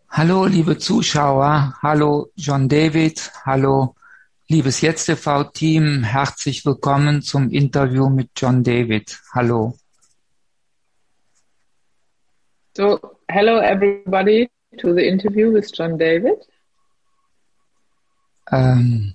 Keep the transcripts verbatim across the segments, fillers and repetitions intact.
Hallo, liebe Zuschauer, hallo John David, hallo liebes Jetzt T V-Team, herzlich willkommen zum Interview mit John David. Hallo. So, hello everybody to the interview with John David. Ähm,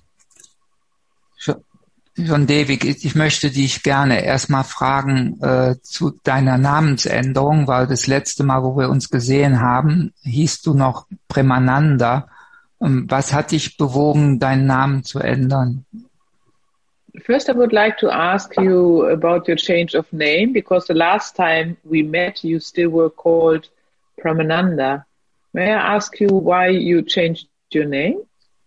John David, ich möchte dich gerne erstmal fragen äh, zu deiner Namensänderung, weil das letzte Mal, wo wir uns gesehen haben, hieß du noch Premananda. Ähm, was hat dich bewogen, deinen Namen zu ändern? First, I would like to ask you about your change of name, because the last time we met, you still were called Pramananda. May I ask you why you changed your name?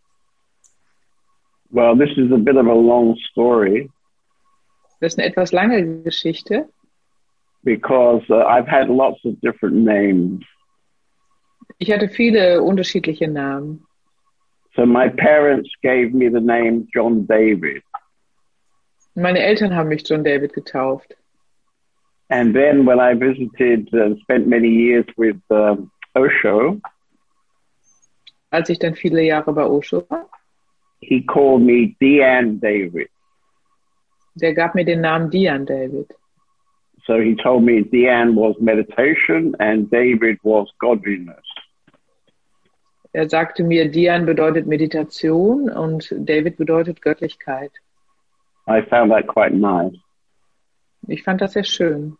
Well, this is a bit of a long story. Das ist eine etwas lange Geschichte. Because uh, I've had lots of different names. Ich hatte viele unterschiedliche Namen. So my parents gave me the name John David. Meine Eltern haben mich John David getauft. And then when I visited and uh, spent many years with um, Osho, als ich dann viele Jahre bei Osho war, he called me Dhyan David. Der gab mir den Namen Dhyan David. So he told me Dhyan was meditation and David was godliness. Er sagte mir, Dhyan bedeutet Meditation und David bedeutet Göttlichkeit. I found that quite nice. Ich fand das sehr schön.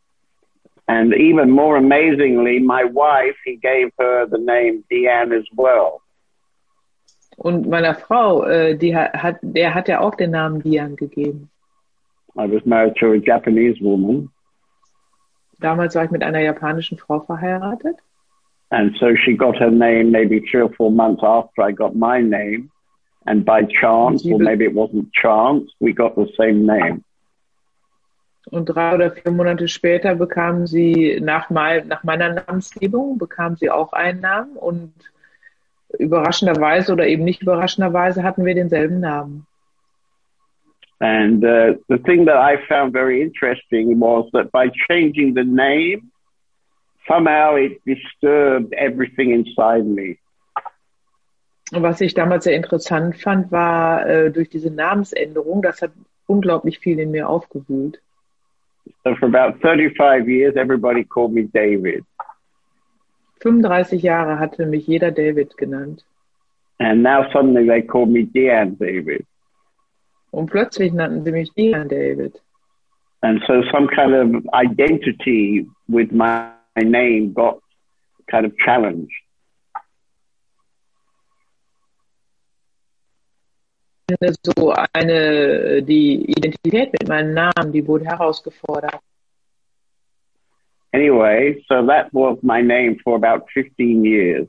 And even more amazingly, my wife, he gave her the name Dhyan as well. Und meiner Frau, äh, die hat, der hat ja auch den Namen Dhyan gegeben. I was married to a Japanese woman. Damals war ich mit einer japanischen Frau verheiratet. And so she got her name maybe three or four months after I got my name. And by chance, or maybe it wasn't chance, we got the same name. Und drei oder vier Monate später bekam sie, nach, mein, nach meiner Namensgebung, bekam sie auch einen Namen. Und überraschenderweise oder eben nicht überraschenderweise hatten wir denselben Namen. And uh, the thing that I found very interesting was that by changing the name, somehow it disturbed everything inside me. Und was ich damals sehr interessant fand, war äh, durch diese Namensänderung, das hat unglaublich viel in mir aufgewühlt. So for about thirty-five years, everybody called me David. fünfunddreißig Jahre hatte mich jeder David genannt. And now suddenly they called me Dhyan David. Und plötzlich nannten sie mich Dhyan David. And so some kind of identity with my name got kind of challenged. So eine, die Identität mit meinem Namen, die wurde herausgefordert. Anyway, so that was my name for about fifteen years.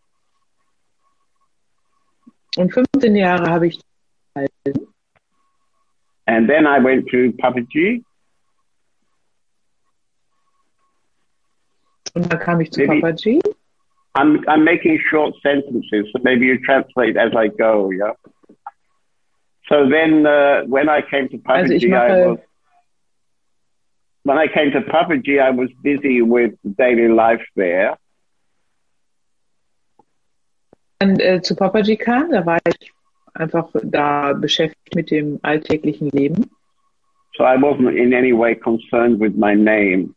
Und fünfzehn Jahre habe ich gehalten. And then I went to Papaji. Und dann kam ich zu maybe, Papaji. I'm, I'm making short sentences, so maybe you translate as I go, yeah? So then uh, when I came to Papaji, also I was, when I came to Papaji, I was busy with daily life there. Und äh, zu Papaji kam, da war ich einfach da beschäftigt mit dem alltäglichen Leben. So I wasn't in any way concerned with my name.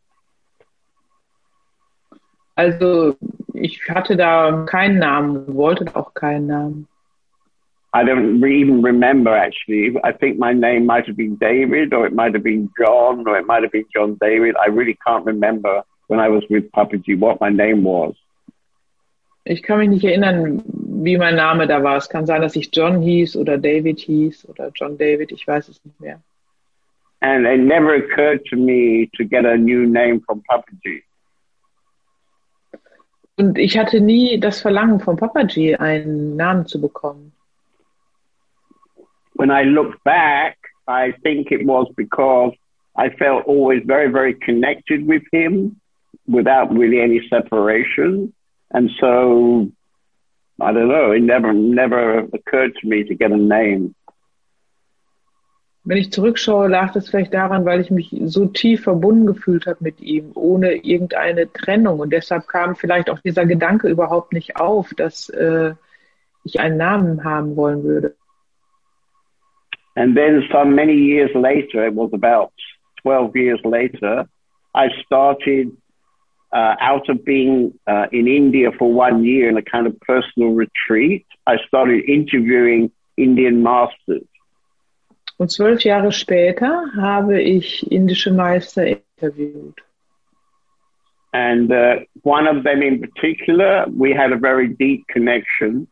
Also ich hatte da keinen Namen, wollte auch keinen Namen. I don't even remember actually. I think my name might have been David, or it might have been John, or it might have been John David. I really can't remember when I was with Papaji what my name was. Ich kann mich nicht erinnern, wie mein Name da war. Es kann sein, dass ich John hieß oder David hieß oder John David. Ich weiß es nicht mehr. And it never occurred to me to get a new name from Papaji. Und ich hatte nie das Verlangen von Papaji, einen Namen zu bekommen. When I look back, I think it was because I felt always very, very connected with him without really any separation. And so, I don't know, it never, never occurred to me to get a name. Wenn ich zurückschaue, lag das vielleicht daran, weil ich mich so tief verbunden gefühlt habe mit ihm, ohne irgendeine Trennung. Und deshalb kam vielleicht auch dieser Gedanke überhaupt nicht auf, dass äh, ich einen Namen haben wollen würde. And then some many years later, it was about twelve years later, I started uh, out of being uh, in India for one year in a kind of personal retreat. I started interviewing Indian masters. Und zwölf Jahre später habe ich indische Meister interviewt. And uh, one of them in particular, we had a very deep connection.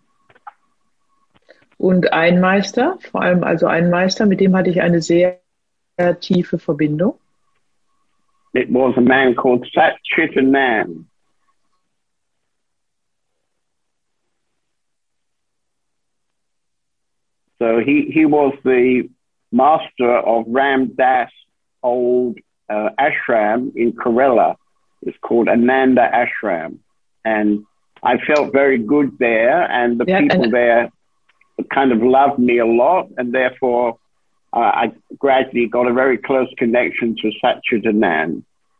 Und ein Meister, vor allem also ein Meister, mit dem hatte ich eine sehr, sehr tiefe Verbindung. It was a man called Satchitanand. So he, he was the master of Ram Das old uh, ashram in Kerala. It's called Ananda Ashram. And I felt very good there, and the yeah, people and there kind of loved me a lot, and therefore uh, I gradually got a very close connection to Satchitanand.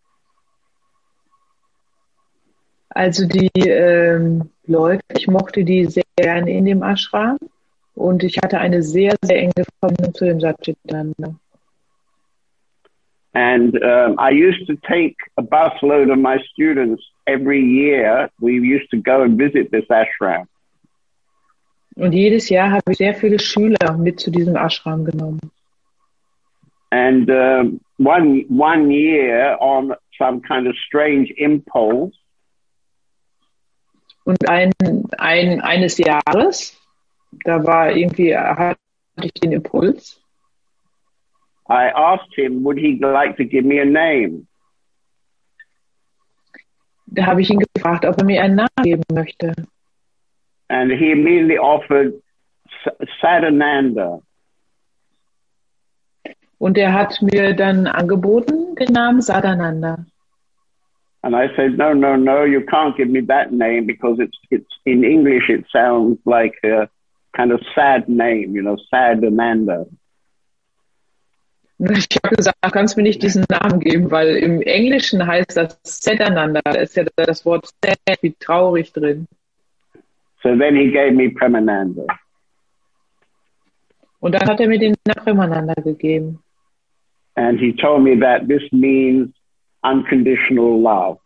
Also die ähm, Leute, ich mochte die sehr gerne in dem Ashram. Und ich hatte eine sehr, sehr enge Verbindung zu dem Satchitananda. And um, I used to take a busload of my students every year. We used to go and visit this ashram. Und jedes Jahr habe ich sehr viele Schüler mit zu diesem Ashram genommen. And um, one one year, on some kind of strange impulse. Und ein, ein eines Jahres, da war irgendwie, hatte ich den Impuls. I asked him, would he like to give me a name? Da habe ich ihn gefragt, ob er mir einen Namen geben möchte. And he immediately offered Sadananda. Und er hat mir dann angeboten, den Namen Sadananda. And I said, no, no, no, you can't give me that name because it's, it's in English, it sounds like a kind of sad name, you know, Sadananda. Ich habe gesagt, du kannst mir nicht diesen Namen geben, weil im Englischen heißt das Sadananda. Da ist ja das Wort sad wie traurig drin. So then he gave me Premananda. Und dann hat er mir den Namen Premananda gegeben. And he told me that this means unconditional love.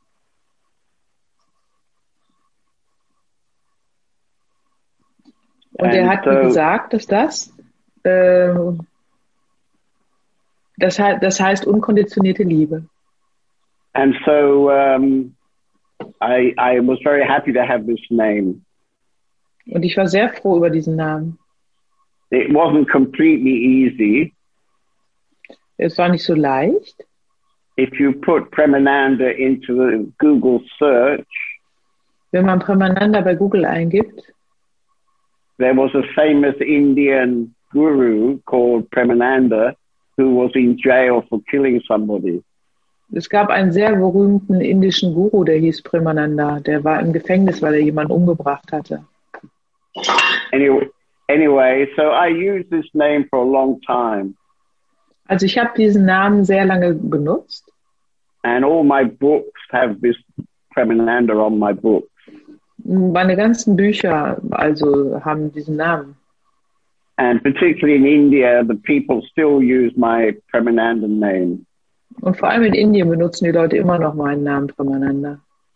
Und er hat so, mir gesagt, dass das, äh, das, das heißt unkonditionierte Liebe. And so um, I, I was very happy to have this name. Und ich war sehr froh über diesen Namen. It wasn't completely easy. Es war nicht so leicht. If you put Premananda into the Google search, wenn man Premananda bei Google eingibt, there was a famous Indian guru called Premananda who was in jail for killing somebody. Es gab einen sehr berühmten indischen Guru, der hieß Premananda. Der war im Gefängnis, weil er jemanden umgebracht hatte. Anyway, anyway, so I used this name for a long time. Also ich habe diesen Namen sehr lange benutzt. And all my books have this Premananda on my books. Meine ganzen Bücher also haben diesen Namen. And particularly in India, the people still use my Premananda name. Und vor allem in Indien benutzen die Leute immer noch meinen Namen Premananda.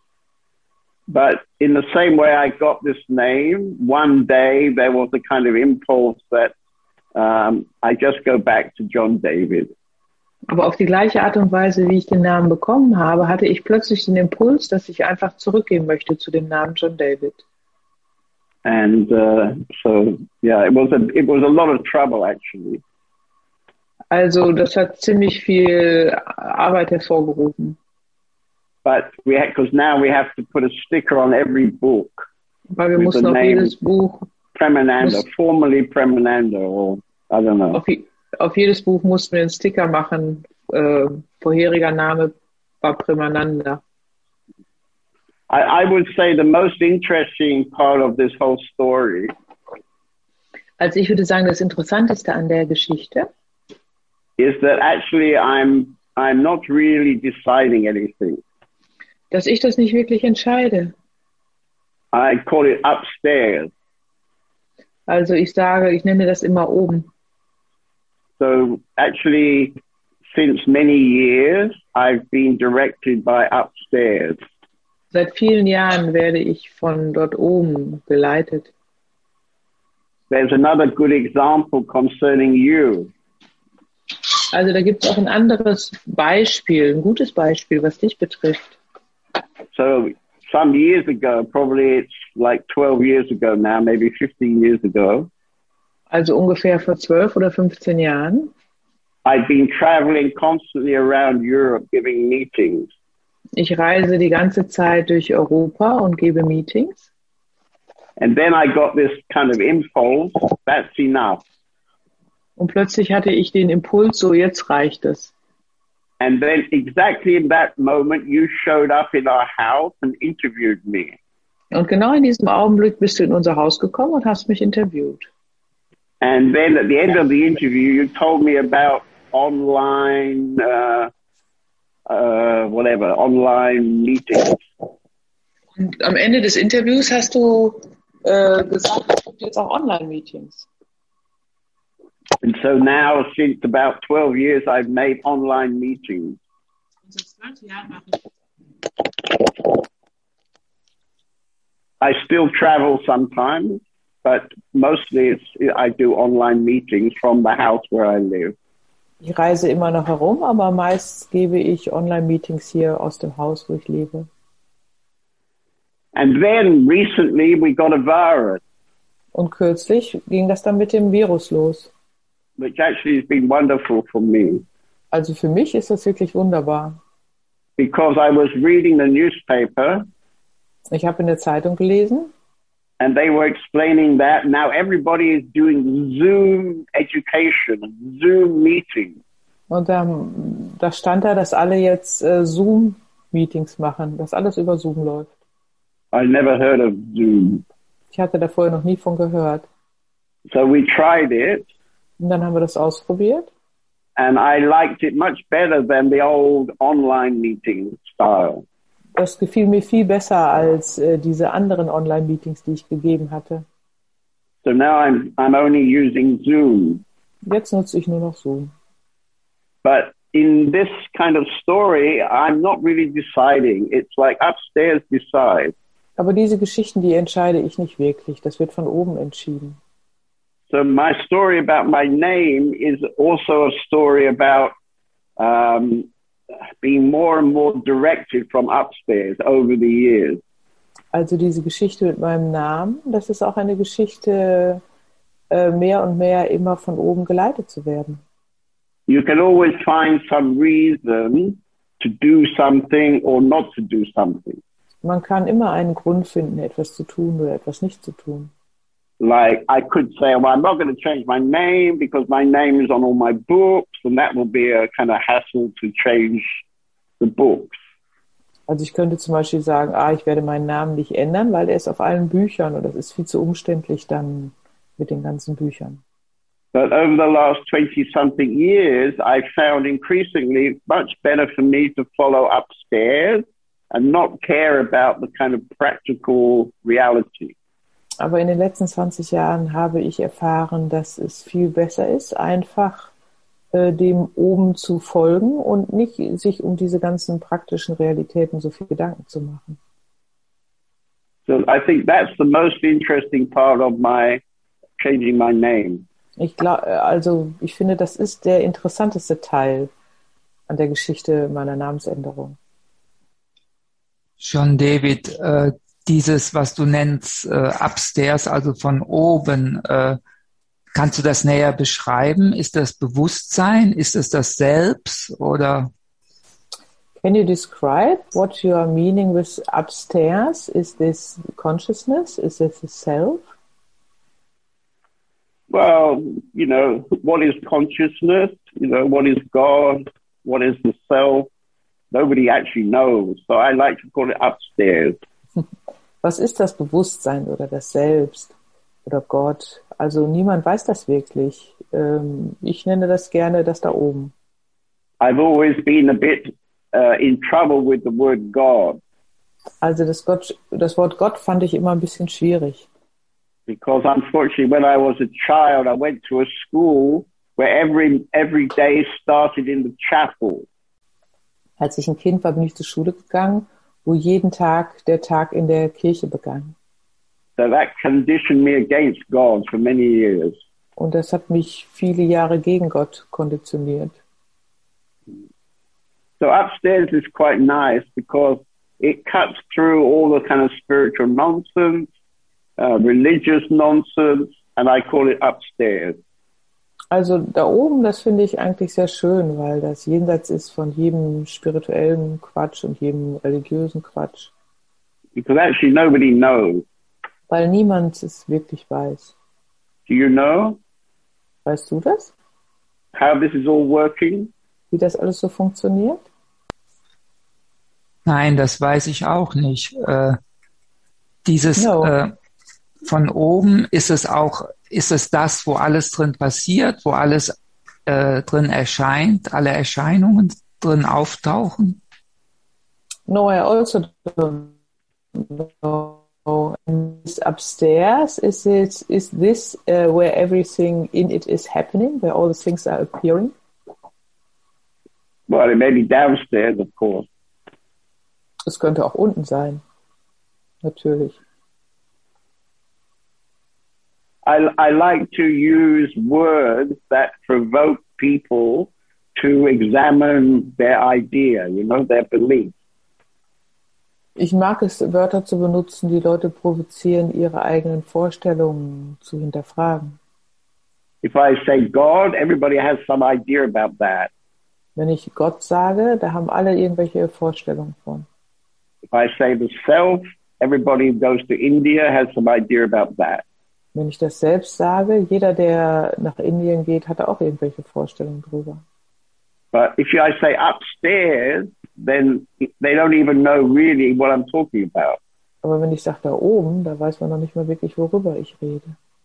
But in the same way I got this name, one day there was a kind of impulse that um, I just go back to John David. Aber auf die gleiche Art und Weise, wie ich den Namen bekommen habe, hatte ich plötzlich den Impuls, dass ich einfach zurückgehen möchte zu dem Namen John David. And uh, so, yeah, it was a it was a lot of trouble actually. Also, das hat ziemlich viel Arbeit hervorgerufen. But we had, because now we have to put a sticker on every book. Weil wir mussten auf jedes Buch Premananda, formerly Premananda, or I don't know. Auf, auf jedes Buch mussten wir einen Sticker machen. Äh, vorheriger Name war Premananda. I, I would say the most interesting part of this whole story. Also ich würde sagen, das Interessanteste an der Geschichte is that actually I'm I'm not really deciding anything. Dass ich das nicht wirklich entscheide. I call it upstairs. Also ich sage, ich nenne das immer oben. So actually, since many years, I've been directed by upstairs. Seit vielen Jahren werde ich von dort oben geleitet. There's another good example concerning you. Also da gibt es auch ein anderes Beispiel, ein gutes Beispiel, was dich betrifft. So some years ago, probably it's like twelve years ago now, maybe fifteen years ago. Also ungefähr vor zwölf oder fünfzehn Jahren. I'd been traveling constantly around Europe giving meetings. Ich reise die ganze Zeit durch Europa und gebe Meetings. And then I got this kind of impulse, that's enough. Und plötzlich hatte ich den Impuls, so jetzt reicht es. And then exactly in that moment, you showed up in our house and interviewed me. Und genau in diesem Augenblick bist du in unser Haus gekommen und hast mich interviewt. And then at the end of the interview, you told me about online, uh, uh, whatever, online meetings. Und am Ende des Interviews hast du äh, gesagt, es gibt jetzt auch Online-Meetings. And so now, since about twelve years, I've made online meetings. I still travel sometimes, but mostly it's, I do online meetings from the house where I live. Ich reise immer noch herum, aber meist gebe ich Online-Meetings hier aus dem Haus, wo ich lebe. And then recently we got a virus. Und kürzlich ging das dann mit dem Virus los. Which actually has been wonderful for me. Also für mich ist das wirklich wunderbar. Because I was reading the newspaper. Ich habe in der Zeitung gelesen. And they were explaining that now everybody is doing Zoom education, Zoom meetings. Und ähm, da stand da, dass alle jetzt äh, Zoom-Meetings machen, dass alles über Zoom läuft. I never heard of Zoom. Ich hatte da vorher noch nie von gehört. So we tried it. Und dann haben wir das ausprobiert. And I liked it much better than the old online meeting style. Das gefiel mir viel besser als äh, diese anderen Online-Meetings, die ich gegeben hatte. So now I'm I'm only using Zoom. Jetzt nutze ich nur noch Zoom. But in this kind of story, I'm not really deciding. It's like upstairs decide. Aber diese Geschichten, die entscheide ich nicht wirklich. Das wird von oben entschieden. So my story about my name is also a story about um, being more and more directed from upstairs over the years. Also diese Geschichte mit meinem Namen, das ist auch eine Geschichte, äh, mehr und mehr immer von oben geleitet zu werden. You can always find some reason to do something or not to do something. Man kann immer einen Grund finden, etwas zu tun oder etwas nicht zu tun. Like I could say, well, I'm not going to change my name because my name is on all my books, and that will be a kind of hassle to change the books. Also ich könnte zum Beispiel sagen, ah, ich werde meinen Namen nicht ändern, weil er ist auf allen Büchern und das ist viel zu umständlich dann mit den ganzen Büchern. But over the last twenty-something years, I found increasingly much better for me to follow upstairs and not care about the kind of practical reality. Aber in den letzten zwanzig Jahren habe ich erfahren, dass es viel besser ist, einfach äh, dem oben zu folgen und nicht sich um diese ganzen praktischen Realitäten so viel Gedanken zu machen. So I think that's the most interesting part of my changing my name. Ich glaube, also ich finde, das ist der interessanteste Teil an der Geschichte meiner Namensänderung. John David, äh, dieses, was du nennst, äh, upstairs, also von oben, äh, kannst du das näher beschreiben? Ist das Bewusstsein? Ist es das Selbst? Oder? Can you describe what you are meaning with upstairs? Is this consciousness? Is this the self? Well, you know, what is consciousness? You know, what is God? What is the self? Nobody actually knows. So I like to call it upstairs. Was ist das Bewusstsein oder das Selbst oder Gott? Also niemand weiß das wirklich. Ähm, ich nenne das gerne das da oben. I've always been a bit uh, in trouble with the word God. Also das, Gott, das Wort Gott fand ich immer ein bisschen schwierig. Because unfortunately, when I was a child, I went to a school where every every day started in the chapel. Als ich ein Kind war, bin ich zur Schule gegangen, wo jeden Tag der Tag in der Kirche begann. So that conditioned me against God for many years. Und das hat mich viele Jahre gegen Gott konditioniert. So upstairs is quite nice because it cuts through all the kind of spiritual nonsense, uh, religious nonsense, and I call it upstairs. Also da oben, das finde ich eigentlich sehr schön, weil das jenseits ist von jedem spirituellen Quatsch und jedem religiösen Quatsch. Because actually nobody knows. Weil niemand es wirklich weiß. Do you know? Weißt du das? How this is all working? Wie das alles so funktioniert? Nein, das weiß ich auch nicht. Äh, dieses No. äh, von oben ist es auch, ist es das, wo alles drin passiert, wo alles äh, drin erscheint, alle Erscheinungen drin auftauchen? No, I also don't know. And this upstairs, is it is this uh, where everything in it is happening, where all the things are appearing? Well, it may be downstairs, of course. Es könnte auch unten sein. Natürlich. I, I like to use words that provoke people to examine their idea, you know, their belief. Ich mag es, Wörter zu benutzen, die Leute provozieren, ihre eigenen Vorstellungen zu hinterfragen. If I say God, everybody has some idea about that. Wenn ich Gott sage, da haben alle irgendwelche Vorstellungen von. If I say the self, everybody who goes to India has some idea about that. Wenn ich das selbst sage, jeder, der nach Indien geht, hat auch irgendwelche Vorstellungen drüber. But if I say upstairs, then they don't even know really what I'm talking about. Aber wenn ich sage da oben, da weiß man noch nicht mal wirklich, worüber ich rede.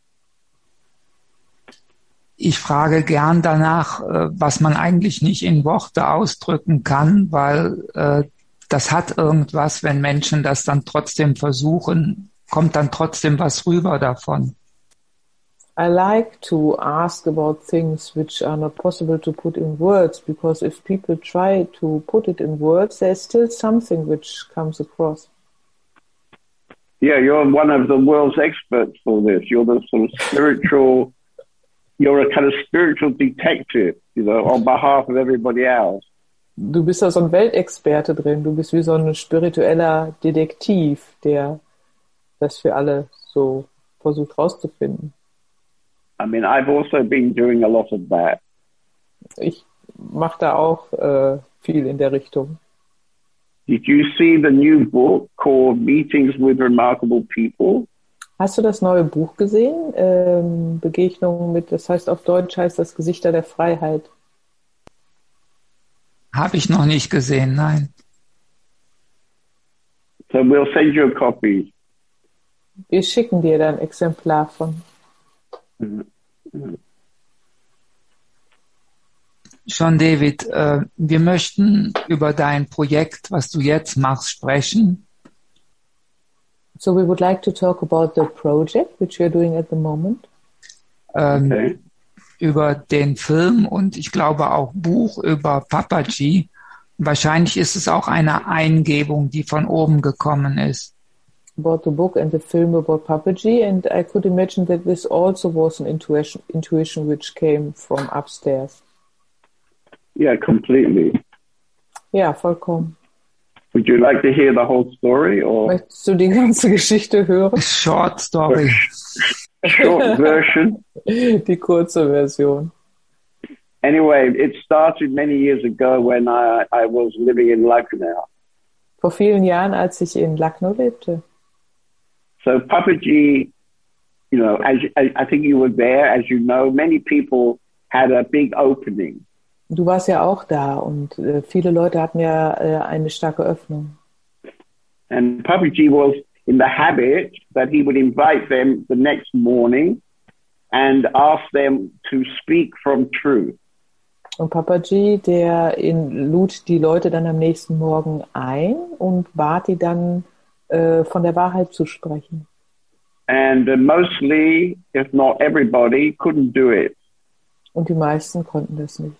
Ich frage gern danach, was man eigentlich nicht in Worte ausdrücken kann, weil äh, das hat irgendwas, wenn Menschen das dann trotzdem versuchen, kommt dann trotzdem was rüber davon. I like to ask about things which are not possible to put in words, because if people try to put it in words, there's still something which comes across. Yeah, you're one of the world's experts for this. You're the sort of spiritual, you're a kind of spiritual detective, you know, on behalf of everybody else. Du bist da so ein Weltexperte drin. Du bist wie so ein spiritueller Detektiv, der das für alle so versucht rauszufinden. I mean, I've also been doing a lot of that. Ich mache da auch äh, viel in der Richtung. Did you see the new book called Meetings with Remarkable People? Hast du das neue Buch gesehen? Ähm, Begegnungen mit, das heißt auf Deutsch heißt das Gesichter der Freiheit. Habe ich noch nicht gesehen, nein. So we'll send you a copy. Wir schicken dir dann ein Exemplar von. Schon, David, äh, wir möchten über dein Projekt, was du jetzt machst, sprechen. So we would like to talk about the project which you're doing at the moment. Ähm, Okay. Über den Film und ich glaube auch Buch über Papaji. Wahrscheinlich ist es auch eine Eingebung, die von oben gekommen ist. About the book and the film about Papaji, and I could imagine that this also was an intuition, intuition which came from upstairs. Yeah, completely. Ja, vollkommen. Would you like to hear the whole story or Möchtest du die ganze Geschichte hören? Short Story. short version? Die kurze Version. Anyway, it started many years ago when I, I was living in Lucknow. Vor vielen Jahren, als ich in Lucknow lebte. So Papaji, you know, as I, I think you were there, as you know, many people had a big opening. Du warst ja auch da und äh, viele Leute hatten ja äh, eine starke Öffnung. And Papaji was in the habit that he would invite them the next morning and asked them to speak from truth. Und Papaji, der in, lud die Leute dann am nächsten Morgen ein und bat die dann, äh, von der Wahrheit zu sprechen. And uh, mostly, if not everybody, couldn't do it. Und die meisten konnten das nicht.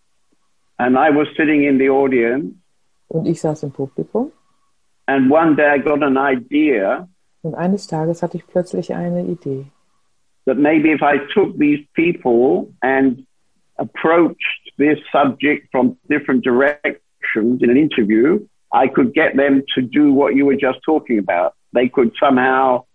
And I was sitting in the audience. Und ich saß im Publikum. And one day I got an idea. Und eines Tages hatte ich plötzlich eine Idee. That maybe if I took these people and approached this subject from different directions in an interview, I could get them to do what you were just talking about. They could somehow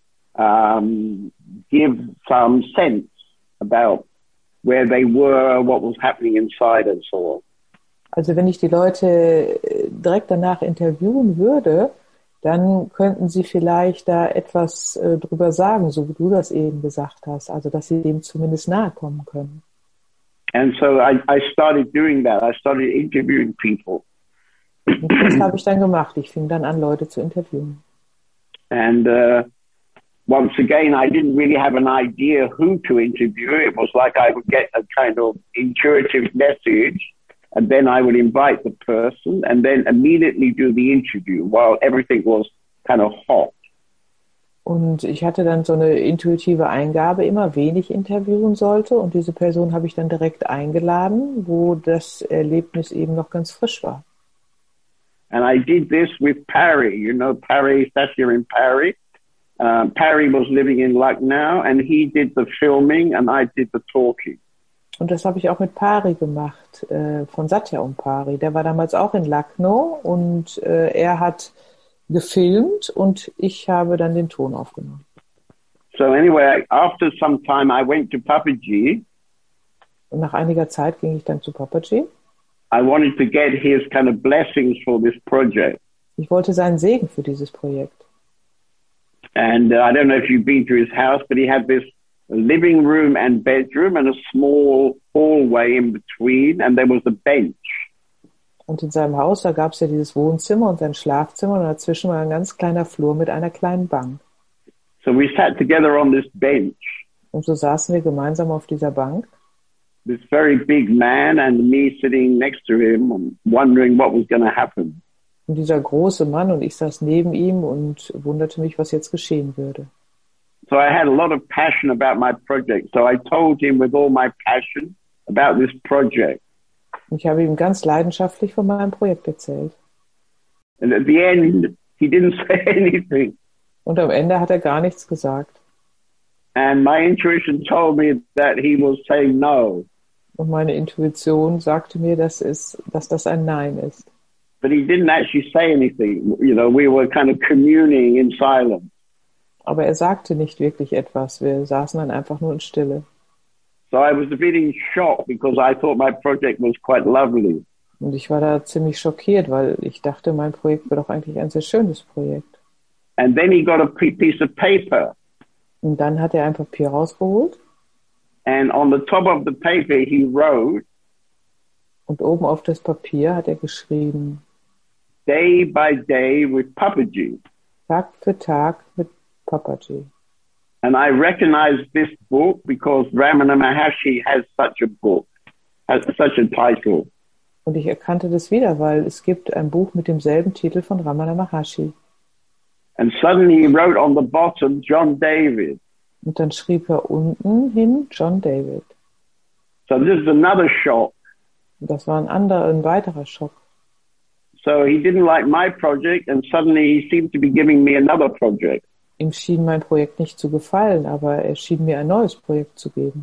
um, give some sense about where they were, what was happening inside and so on. Also wenn ich die Leute direkt danach interviewen würde, dann könnten sie vielleicht da etwas äh, drüber sagen, so wie du das eben gesagt hast, also dass sie dem zumindest nahe kommen können. And so I, I started doing that. I started interviewing people. Und das habe ich dann gemacht. Ich fing dann an, Leute zu interviewen. And uh, once again, I didn't really have an idea who to interview. It was like I would get a kind of intuitive message, and then I would invite the person and then immediately do the interview while everything was kind of hot. Und ich hatte dann so eine intuitive Eingabe, immer wen ich interviewen sollte. Und diese Person habe ich dann direkt eingeladen, wo das Erlebnis eben noch ganz frisch war. And I did this with Parry. You know, Parry, Satyar in Parry. Um, Parry was living in Lucknow and he did the filming and I did the talking. Und das habe ich auch mit Pari gemacht, äh, von Satya und Pari. Der war damals auch in Lucknow und äh, er hat gefilmt und ich habe dann den Ton aufgenommen. So anyway, after some time I went to Papaji. Und nach einiger Zeit ging ich dann zu Papaji. I wanted to get his kind of blessings for this project. Ich wollte seinen Segen für dieses Projekt. And uh, I don't know if you've been to his house, but he had this living room and bedroom and a small hallway in between, and there was a bench. Und in seinem Haus, da gab es ja dieses Wohnzimmer und sein Schlafzimmer und dazwischen war ein ganz kleiner Flur mit einer kleinen Bank. So we sat together on this bench. Und so saßen wir gemeinsam auf dieser Bank. This very big man and me sitting next to him, wondering what was going to happen. Und dieser große Mann und ich saß neben ihm und wunderte mich, was jetzt geschehen würde. So I had a lot of passion about my project. So I told him with all my passion about this project. Und ich habe ihm ganz leidenschaftlich von meinem Projekt erzählt. And at the end, he didn't say anything. Und am Ende hat er gar nichts gesagt. And my intuition told me that he was saying no. Und meine Intuition sagte mir, dass, es, dass das ein Nein ist. But he didn't actually say anything. You know, we were kind of communing in silence. Aber er sagte nicht wirklich etwas. Wir saßen dann einfach nur in Stille. So I was a bit in shock because I thought my project was quite lovely. Und ich war da ziemlich schockiert, weil ich dachte, mein Projekt wäre doch eigentlich ein sehr schönes Projekt. And then he got a piece of paper. Und dann hat er ein Papier rausgeholt. And on the top of the paper he wrote. Und oben auf das Papier hat er geschrieben. Day by day with Papaji. Tag für Tag mit Papaji. And I recognized this book because Ramana Maharshi has such a book, has such a title. Und ich erkannte das wieder, weil es gibt ein Buch mit demselben Titel von Ramana Maharshi. And suddenly he wrote on the bottom John David. Und dann schrieb er unten hin John David. So this is another shock. Und das war ein anderer, ein weiterer Schock. So he didn't like my project and suddenly he seemed to be giving me another project. Ihm schien mein Projekt nicht zu gefallen, aber er schien mir ein neues Projekt zu geben.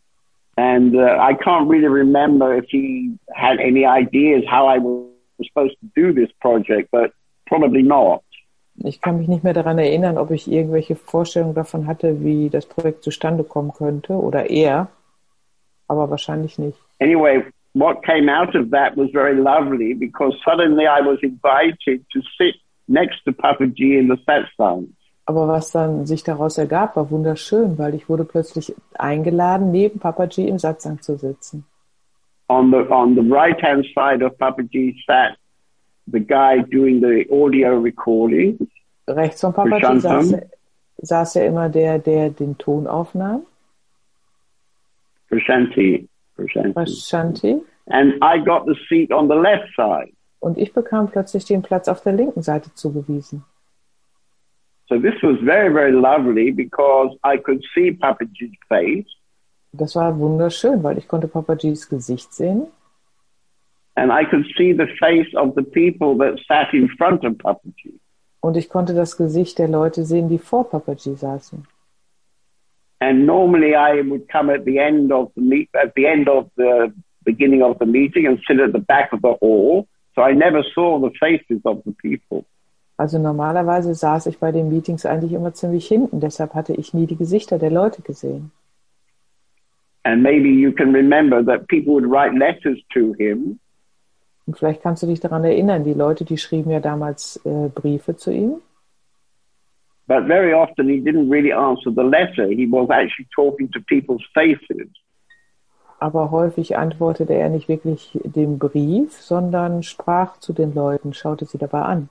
And uh, I can't really remember if he had any ideas how I was supposed to do this project, but probably not. Ich kann mich nicht mehr daran erinnern, ob ich irgendwelche Vorstellungen davon hatte, wie das Projekt zustande kommen könnte, oder er, aber wahrscheinlich nicht. Anyway, what came out of that was very lovely because suddenly I was invited to sit next to Papaji in the satsang. Aber was dann sich daraus ergab, war wunderschön, weil ich wurde plötzlich eingeladen, neben Papaji im Satsang zu sitzen. On the on the right hand side of Papaji sat the guy doing the audio recording. Rechts von Papaji saß, saß ja immer der, der den Ton aufnahm. Prashanti. Prashanti. Prashanti. And I got the seat on the left side. Und ich bekam plötzlich den Platz auf der linken Seite zugewiesen. So this was very, very lovely because I could see Papaji's face. Das war wunderschön, weil ich konnte Papajis Gesicht sehen. And I could see the face of the people that sat in front of Papaji. Und ich konnte das Gesicht der Leute sehen, die vor Papaji saßen. And normally I would come at the end of the meet, at the end of the beginning of the meeting and sit at the back of the hall. So I never saw the faces of the people. Also normalerweise saß ich bei den Meetings eigentlich immer ziemlich hinten, deshalb hatte ich nie die Gesichter der Leute gesehen. And maybe you can remember that people would write letters to him. Und vielleicht kannst du dich daran erinnern, die Leute, die schrieben ja damals äh, Briefe zu ihm. But very often he didn't really answer the letter. He was actually talking to people's faces. Aber häufig antwortete er nicht wirklich dem Brief, sondern sprach zu den Leuten, schaute sie dabei an.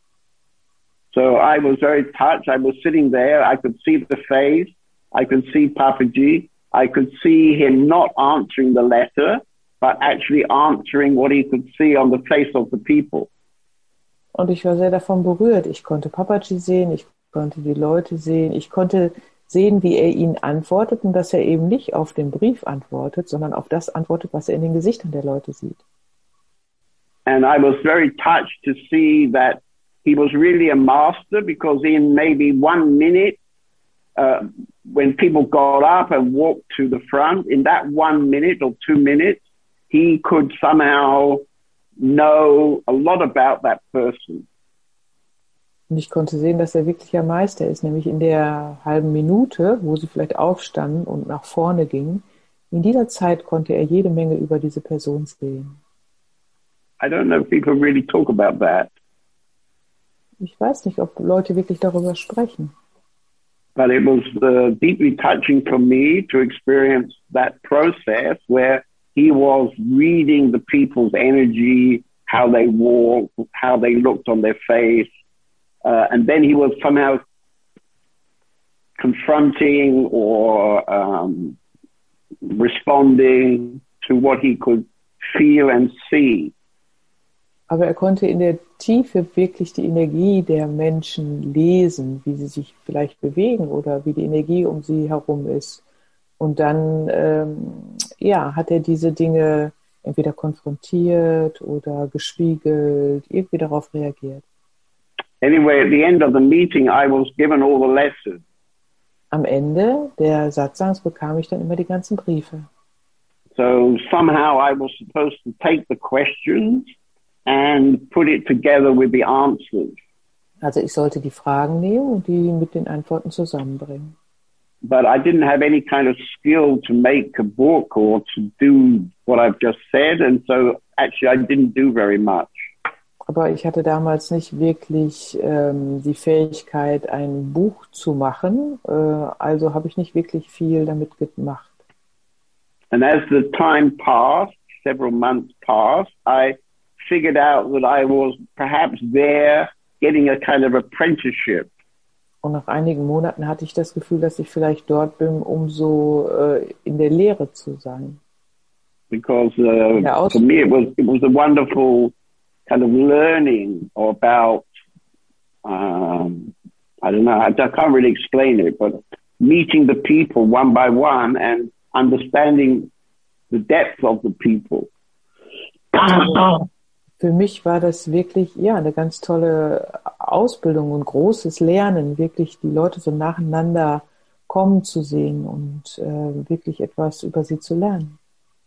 So I was very touched. I was sitting there. I could see the face. I could see Papaji. I could see him not answering the letter, but actually answering what he could see on the face of the people. Und ich war sehr davon berührt. Ich konnte Papaji sehen, ich konnte die Leute sehen, ich konnte sehen, wie er ihnen antwortet und dass er eben nicht auf den Brief antwortet, sondern auf das antwortet, was er in den Gesichtern der Leute sieht. And I was very touched to see that he was really a master, because in maybe one minute, uh, when people got up and walked to the front, in that one minute or two minutes, he could somehow know a lot about that person. Und ich konnte sehen, dass er wirklich ein Meister ist, nämlich in der halben Minute, wo sie vielleicht aufstanden und nach vorne gingen. In dieser Zeit konnte er jede Menge über diese Person sehen. I don't know if people really talk about that. Ich weiß nicht, ob Leute wirklich darüber sprechen. But it was uh, deeply touching for me to experience that process where he was reading the people's energy, how they walked, how they looked on their face. Uh, and then he was somehow confronting or um, responding to what he could feel and see. Aber er konnte in der Tiefe wirklich die Energie der Menschen lesen, wie sie sich vielleicht bewegen oder wie die Energie um sie herum ist. Und dann ähm, ja, hat er diese Dinge entweder konfrontiert oder gespiegelt, irgendwie darauf reagiert. Anyway, at the end of the meeting, I was given all the lessons. Am Ende der Satsangs bekam ich dann immer die ganzen Briefe. So somehow I was supposed to take the questions and put it together with the answers. Also ich sollte die Fragen nehmen und die mit den Antworten zusammenbringen. But I didn't have any kind of skill to make a book or to do what I've just said, and so actually I didn't do very much. Aber ich hatte damals nicht wirklich ähm, die Fähigkeit, ein Buch zu machen. Äh, also habe ich nicht wirklich viel damit gemacht. And as the time passed, several months passed, I figured out that I was perhaps there getting a kind of apprenticeship. Und nach einigen Monaten hatte ich das Gefühl, dass ich vielleicht dort bin, um so äh, in der Lehre zu sein. Because uh, for me it was it was a wonderful kind of learning about, um, I don't know, I, I can't really explain it, but meeting the people one by one and understanding the depth of the people. Also, für mich war das wirklich, ja, eine ganz tolle Ausbildung und großes Lernen, wirklich die Leute so nacheinander kommen zu sehen und äh, wirklich etwas über sie zu lernen.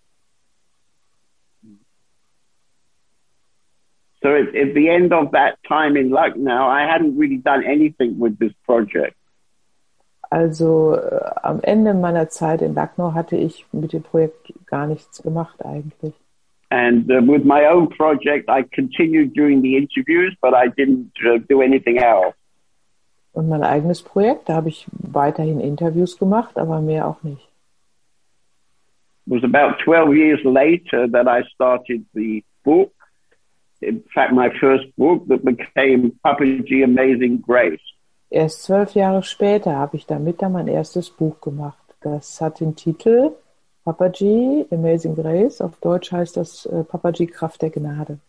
So at, at the end of that time in Lucknow, I hadn't really done anything with this project. Also äh, am Ende meiner Zeit in Lucknow hatte ich mit dem Projekt gar nichts gemacht eigentlich. And uh, with my own project, I continued doing the interviews, but I didn't uh, do anything else. Und mein eigenes Projekt, da habe ich weiterhin Interviews gemacht, aber mehr auch nicht. It was about twelve years later that I started the book. In fact, my first book that became Papaji Amazing Grace. Erst zwölf Jahre später habe ich damit dann mein erstes Buch gemacht. Das hat den Titel Papaji, Amazing Grace. Auf Deutsch heißt das äh, Papaji, Kraft der Gnade.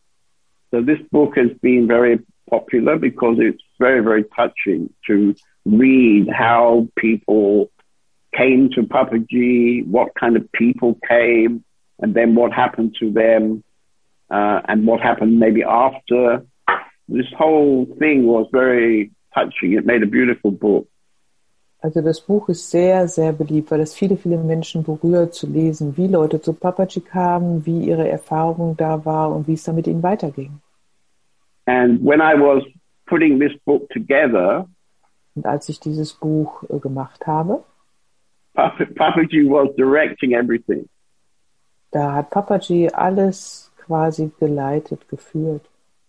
So this book has been very popular because it's very, very touching to read how people came to Papaji, what kind of people came, and then what happened to them, uh, and what happened maybe after. This whole thing was very touching. It made a beautiful book. Also das Buch ist sehr, sehr beliebt, weil es viele, viele Menschen berührt zu lesen, wie Leute zu Papaji kamen, wie ihre Erfahrung da war und wie es dann mit ihnen weiterging. And when I was putting this book together, und als ich dieses Buch äh, gemacht habe, Pap- Papaji was directing everything. Da hat Papaji alles quasi geleitet, geführt.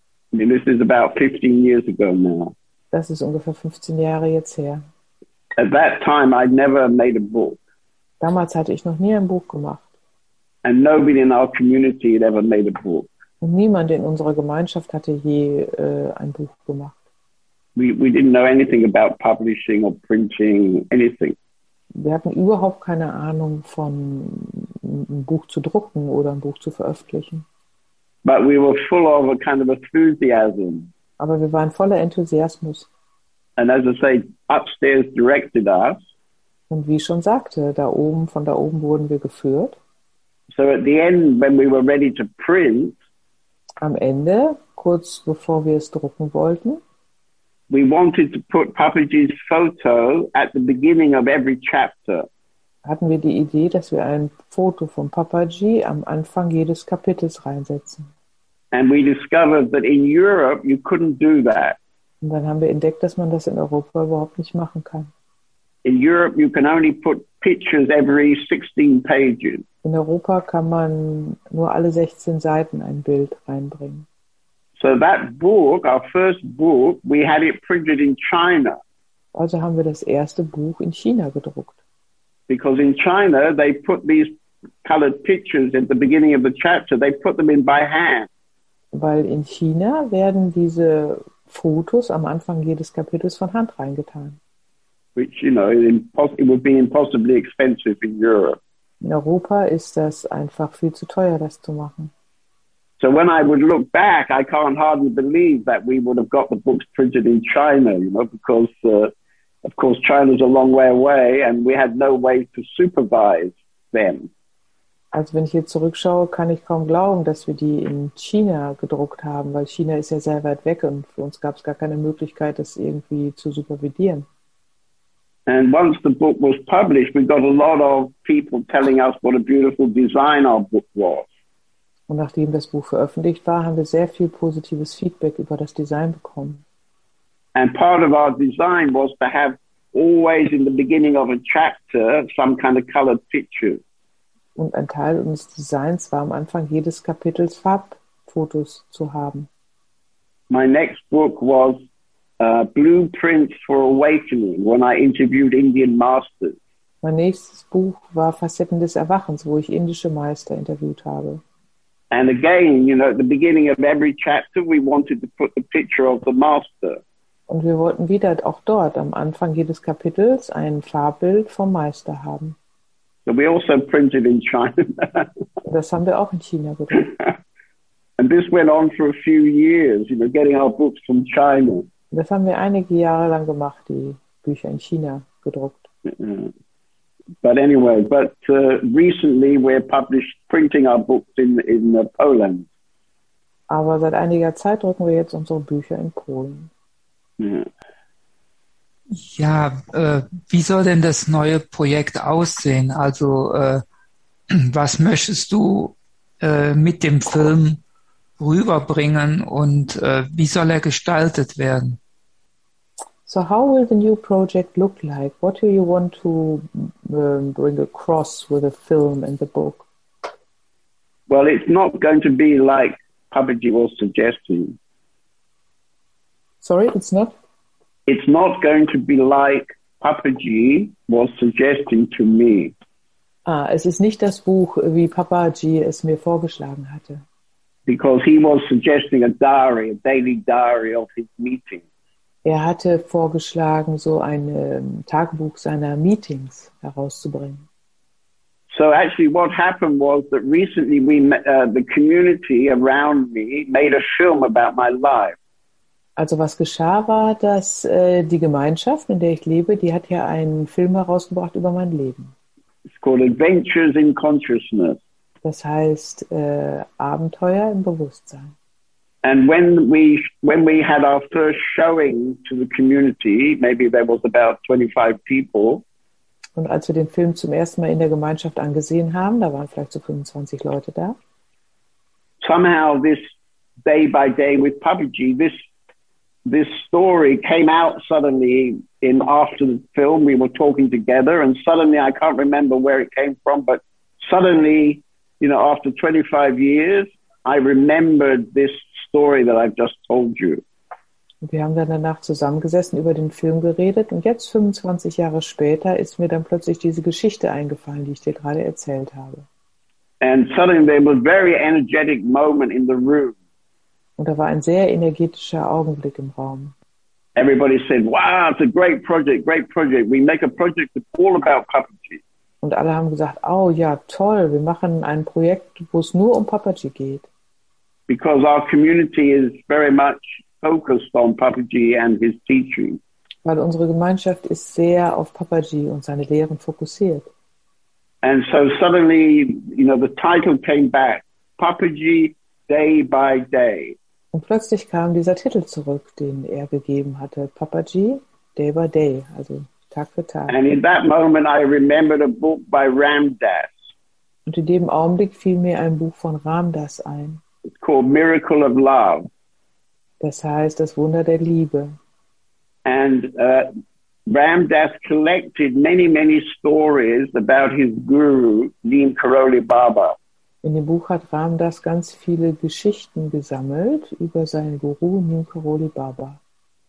I mean, this is about fifteen years ago now. Das ist ungefähr fünfzehn Jahre jetzt her. At that time, I'd never made a book. Damals hatte ich noch nie ein Buch gemacht. And nobody in our community had ever made a book. Und niemand in unserer Gemeinschaft hatte je äh, ein Buch gemacht. We, we didn't know anything about publishing or printing, anything. Wir hatten überhaupt keine Ahnung von ein Buch zu drucken oder ein Buch zu veröffentlichen. But we were full of a kind of enthusiasm. Aber wir waren voller Enthusiasmus. And as I say, upstairs directed us. Und wie ich schon sagte, da oben, von da oben wurden wir geführt. So at the end, when we were ready to print, am Ende, kurz bevor wir es drucken wollten, we wanted to put Papaji's photo at the beginning of every chapter. Hatten wir die Idee, dass wir ein Foto von Papaji am Anfang jedes Kapitels reinsetzen. And we discovered that in Europe you couldn't do that. Und dann haben wir entdeckt, dass man das in Europa überhaupt nicht machen kann. In Europe you can only put pictures every sixteen pages. In Europa kann man nur alle sechzehn Seiten ein Bild reinbringen. So that book, our first book, we had it printed in China. Also haben wir das erste Buch in China gedruckt. Because in China they put these colored pictures at the beginning of the chapter, they put them in by hand. Weil in China werden diese Fotos am Anfang jedes Kapitels von Hand reingetan. Which, you know, it would be impossibly expensive in Europe. In Europa ist das einfach viel zu teuer, das zu machen. So when I would look back, I can't hardly believe that we would have got the books printed in China, you know, because, uh, of course, China's a long way away and we had no way to supervise them. Also wenn ich jetzt zurückschaue, kann ich kaum glauben, dass wir die in China gedruckt haben, weil China ist ja sehr weit weg und für uns gab es gar keine Möglichkeit, das irgendwie zu supervidieren. And once the book was published, we got a lot of people telling us what a beautiful design our book was. Und nachdem das Buch veröffentlicht war, haben wir sehr viel positives Feedback über das Design bekommen. And part of our design was to have always in the beginning of a chapter some kind of colored pictures. Und ein Teil unseres Designs war am Anfang jedes Kapitels Farbfotos zu haben. My next book was uh, Blueprints for Awakening, when I interviewed Indian masters. Mein nächstes Buch war Facetten des Erwachens, wo ich indische Meister interviewt habe. And again, you know, at the beginning of every chapter, we wanted to put the picture of the master. Und wir wollten wieder auch dort am Anfang jedes Kapitels ein Farbbild vom Meister haben. So we also printed in China. Das haben wir auch in China gedruckt. And this went on for a few years, you know, getting our books from China. Das haben wir einige Jahre lang gemacht, die Bücher in China gedruckt. Uh, but anyway, but uh, recently we're published printing our books in in uh, Poland. Aber seit einiger Zeit drucken wir jetzt unsere Bücher in Polen. Yeah. Ja, äh, wie soll denn das neue Projekt aussehen? Also, äh, was möchtest du äh, mit dem Film rüberbringen und äh, wie soll er gestaltet werden? So how will the new project look like? What do you want to um, bring across with the film and the book? Well, it's not going to be like Papaji was suggesting. Sorry, it's not? It's not going to be like Papaji was suggesting to me. Ah, es ist nicht das Buch, wie Papaji es mir vorgeschlagen hatte. Because he was suggesting a diary, a daily diary of his meetings. Er hatte vorgeschlagen, so ein ähm, Tagebuch seiner Meetings herauszubringen. So actually what happened was that recently we, uh, the community around me made a film about my life. Also was geschah war, dass äh, die Gemeinschaft, in der ich lebe, die hat ja einen Film herausgebracht über mein Leben. It's called Adventures in Consciousness. Das heißt äh, Abenteuer im Bewusstsein. And when we when we had our first showing to the community, maybe there was about twenty-five people. Und als wir den Film zum ersten Mal in der Gemeinschaft angesehen haben, da waren vielleicht so fünfundzwanzig Leute da. Somehow this day by day with Papaji, this this story came out suddenly in after the film. We were talking together, and suddenly I can't remember where it came from, but suddenly, you know, after twenty-five years, I remembered this story that I've just told you. Und wir haben dann danach zusammengesessen, über den Film geredet, und jetzt, fünfundzwanzig Jahre später, ist mir dann plötzlich diese Geschichte eingefallen, die ich dir gerade erzählt habe. And suddenly there was a very energetic moment in the room. Und da war ein sehr energetischer Augenblick im Raum. Everybody said, wow, it's a great project, great project. We make a project that's all about Papaji. Und alle haben gesagt, oh ja, toll, wir machen ein Projekt, wo es nur um Papaji geht. Because our community is very much focused on Papaji and his teaching. Weil unsere Gemeinschaft ist sehr auf Papaji und seine Lehren fokussiert. And so suddenly, you know, the title came back, Papaji Day by Day. Und plötzlich kam dieser Titel zurück, den er gegeben hatte, Papaji Day by Day, also Tag für Tag. And in that moment I remembered a book by Ram Dass. Und in dem Augenblick fiel mir ein Buch von Ram Dass ein. It's called Miracle of Love. Das heißt, das Wunder der Liebe. And uh, Ram Dass collected many, many stories about his guru, Neem Karoli Baba. In dem Buch hat Ram Dass ganz viele Geschichten gesammelt über seinen Guru, Neem Karoli Baba.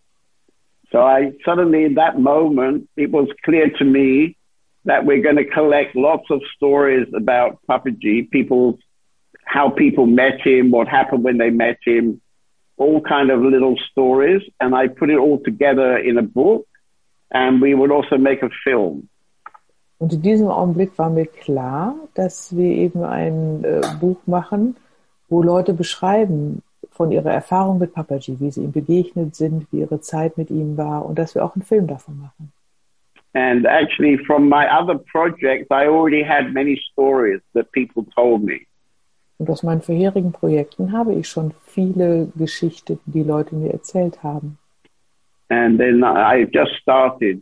So I suddenly, in that moment, it was clear to me that we're going to collect lots of stories about Papaji, people's, how people met him, what happened when they met him, all kind of little stories. And I put it all together in a book, and we would also make a film. Und in diesem Augenblick war mir klar, dass wir eben ein äh, Buch machen, wo Leute beschreiben von ihrer Erfahrung mit Papaji, wie sie ihm begegnet sind, wie ihre Zeit mit ihm war, und dass wir auch einen Film davon machen. And actually from my other projects, I already had many stories that people told me. Und aus meinen vorherigen Projekten habe ich schon viele Geschichten, die Leute mir erzählt haben. And then I just started.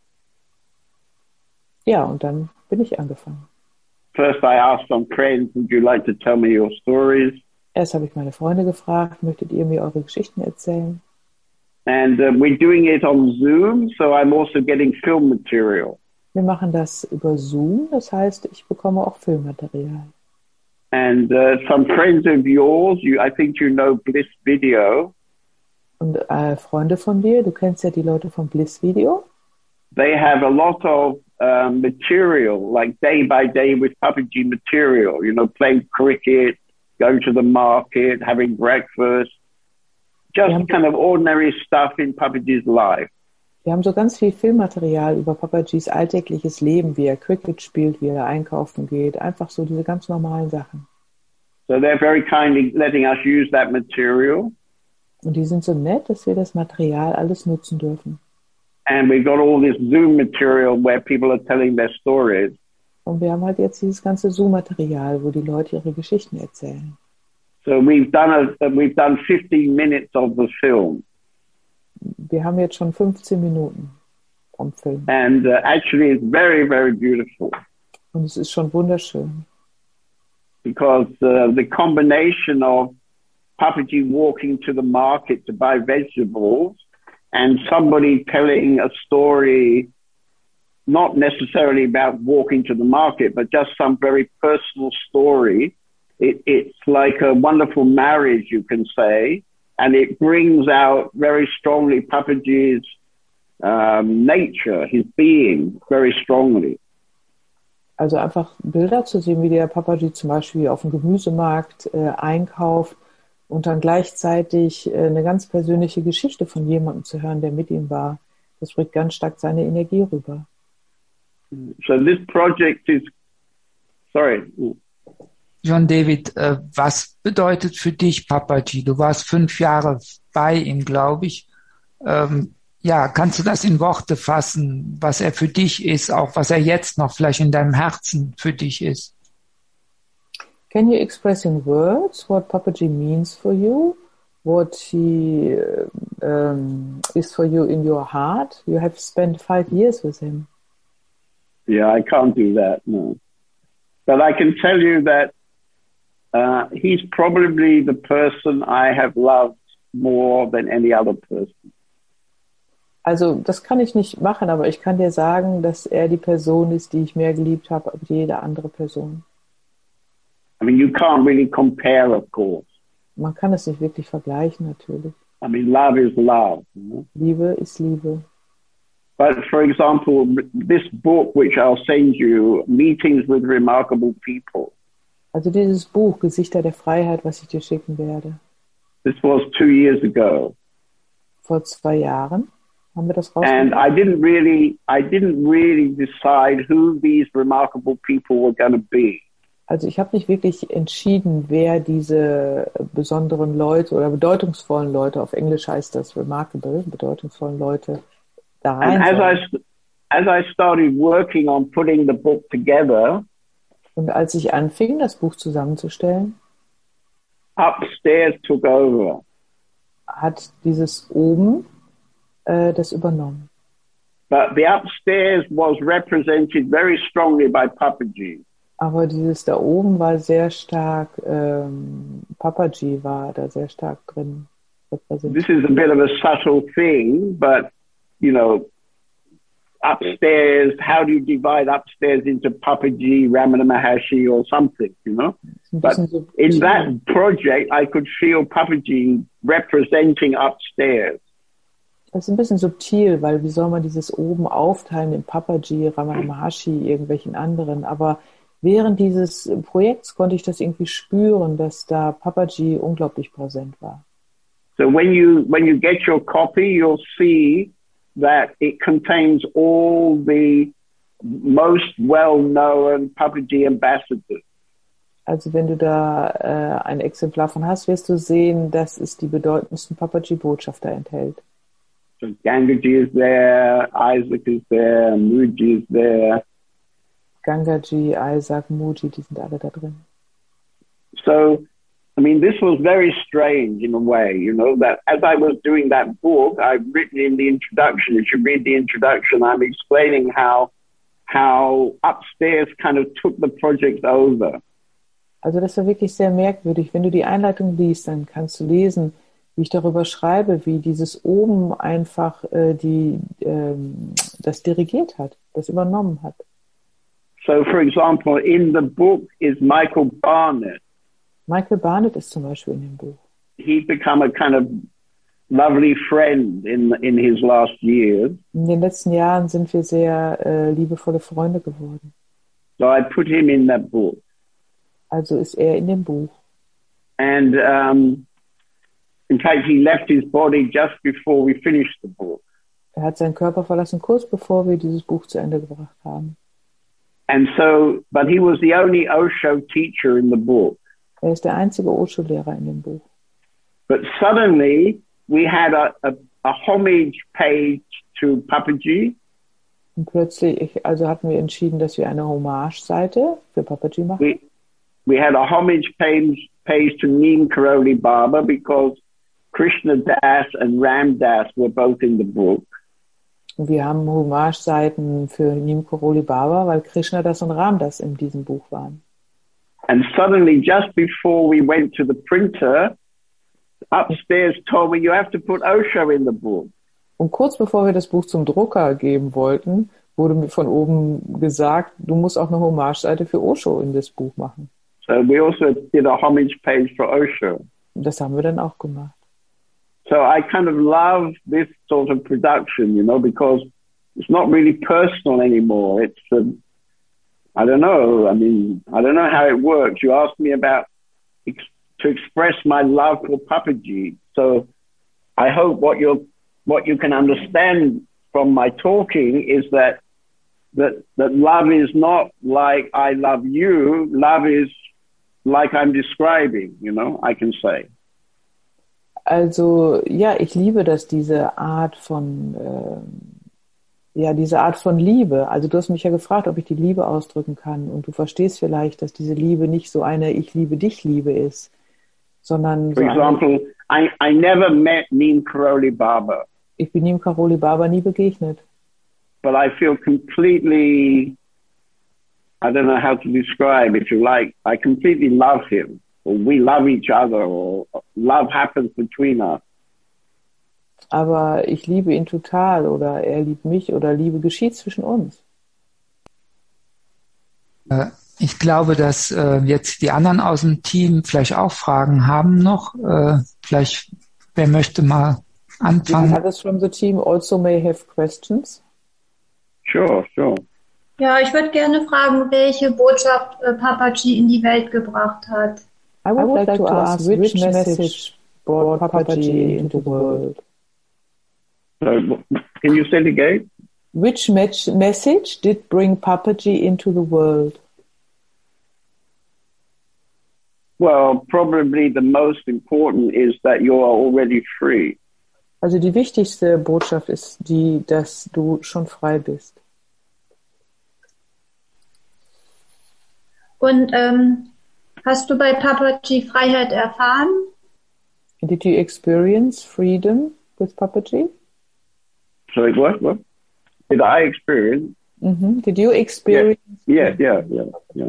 Ja, und dann bin ich angefangen. First I asked some friends, would you like to tell me your stories? Erst habe ich meine Freunde gefragt, möchtet ihr mir eure Geschichten erzählen? And uh, we're doing it on Zoom, so I'm also getting film material. Wir machen das über Zoom, das heißt, ich bekomme auch Filmmaterial. And uh, some friends of yours, you, I think you know Bliss Video. Und äh, Freunde von dir, du kennst ja die Leute von Bliss Video. They have a lot of um, material, like day by day with Papaji material, you know, playing cricket, going to the market, having breakfast, just Yeah. kind of ordinary stuff in Papaji's life. Wir haben so ganz viel Filmmaterial über Papajis alltägliches Leben, wie er Cricket spielt, wie er einkaufen geht, einfach so diese ganz normalen Sachen. So they're very kindly letting us use that material. Und die sind so nett, dass wir das Material alles nutzen dürfen. And we've got all this Zoom material where people are telling their stories. Und wir haben halt jetzt dieses ganze Zoom-Material, wo die Leute ihre Geschichten erzählen. So we've done a, we've done fifteen minutes of the film. Wir haben jetzt schon fünfzehn Minuten vom Film. And uh, actually it's very, very beautiful. Und es ist schon wunderschön. Because uh, the combination of Papaji walking to the market to buy vegetables and somebody telling a story, not necessarily about walking to the market, but just some very personal story. It, it's like a wonderful marriage, you can say, and it brings out very strongly Papaji's um, nature, his being, very strongly. Also einfach Bilder zu sehen, wie der Papaji zum Beispiel auf dem Gemüsemarkt äh, einkauft und dann gleichzeitig äh, eine ganz persönliche Geschichte von jemandem zu hören, der mit ihm war. Das bringt ganz stark seine Energie rüber. So this project is Sorry. John David, äh, was bedeutet für dich Papaji? Du warst fünf Jahre bei ihm, glaube ich. Ähm, ja, kannst du das in Worte fassen, was er für dich ist, auch was er jetzt noch vielleicht in deinem Herzen für dich ist? Can you express in words what Papaji means for you? What he um, is for you in your heart? You have spent five years with him. Yeah, I can't do that, no. But I can tell you that uh, he's probably the person I have loved more than any other person. Also das kann ich nicht machen, aber ich kann dir sagen, dass er die Person ist, die ich mehr geliebt habe als jede andere Person. I mean, you can't really compare, of course. Man kann es nicht wirklich vergleichen, natürlich. I mean, love is love. You know? Liebe ist Liebe. But for example, this book, which I'll send you, Meetings with Remarkable People. Also dieses Buch, Gesichter der Freiheit, was ich dir schicken werde. This was two years ago. Vor zwei Jahren haben wir das And rausgebracht. I didn't really, I didn't really decide who these remarkable people were going to be. Also ich habe nicht wirklich entschieden, wer diese besonderen Leute oder bedeutungsvollen Leute, auf Englisch heißt das remarkable, bedeutungsvollen Leute, da rein And as sollen. I, as I started working on putting the book together, Und als ich anfing, das Buch zusammenzustellen, upstairs took over. hat dieses oben äh, das übernommen. But the upstairs was represented very strongly by Papaji. Aber dieses da oben war sehr stark, ähm, Papaji war da sehr stark drin repräsentiert. This is a bit of a subtle thing, but, you know, upstairs, how do you divide upstairs into Papaji, Ramana Maharshi or something, you know? But So in that project, I could feel Papaji representing upstairs. Das ist ein bisschen subtil, weil wie soll man dieses oben aufteilen in Papaji, Ramana Maharshi, irgendwelchen anderen, aber während dieses Projekts konnte ich das irgendwie spüren, dass da Papaji unglaublich präsent war. So when you, when you get your copy, you'll see that it contains all the most well-known Papaji ambassadors. Also wenn du da äh, ein Exemplar von hast, wirst du sehen, dass es die bedeutendsten Papaji-Botschafter enthält. So Gangaji is there, Isaac is there, Muji is there. Gangaji, Isaac, Muji, die sind alle da drin. So, I mean, this was very strange in a way, you know, that as I was doing that book, I've written in the introduction, if you read the introduction, I'm explaining how, how upstairs kind of took the project over. Also das war wirklich sehr merkwürdig. Wenn du die Einleitung liest, dann kannst du lesen, wie ich darüber schreibe, wie dieses oben einfach äh, die, ähm, das dirigiert hat, das übernommen hat. So, for example, in the book is Michael Barnett. Michael Barnett ist zum Beispiel in dem Buch. He's become a kind of lovely friend in in his last years. In den letzten Jahren sind wir sehr äh, liebevolle Freunde geworden. So I put him in that book. Also ist er in dem Buch. And um, in fact, he left his body just before we finished the book. Er hat seinen Körper verlassen, kurz bevor wir dieses Buch zu Ende gebracht haben. And so, but he was the only Osho teacher in the book. Er ist der einzige Osho-Lehrer in dem Buch. But suddenly, we had a, a, a homage page to Papaji. Und plötzlich, also hatten wir entschieden, dass wir eine Hommage-Seite für Papaji machen. We, we had a homage page, page to Neem Karoli Baba because Krishna Das and Ram Das were both in the book. Und wir haben Hommage-Seiten für Neem Karoli Baba, weil Krishna Das und Ram Das in diesem Buch waren. And suddenly, just before we went to the printer, upstairs told me, you have to put Osho in the book. Und kurz bevor wir das Buch zum Drucker geben wollten, wurde mir von oben gesagt, du musst auch eine Hommage-Seite für Osho in das Buch machen. So we also did a homage page for Osho. Und das haben wir dann auch gemacht. So I kind of love this sort of production, you know, because it's not really personal anymore. It's, um, I don't know. I mean, I don't know how it works. You asked me about ex- to express my love for Papaji. So I hope what you what you can understand from my talking is that that, that love is not like I love you. Love is like I'm describing, you know, I can say. Also, ja, ich liebe das, diese Art von, äh, ja, diese Art von Liebe. Also du hast mich ja gefragt, ob ich die Liebe ausdrücken kann. Und du verstehst vielleicht, dass diese Liebe nicht so eine Ich liebe dich Liebe ist, sondern For so example, eine, I, I never met Neem Karoli Baba, ich bin ihm Karoli Baba nie begegnet. but I feel completely, I don't know how to describe, if you like, I completely love him, or we love each other, or love happens between us. Aber ich liebe ihn total oder er liebt mich oder Liebe geschieht zwischen uns. Äh, ich glaube, dass äh, jetzt die anderen aus dem Team vielleicht auch Fragen haben noch. Äh, vielleicht, wer möchte mal anfangen? Others from the team also may have questions. Sure, sure. Ja, ich würde gerne fragen, welche Botschaft äh, Papaji in die Welt gebracht hat. I would, I would like, like to ask which message brought Papaji into the world. So, can you say it again? Which message did bring Papaji into the world? Well, probably the most important is that you are already free. Also die wichtigste Botschaft ist die, dass du schon frei bist. Und ähm, hast du bei Papaji Freiheit erfahren? Did you experience freedom with Papaji? Sorry, what? What? Did I experience? Mm-hmm. Did you experience? Yeah, yeah, yeah, yeah.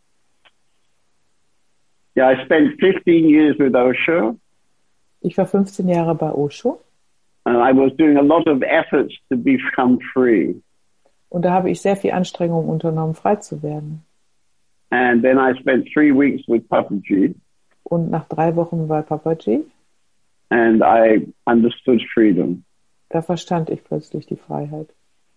Yeah, I spent fifteen years with Osho. Ich war fünfzehn Jahre bei Osho. And I was doing a lot of efforts to become free. Und da habe ich sehr viel Anstrengung unternommen, frei zu werden. And then I spent three weeks with Papaji. Und nach drei Wochen bei Papaji. And I understood freedom. Da verstand ich plötzlich die Freiheit.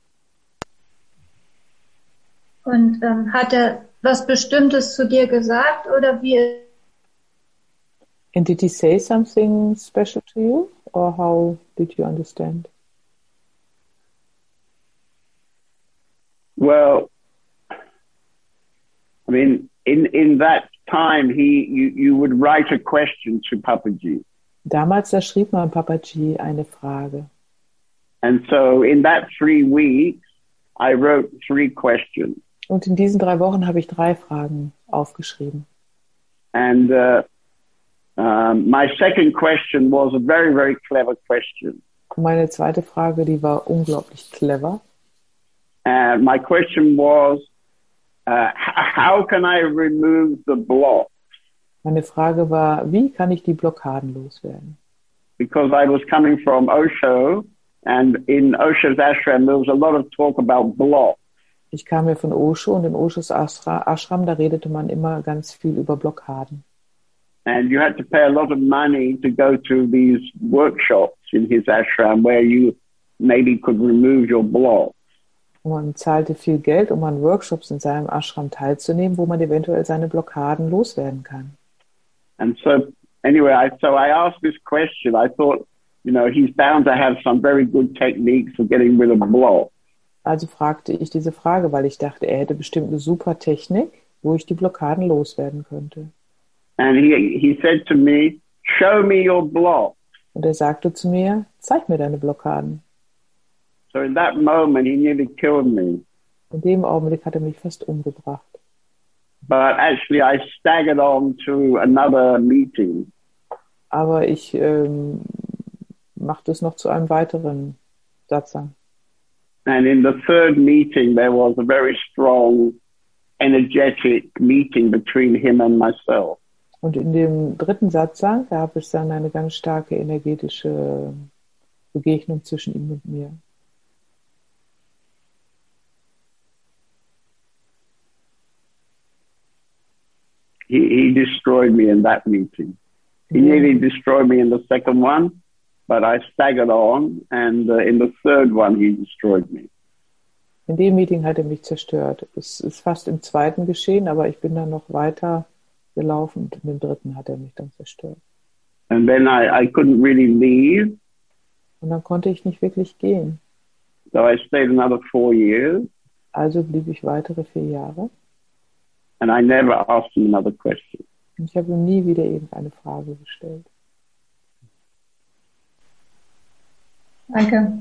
Und ähm, hat er was Bestimmtes zu dir gesagt oder wie? And did he say something special to you, or how did you understand? Well, I mean, in, in that time, he you, you would write a question to Papaji. Damals, da schrieb man Papaji eine Frage. And so in that three weeks, I wrote three questions. Und in diesen drei Wochen habe ich drei Fragen aufgeschrieben. And uh, um, my second question was a very, very clever question. Und meine zweite Frage, die war unglaublich clever. And my question was, uh, how can I remove the block? Meine Frage war, wie kann ich die Blockaden loswerden? Because I was coming from Osho, and in Osho's ashram there was a lot of talk about blocks. Ich kam ja von Osho und in Oshos Ashram, da redete man immer ganz viel über Blockaden. And you had to pay a lot of money to go to these workshops in his ashram where you maybe could remove your block. Und man zahlte viel Geld, um an Workshops in seinem Ashram teilzunehmen, wo man eventuell seine Blockaden loswerden kann. And so, anyway, I, so I asked this question. I thought, you know, he's bound to have some very good techniques for getting rid of blocks. Also fragte ich diese Frage, weil ich dachte, er hätte bestimmt eine super Technik, wo ich die Blockaden loswerden könnte. And he, he said to me, show me your block. Und er sagte zu mir, zeig mir deine Blockaden. So in that moment, he nearly killed me. In dem Augenblick hat er mich fast umgebracht. But actually, I staggered on to another meeting. Aber ich ähm, machte es noch zu einem weiteren Satsang. And in the third meeting, there was a very strong, energetic meeting between him and myself. Und in dem dritten Satsang gab es dann eine ganz starke energetische Begegnung zwischen ihm und mir. He, he destroyed me in that meeting. He Yeah. nearly destroyed me in the second one, but I staggered on, and uh, in the third one, he destroyed me. In dem Meeting hat er mich zerstört. Es ist fast im zweiten geschehen, aber ich bin dann noch weiter gelaufen und in dem dritten hat er mich dann zerstört. And then I, I couldn't really leave, Und dann konnte ich nicht wirklich gehen. so I stayed another four years. Also blieb ich weitere vier Jahre. And I never asked him another question. Und ich habe ihm nie wieder irgendeine Frage gestellt. Danke.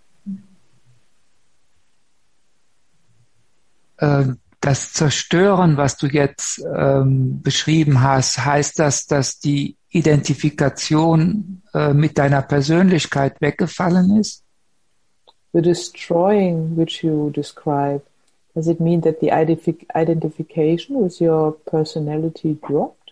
Das Zerstören, was du jetzt ähm, beschrieben hast, heißt das, dass die Identifikation äh, mit deiner Persönlichkeit weggefallen ist? The destroying which you describe, does it mean that the identif- identification with your personality dropped?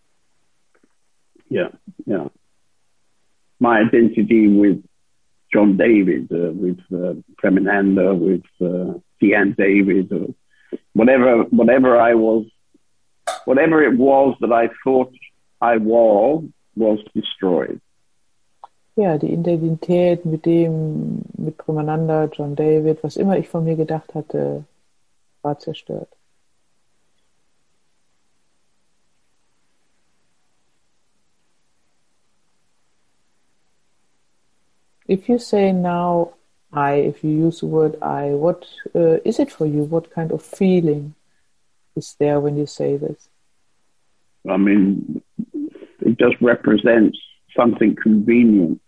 Yeah, yeah. My identity with John David, uh, with uh, Premananda, with uh, Deanne David, or whatever, whatever I was, whatever it was that I thought I was, was destroyed. Ja, die Identität mit dem, mit Premananda, John David, was immer ich von mir gedacht hatte, war zerstört. If you say now I, if you use the word I, what uh, is it for you? What kind of feeling is there when you say this? I mean, it just represents something convenient.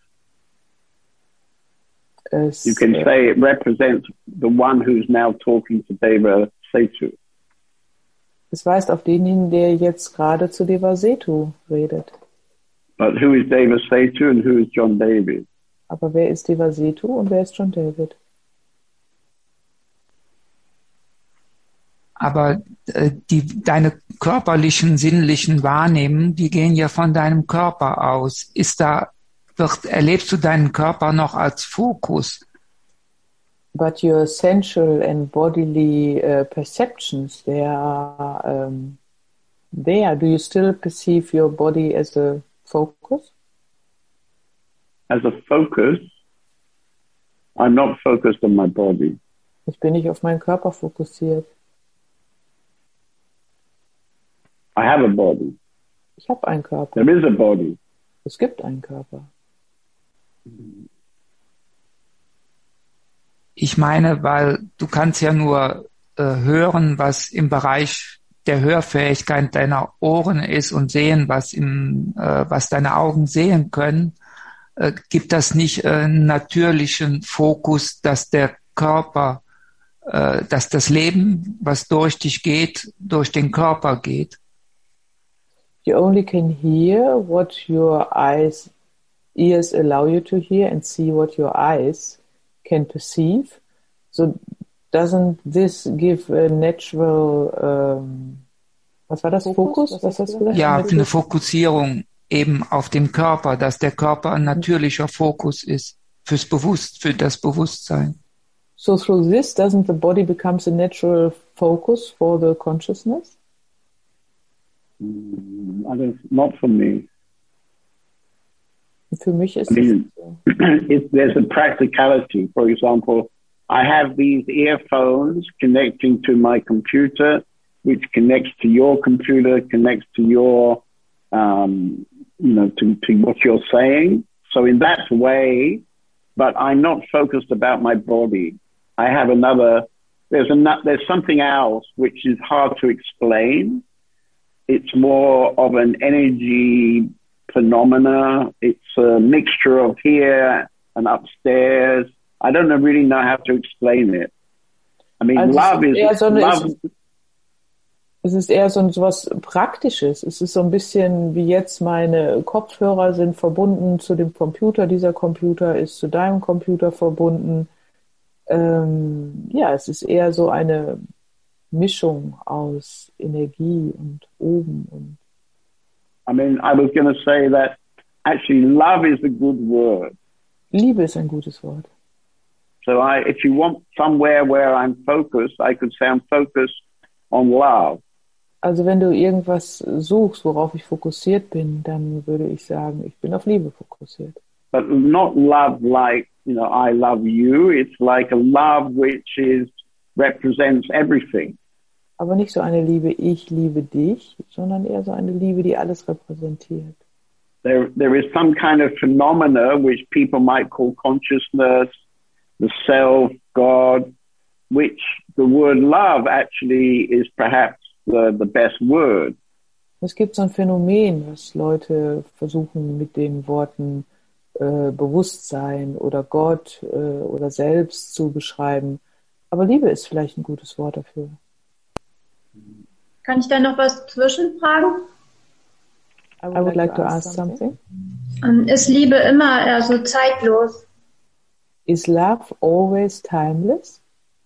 Es, You can äh, say it represents the one who's now talking to Deva Setu. es weist auf denjenigen, der jetzt gerade zu Deva Setu redet. But who is Deva Setu and who is John David? Aber wer ist Deva Setu und wer ist John David? Aber äh, die, deine körperlichen, sinnlichen Wahrnehmungen, die gehen ja von deinem Körper aus. Ist da, wird, erlebst du deinen Körper noch als Fokus? But your sensual and bodily uh, perceptions, they are um, there. Do you still perceive your body as a focus? As a focus, I'm not focused on my body. Ich bin nicht auf meinen Körper fokussiert. I have a body. Ich habe einen Körper. There is a body. Es gibt einen Körper. Ich meine, weil du kannst ja nur äh, hören, was im Bereich der Hörfähigkeit deiner Ohren ist und sehen, was im, äh, was deine Augen sehen können. Äh, gibt das nicht äh, einen natürlichen Fokus, dass der Körper, äh, dass das Leben, was durch dich geht, durch den Körper geht? You only can hear what your eyes, ears allow you to hear and see what your eyes can perceive. So doesn't this give a natural, um, was war das, Fokus? Was hast du gesagt? Ja, eine Fokussierung eben auf dem Körper, dass der Körper ein natürlicher Fokus ist fürs Bewusst, für das Bewusstsein. So through this, doesn't the body becomes a natural focus for the consciousness? Mm, I don't, not for me. Für mich ist I mean, es so. if there's a practicality. For example, I have these earphones connecting to my computer, which connects to your computer, connects to your, um, you know, to, to what you're saying. So in that way, but I'm not focused about my body. I have another, there's a, there's something else which is hard to explain. It's more of an energy phenomena. It's a mixture of here and upstairs. I don't know, really know how to explain it. I mean, Also love es ist eher is so eine, love. Es ist eher so, so was Praktisches. Es ist so ein bisschen wie jetzt meine Kopfhörer sind verbunden zu dem Computer. Dieser Computer ist zu deinem Computer verbunden. Ähm, ja, es ist eher so eine Mischung aus Energie und oben und I mean, I was going to say that actually love is a good word. Liebe ist ein gutes Wort. So I, if you want somewhere where I'm focused, I could say I'm focused on love. Also wenn du irgendwas suchst, worauf ich fokussiert bin, dann würde ich sagen, ich bin auf Liebe fokussiert. But not love like, you know, I love you. It's like a love which is represents everything. Aber nicht so eine Liebe, ich liebe dich, sondern eher so eine Liebe, die alles repräsentiert. There, there is some kind of phenomena which people might call consciousness, the self, God, which the word love actually is perhaps the, the best word. Es gibt so ein Phänomen, was Leute versuchen mit den Worten äh, Bewusstsein oder Gott äh, oder Selbst zu beschreiben. Aber Liebe ist vielleicht ein gutes Wort dafür. Kann ich da noch was zwischenfragen? I would, I would like, like to ask something. something. Ist Liebe immer also zeitlos? Is love always timeless?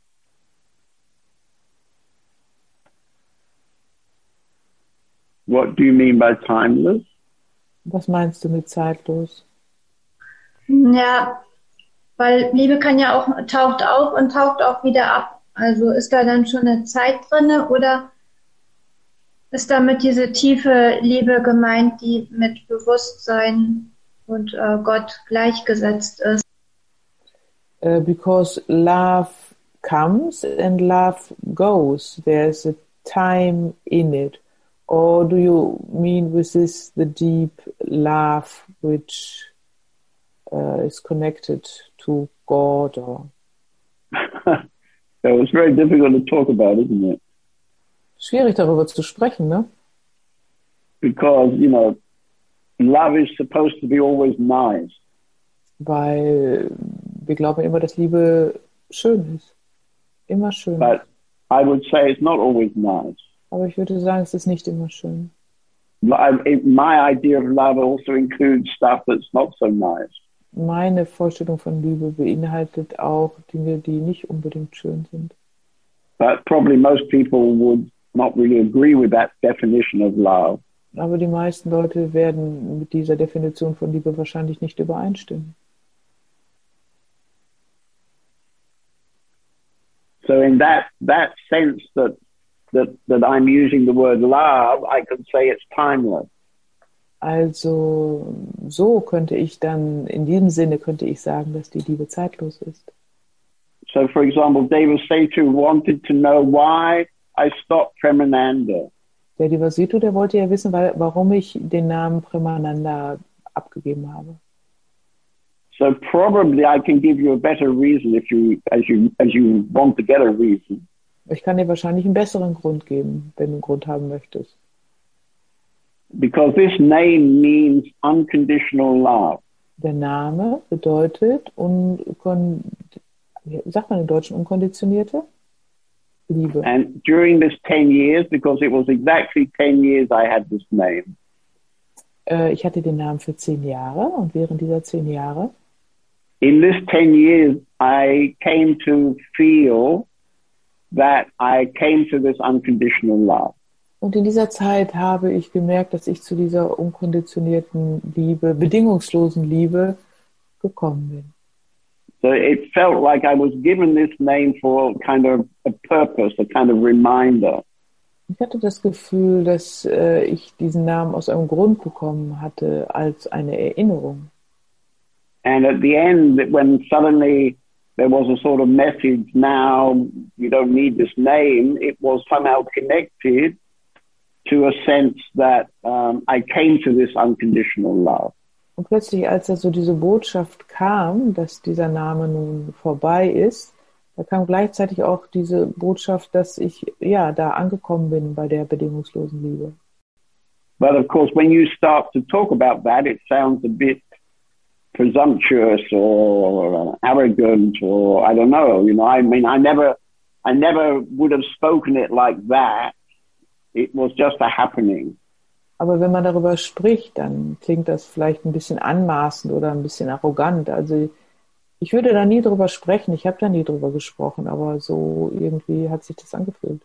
What do you mean by timeless? Was meinst du mit zeitlos? Ja, weil Liebe kann ja auch, taucht auf und taucht auch wieder ab. Also ist da dann schon eine Zeit drinne oder ist damit diese tiefe Liebe gemeint, die mit Bewusstsein und äh, Gott gleichgesetzt ist? Uh, because love comes and love goes. There's a time in it. Or do you mean with this the deep love which uh, is connected to God? Or So it's very difficult to talk about, isn't it? Schwierig darüber zu sprechen, ne? Because, you know, love is supposed to be always nice. Weil wir glauben immer, dass Liebe schön ist. Immer schön. But I would say it's not always nice. Aber ich würde sagen, es ist nicht immer schön. My idea of love also includes stuff that's not so nice. Meine Vorstellung von Liebe beinhaltet auch Dinge, die nicht unbedingt schön sind. But probably most people would not really agree with that definition of love. Aber die meisten Leute werden mit dieser Definition von Liebe wahrscheinlich nicht übereinstimmen. So in that that sense that that that I'm using the word love, I could say it's timeless. Also so könnte ich dann, in diesem Sinne könnte ich sagen, dass die Liebe zeitlos ist. So for example, David Setu wanted to know why I stopped Premananda. Der Devasito, der wollte ja wissen, weil, warum ich den Namen Premananda abgegeben habe. So probably I can give you a better reason if you, as you, as you want to get a reason. Ich kann dir wahrscheinlich einen besseren Grund geben, wenn du einen Grund haben möchtest. Because this name means unconditional love. Der Name bedeutet, unkon, sagt man im Deutschen, unkonditionierte Liebe. And during this ten years, because it was exactly ten years I had this name. Äh, ich hatte den Namen für zehn Jahre und während dieser zehn Jahre in this ten years, I came to feel that I came to this unconditional love. Und in dieser Zeit habe ich gemerkt, dass ich zu dieser unkonditionierten Liebe, bedingungslosen Liebe gekommen bin. So it felt like I was given this name for kind of a purpose, a kind of reminder. Ich hatte das Gefühl, dass äh, ich diesen Namen aus einem Grund bekommen hatte, als eine Erinnerung. And at the end, when suddenly there was a sort of message, now you don't need this name, it was somehow connected to a sense that um, I came to this unconditional love. Und plötzlich, als da so diese Botschaft kam, dass dieser Name nun vorbei ist, da kam gleichzeitig auch diese Botschaft, dass ich ja da angekommen bin bei der bedingungslosen Liebe. But of course, when you start to talk about that, it sounds a bit presumptuous or arrogant or I don't know. You know, I mean, I never, I never would have spoken it like that. It was just a happening. Aber wenn man darüber spricht, dann klingt das vielleicht ein bisschen anmaßend oder ein bisschen arrogant. Also ich würde da nie drüber sprechen. Ich habe da nie drüber gesprochen, aber so irgendwie hat sich das angefühlt.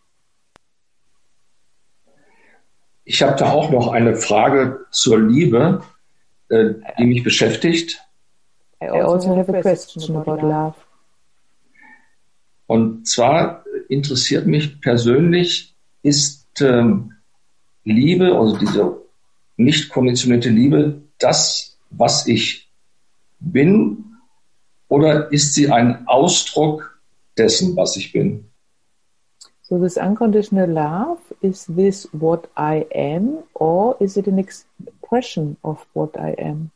Ich habe da auch noch eine Frage zur Liebe, äh, die mich beschäftigt. I also have a question about love. Und zwar interessiert mich persönlich, ist ähm, Liebe, also diese nicht konditionierte Liebe, das, was ich bin, oder ist sie ein Ausdruck dessen, was ich bin? So this unconditional love, is this what I am, or is it an expression of what I am?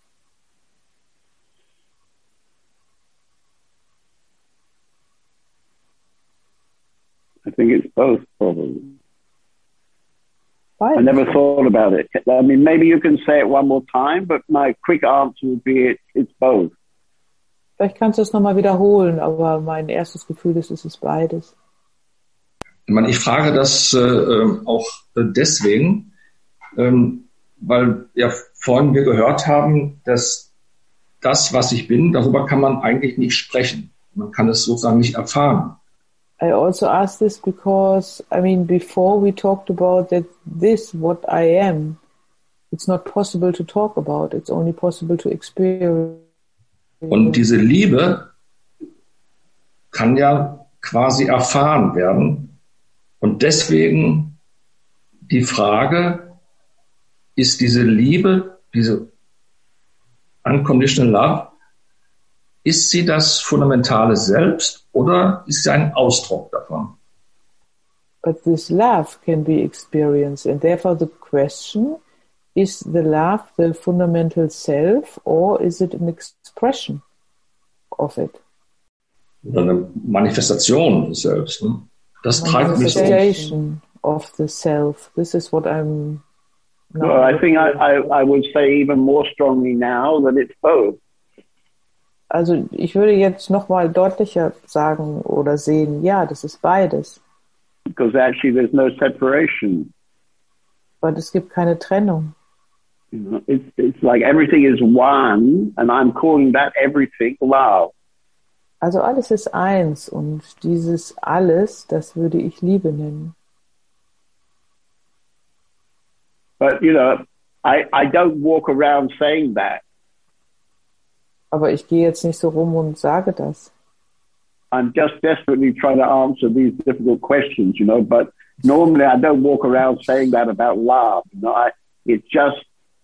I think it's both, probably. Beides. I never thought about it. I mean, maybe you can say it one more time, but my quick answer would be it, it's both. Vielleicht kannst du es nochmal wiederholen, aber mein erstes Gefühl ist, es ist beides. Ich meine, ich frage das äh, auch deswegen, ähm, weil ja vorhin wir gehört haben, dass das, was ich bin, darüber kann man eigentlich nicht sprechen. Man kann es sozusagen nicht erfahren. I also ask this because, I mean, before we talked about that this, what I am, it's not possible to talk about. It's only possible to experience. Und diese Liebe kann ja quasi erfahren werden. Und deswegen die Frage, ist diese Liebe, diese unconditional love, ist sie das fundamentale Selbst oder ist sie ein Ausdruck davon? But this love can be experienced, and therefore the question, is the love the fundamental self or is it an expression of it? Oder eine Manifestation des Selbst. Ne? Das treibt mich so. Manifestation of the self. This is what I'm... Well, I think I, I, I would say even more strongly now that it's both. Also ich würde jetzt noch mal deutlicher sagen oder sehen, ja, das ist beides. Because actually there's no separation. Weil es gibt keine Trennung. You know, it's, it's like everything is one and I'm calling that everything love. Also alles ist eins und dieses alles, das würde ich Liebe nennen. But, you know, I, I don't walk around saying that. Aber ich gehe jetzt nicht so rum und sage das. I'm just desperately trying to answer these difficult questions, you know, but normally I don't walk around saying that about love. You know, I, it's just,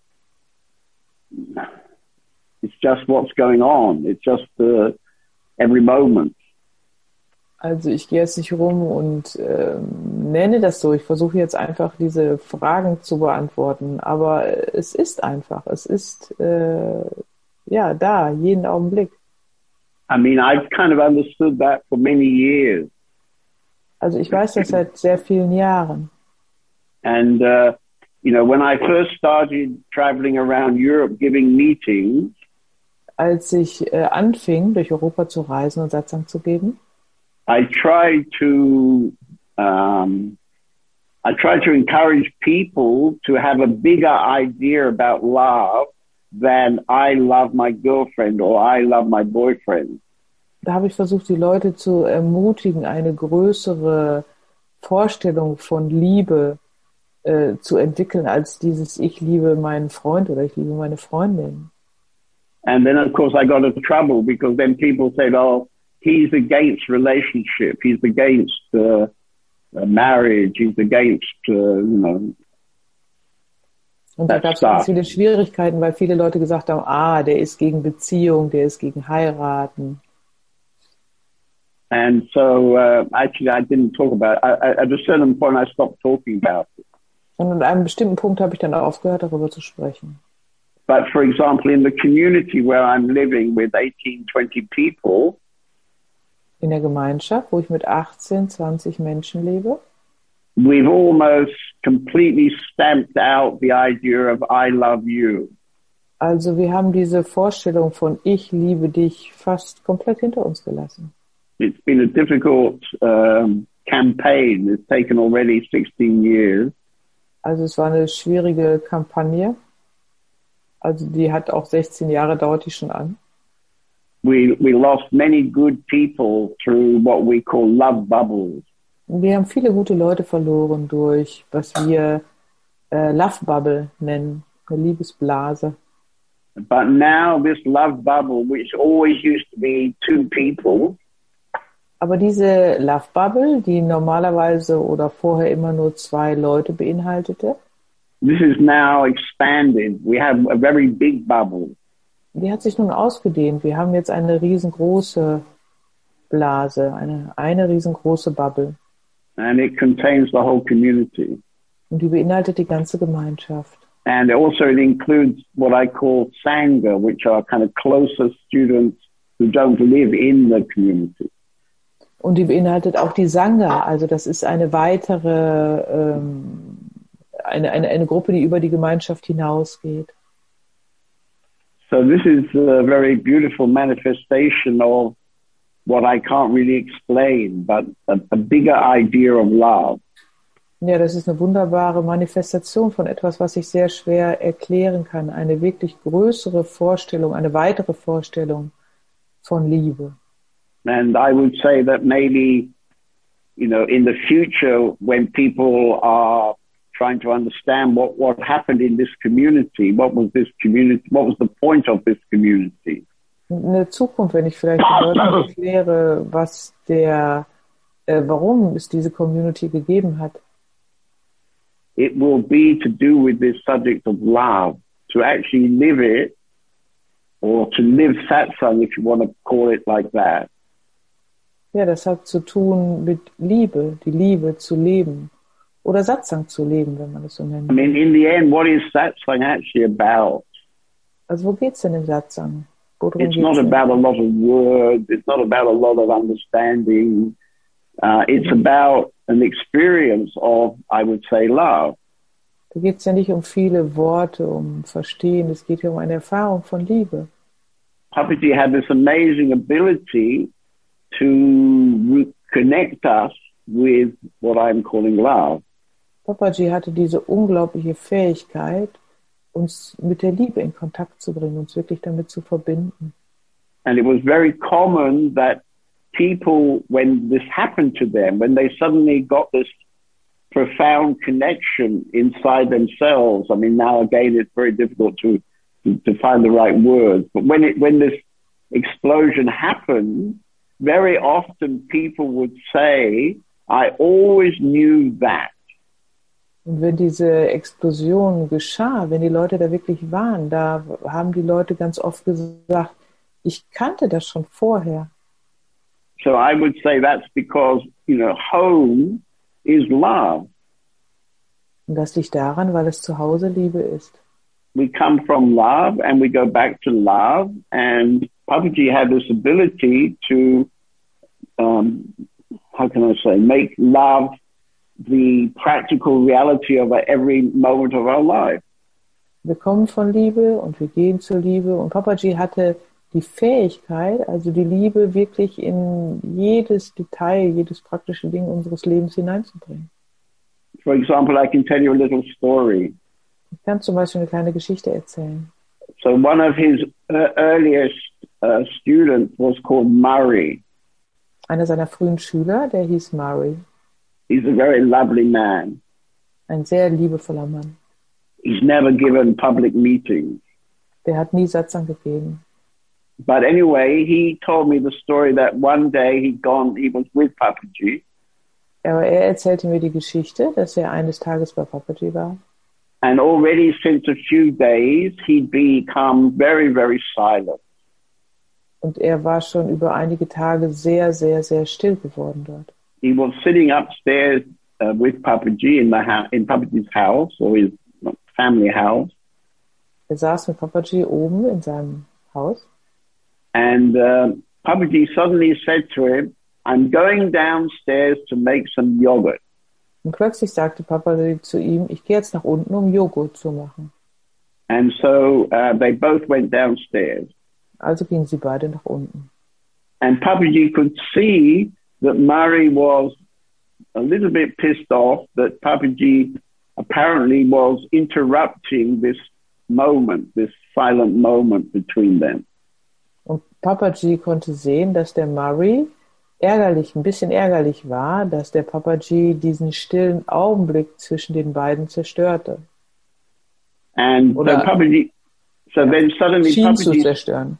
it's just what's going on. It's just uh, every moment. Also ich gehe jetzt nicht rum und äh, nenne das so. Ich versuche jetzt einfach diese Fragen zu beantworten. Aber es ist einfach. Es ist äh, ja da, jeden Augenblick. I mean, I've kind of understood that for many years. Also ich weiß das seit sehr vielen Jahren. And, uh, you know, when I first started traveling around Europe giving meetings, als ich äh, anfing, durch Europa zu reisen und Satsang zu geben, I tried to um, I tried to encourage people to have a bigger idea about love than I love my girlfriend or I love my boyfriend. Da habe ich versucht, die Leute zu ermutigen, eine größere Vorstellung von Liebe äh, zu entwickeln, als dieses Ich liebe meinen Freund oder ich liebe meine Freundin. And then, of course, I got into trouble because then people said, oh, he's against relationship. He's against uh, uh, marriage. He's against, uh, you know. Und da gab es ganz viele Schwierigkeiten, weil viele Leute gesagt haben, ah, der ist gegen Beziehung, der ist gegen Heiraten. And so, uh, actually, I didn't talk about it. I, I, at a certain point, I stopped talking about it. Und an einem bestimmten Punkt habe ich dann aufgehört, darüber zu sprechen. But for example, in the community where I'm living with eighteen, twenty people, in der Gemeinschaft, wo ich mit achtzehn, zwanzig Menschen lebe, we've almost completely stamped out the idea of I love you. Also wir haben diese Vorstellung von ich liebe dich fast komplett hinter uns gelassen. It's been a difficult um, campaign. It's taken already sixteen years. Also es war eine schwierige Kampagne. Also die hat auch sechzehn Jahre, dauert die schon an. We we lost many good people through what we call love bubbles. Wir haben viele gute Leute verloren durch, was wir äh, Love Bubble nennen, eine Liebesblase. But now this love bubble, which always used to be two people, aber diese Love Bubble, die normalerweise oder vorher immer nur zwei Leute beinhaltete, this is now expanded. We have a very big bubble. Die hat sich nun ausgedehnt. Wir haben jetzt eine riesengroße Blase, eine, eine riesengroße Bubble. And it contains the whole community. Und die beinhaltet die ganze Gemeinschaft. And also it includes what I call Sangha, which are kind of closer students who don't live in the community. Und die beinhaltet auch die Sangha, also das ist eine weitere, ähm, eine, eine, eine Gruppe, die über die Gemeinschaft hinausgeht. So this is a very beautiful manifestation of what I can't really explain, but a, a bigger idea of love. Ja, das ist eine wunderbare Manifestation von etwas, was ich sehr schwer erklären kann. Eine wirklich größere Vorstellung, eine weitere Vorstellung von Liebe. And I would say that maybe, you know, in the future, when people are trying to understand what, what happened in this community, what was this community, what was the point of this community? In der Zukunft, wenn ich vielleicht den Leuten erkläre, was der, äh, warum es diese Community gegeben hat. It will be to do with this subject of love, to actually live it, or to live satsang, if you want to call it like that. Ja, das hat zu tun mit Liebe, die Liebe zu leben. Oder Satsang zu leben, wenn man es so nennt. I mean, in the end, what is satsang actually about? Also wo geht's denn im Satsang? Worum It's geht's not denn? about a lot of words. It's not about a lot of understanding. Uh, it's about an experience of, I would say, love. Da geht's ja nicht um viele Worte, um Verstehen. Es geht ja um eine Erfahrung von Liebe. Papaji had this amazing ability to connect us with what I'm calling love. Papaji hatte diese unglaubliche Fähigkeit, uns mit der Liebe in Kontakt zu bringen, uns wirklich damit zu verbinden. And it was very common that people, when this happened to them, when they suddenly got this profound connection inside themselves, I mean, now again, it's very difficult to, to, to find the right words, but when it, when this explosion happened, very often people would say, I always knew that. Und wenn diese Explosion geschah, wenn die Leute da wirklich waren, da haben die Leute ganz oft gesagt, ich kannte das schon vorher. So I would say that's because, you know, home is love. Und das liegt daran, weil es zu Hause Liebe ist. We come from love and we go back to love, and Papaji had this ability to, um, how can I say, make love the practical reality of every moment of our life. Wir kommen von Liebe und wir gehen zur Liebe, und Papaji hatte die Fähigkeit, also die Liebe wirklich in jedes Detail, jedes praktische Ding unseres Lebens hineinzubringen. For example, I can tell you a little story. Ich kann zum Beispiel eine kleine Geschichte erzählen. So one of his uh, earliest uh, students was called Murray. Einer seiner frühen Schüler, der hieß Murray. He's a very lovely man. Ein sehr liebevoller Mann. He's never given public meetings. Der hat nie Satsang gegeben. But anyway, he told me the story that one day he'd gone, he was with Papaji. Aber er erzählte mir die Geschichte, dass er eines Tages bei Papaji war. And already since a few days, he'd become very, very silent. Und er war schon über einige Tage sehr, sehr, sehr still geworden dort. He was sitting upstairs uh, with Papaji in the ha- in Papaji's house, or his family house. Er saß mit Papaji oben in seinem Haus. And uh, Papaji suddenly said to him, I'm going downstairs to make some yogurt. Und plötzlich sagte Papaji zu ihm, ich gehe jetzt nach unten, um Joghurt zu machen. And so uh, they both went downstairs. Also gingen sie beide nach unten. And Papaji could see that Murray was a little bit pissed off that Papaji apparently was interrupting this moment, this silent moment between them. Und Papaji konnte sehen, dass der Murray ärgerlich, ein bisschen ärgerlich war, dass der Papaji diesen stillen Augenblick zwischen den beiden zerstörte. And so Papaji, so ja, then suddenly schien zu Papaji, zerstören.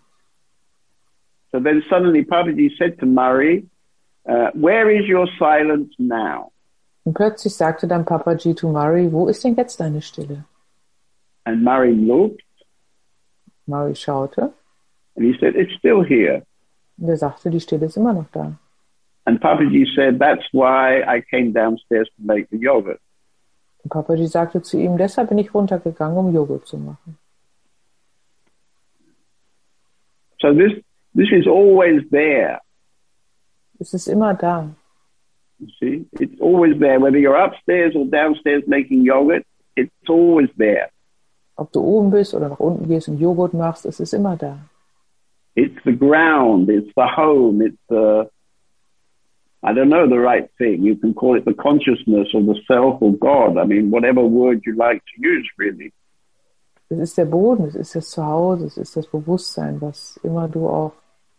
so then suddenly Papaji said to Murray, uh, where is your silence now? Und plötzlich sagte dann Papaji zu Murray, wo ist denn jetzt deine Stille? And Murray looked. Murray schaute. And he said, it's still here. Und er sagte, die Stille ist immer noch da. And Papaji said, that's why I came downstairs to make the yogurt. Und Papaji sagte zu ihm, deshalb bin ich runtergegangen, um Joghurt zu machen. So this, this is always there. Es ist immer da. You see, it's always there. Whether you're upstairs or downstairs making yogurt, it's always there. Ob du oben bist oder nach unten gehst und Joghurt machst, es ist immer da. It's the ground, it's the home, it's the, I don't know the right thing. You can call it the consciousness or the self or God. I mean, whatever word you like to use, really. Es ist der Boden, es ist das Zuhause, es ist das Bewusstsein, was immer du auch.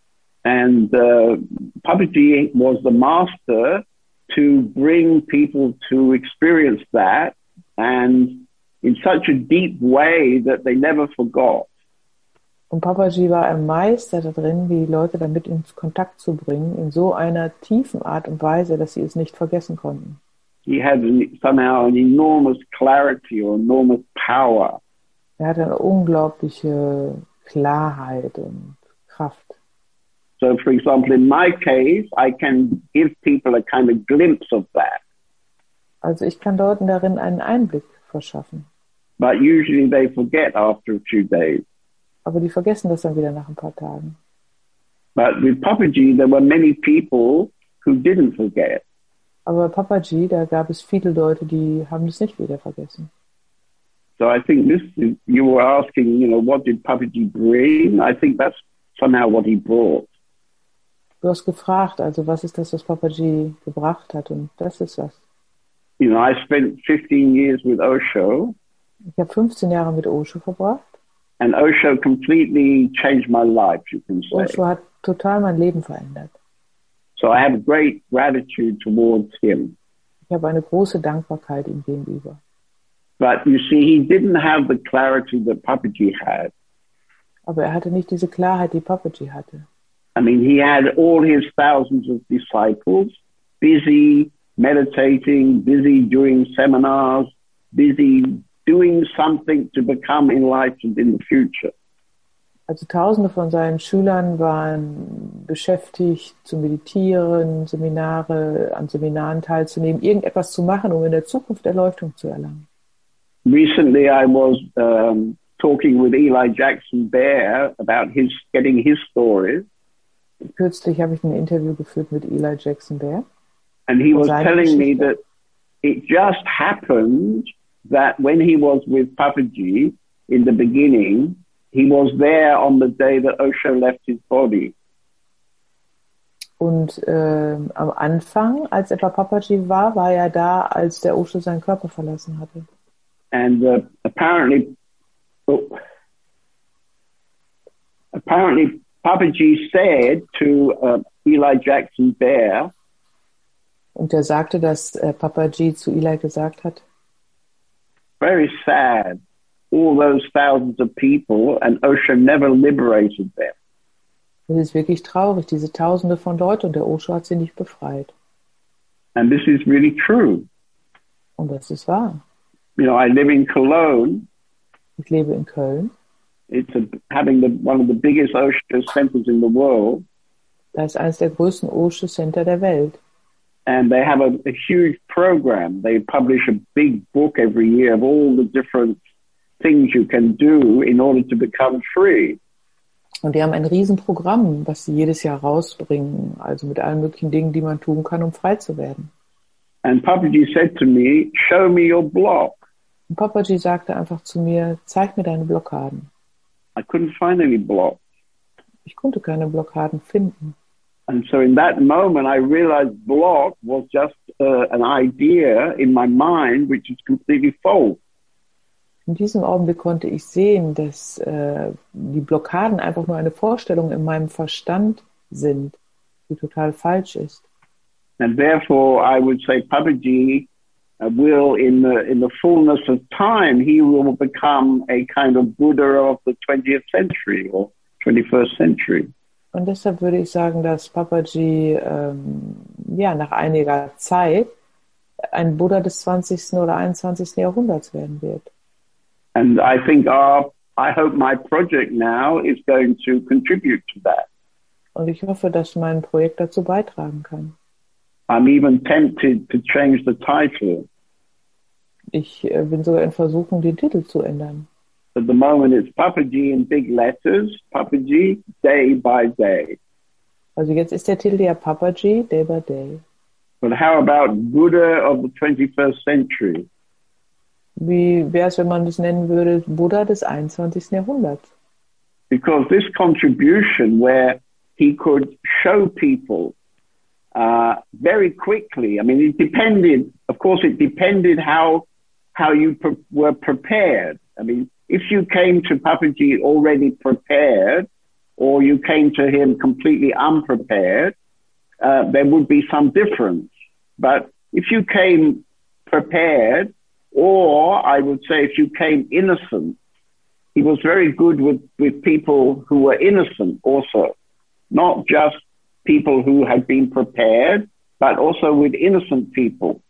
And uh, Papaji was the master to bring people to experience that, and in such a deep way that they never forgot. Und Papaji war ein Meister da drin, die Leute damit in Kontakt zu bringen, in so einer tiefen Art und Weise, dass sie es nicht vergessen konnten. He had an, somehow an enormous clarity or enormous power. Er hatte eine unglaubliche Klarheit und Kraft. So, for example, in my case, I can give people a kind of glimpse of that. Also ich kann Leuten darin einen Einblick verschaffen. But usually they forget after a few days. Aber die vergessen das dann wieder nach ein paar Tagen. But with Papaji, there were many people who didn't forget. Aber bei Papaji, da gab es viele Leute, die haben das nicht wieder vergessen. So I think this is, you were asking, you know, what did Papaji bring? I think that's somehow what he brought. Du hast gefragt, also was ist das, was Papaji gebracht hat? Und das ist das. You know, I spent fifteen years with Osho. Ich habe fünfzehn Jahre mit Osho verbracht. And Osho completely changed my life, you can say. Osho hat total mein Leben verändert. So I have great gratitude towards him. Ich habe eine große Dankbarkeit ihm gegenüber. But you see, he didn't have the clarity that Papaji had. Aber er hatte nicht diese Klarheit, die Papaji hatte. I mean, he had all his thousands of disciples busy meditating, busy doing seminars, busy doing something to become enlightened in the future. Also Tausende von seinen Schülern waren beschäftigt zu meditieren, Seminare, an Seminaren teilzunehmen, irgendetwas zu machen, um in der Zukunft Erleuchtung zu erlangen. Recently, I was um, talking with Eli Jackson Bear about his getting his stories. Kürzlich habe ich ein Interview geführt mit Eli Jackson Bear. And he was telling me that it just happened that when he was with Papaji in the beginning, he was there on the day that Osho left his body. Und äh, am Anfang, als er bei Papaji war, war er da, als der Osho seinen Körper verlassen hatte. And uh, apparently, oh, apparently Papaji said to uh, Eli Jackson Bear, und er sagte, dass äh, Papaji zu Eli gesagt hat, very sad, all those thousands of people, and Osho never liberated them. Das ist wirklich traurig, diese Tausende von Leuten, und der Osho hat sie nicht befreit. And this is really true. Und das ist wahr. You know, I live in Cologne. Ich lebe in Köln. It's a, having the, one of the biggest Osho centers in the world. Das ist eines der größten Osho-Center der Welt. And they have a, a huge program. They publish a big book every year of all the different things you can do in order to become free. Und die haben ein Riesenprogramm, was sie jedes Jahr rausbringen, also mit allen möglichen Dingen, die man tun kann, um frei zu werden. And Papaji said to me, show me your block. Und Papaji sagte einfach zu mir, zeig mir deine Blockaden. I couldn't find any blocks. Ich konnte keine Blockaden finden. And so in that moment, I realized block was just uh, an idea in my mind, which is completely false. In diesem Augenblick konnte ich sehen, dass äh, die Blockaden einfach nur eine Vorstellung in meinem Verstand sind, die total falsch ist. And therefore, I would say Papaji uh, will, in the, in the fullness of time, he will become a kind of Buddha of the twentieth century or twenty-first century. Und deshalb würde ich sagen, dass Papaji ähm, ja, nach einiger Zeit ein Buddha des zwanzigsten oder einundzwanzigsten Jahrhunderts werden wird. And I think our, I hope my project now is going to contribute to that. Und ich hoffe, dass mein Projekt dazu beitragen kann. I'm even tempted to change the title. Ich äh, bin sogar in Versuchung, den Titel zu ändern. At the moment, it's Papaji in big letters, Papaji day by day. Also jetzt ist der Titel ja Papaji, Day by Day. But how about Buddha of the twenty-first century? Wie wäre es, wenn man das nennen würde, Buddha des einundzwanzigsten Jahrhunderts? Because this contribution where he could show people uh, very quickly, I mean, it depended, of course, it depended how how you pre- were prepared. I mean, if you came to Papaji already prepared, or you came to him completely unprepared, uh, there would be some difference. But if you came prepared, or I would say if you came innocent, he was very good with, with people who were innocent also, not just people who had been prepared, but also with innocent people.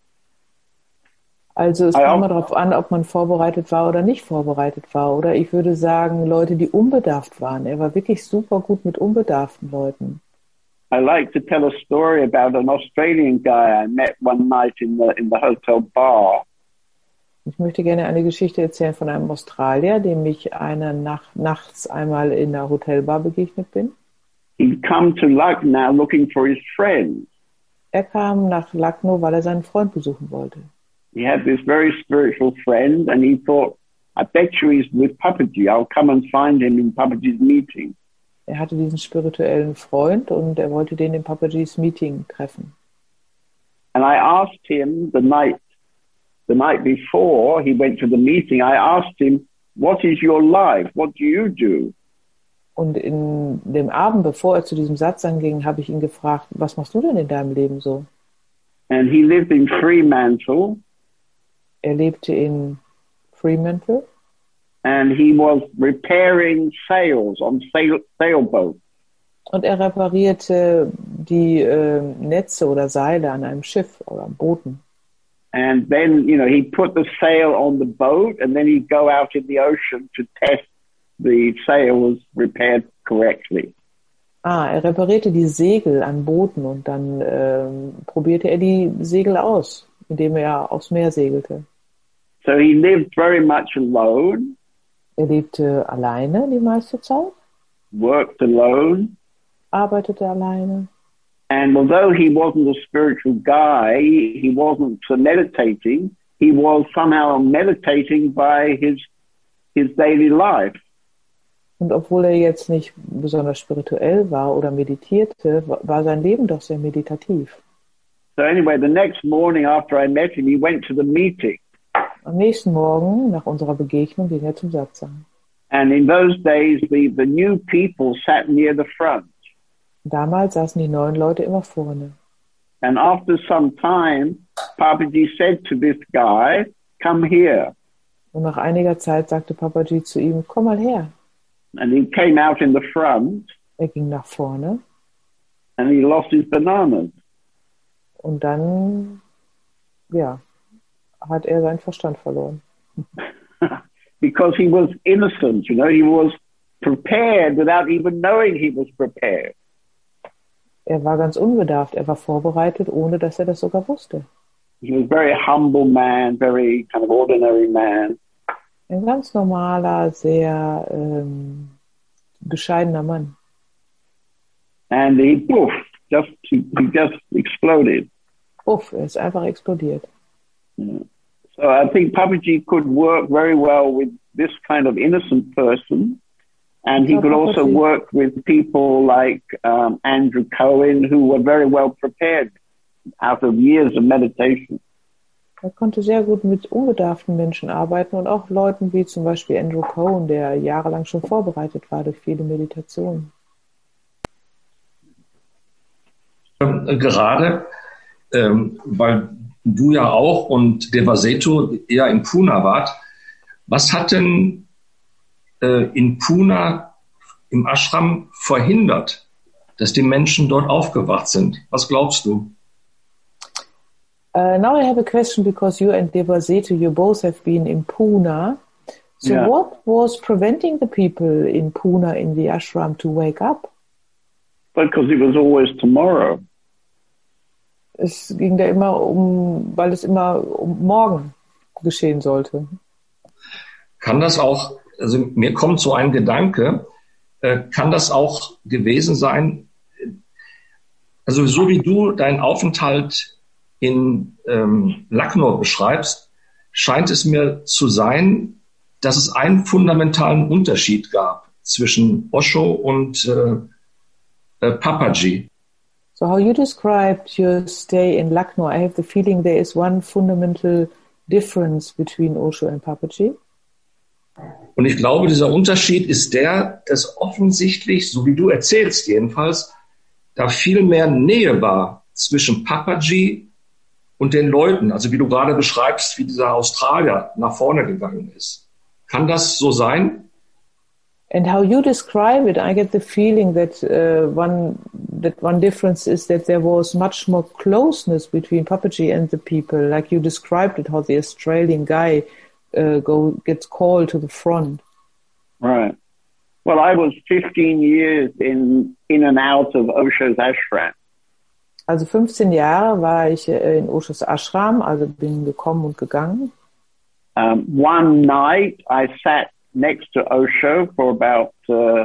Also es kam darauf an, ob man vorbereitet war oder nicht vorbereitet war. Oder ich würde sagen, Leute, die unbedarft waren. Er war wirklich super gut mit unbedarften Leuten. I like to tell a story about an Australian guy I met one night in the, in the hotel bar. Ich möchte gerne eine Geschichte erzählen von einem Australier, dem ich eine Nacht, nachts einmal in der Hotelbar begegnet bin. He'd come to Lucknow looking for his friend. Er kam nach Lucknow, weil er seinen Freund besuchen wollte. He had this very spiritual friend, and he thought, I bet you he's with Papaji. I'll come and find him in Papaji's meeting. Er hatte diesen spirituellen Freund und er wollte den in Papajis Meeting treffen. And I asked him the night, the night before he went to the meeting, I asked him, what is your life? What do you do? Und in dem Abend, bevor er zu diesem Satz anging, habe ich ihn gefragt, was machst du denn in deinem Leben so? And he lived in Fremantle. Er lebte in Fremantle. And he was repairing sails on sail, sailboats. Und er reparierte die äh, Netze oder Seile an einem Schiff oder am Booten. And then, you know, he put the sail on the boat and then he'd go out in the ocean to test the sail was repaired correctly. Ah, er reparierte die Segel an Booten und dann ähm, probierte er die Segel aus, indem er aufs Meer segelte. So he lived very much alone. Er lebte alleine die meiste Zeit. Worked alone. Arbeitete alleine. And although he wasn't a spiritual guy, he wasn't meditating, he was somehow meditating by his, his daily life. Und obwohl er jetzt nicht besonders spirituell war oder meditierte, war sein Leben doch sehr meditativ. So anyway, the next morning after I met him, he went to the meeting. Am nächsten Morgen, nach unserer Begegnung, ging er zum Satsang. And in those days, the, the new people sat near the front. Damals saßen die neuen Leute immer vorne. And after some time, Papaji said to this guy, come here. Und nach einiger Zeit sagte Papaji zu ihm, komm mal her. And he came out in the front. Er ging nach vorne. And he lost his bananas. Und dann, ja, hat er seinen Verstand verloren. Because he was innocent, you know, he was prepared without even knowing he was prepared. Er war ganz unbedarft, er war vorbereitet, ohne dass er das sogar wusste. He was a very humble man, very kind of ordinary man. Ein ganz normaler, sehr ähm, bescheidener Mann. And he, poof, just, he, he just exploded. Puff, er ist einfach explodiert. Yeah. So I think Papaji could work very well with this kind of innocent person. And he so could Papaji, also work with people like um, Andrew Cohen, who were very well prepared out of years of meditation. Er konnte sehr gut mit unbedarften Menschen arbeiten und auch Leuten wie zum Beispiel Andrew Cohen, der jahrelang schon vorbereitet war durch viele Meditationen. Gerade, ähm, weil du ja auch und Devaseto eher in Pune wart, was hat denn äh, in Pune im Ashram verhindert, dass die Menschen dort aufgewacht sind? Was glaubst du? Uh, now I have a question because you and Devaseto, you both have been in Pune. So yeah. What was preventing the people in Pune in the ashram to wake up? Because it was always tomorrow. Es ging da immer um, weil es immer um morgen geschehen sollte. Kann das auch, also mir kommt so ein Gedanke, äh, kann das auch gewesen sein, Also so wie du deinen Aufenthalt in ähm, Lucknow beschreibst, scheint es mir zu sein, dass es einen fundamentalen Unterschied gab zwischen Osho und äh, äh, Papaji. So how you described your stay in Lucknow, I have the feeling there is one fundamental difference between Osho and Papaji. Und ich glaube, dieser Unterschied ist der, dass offensichtlich, so wie du erzählst jedenfalls, da viel mehr Nähe war zwischen Papaji und den Leuten. Also wie du gerade beschreibst, wie dieser Australier nach vorne gegangen ist. Kann das so sein? And how you describe it, I get the feeling that uh, one that one difference is that there was much more closeness between Papaji and the people, like you described it, how the Australian guy uh, go gets called to the front. Right. Well, I was fifteen years in in and out of Osho's ashram. Also fünfzehn Jahre war ich äh, in Oshos Ashram, also bin gekommen und gegangen. Um, one night I sat next to Osho for about uh,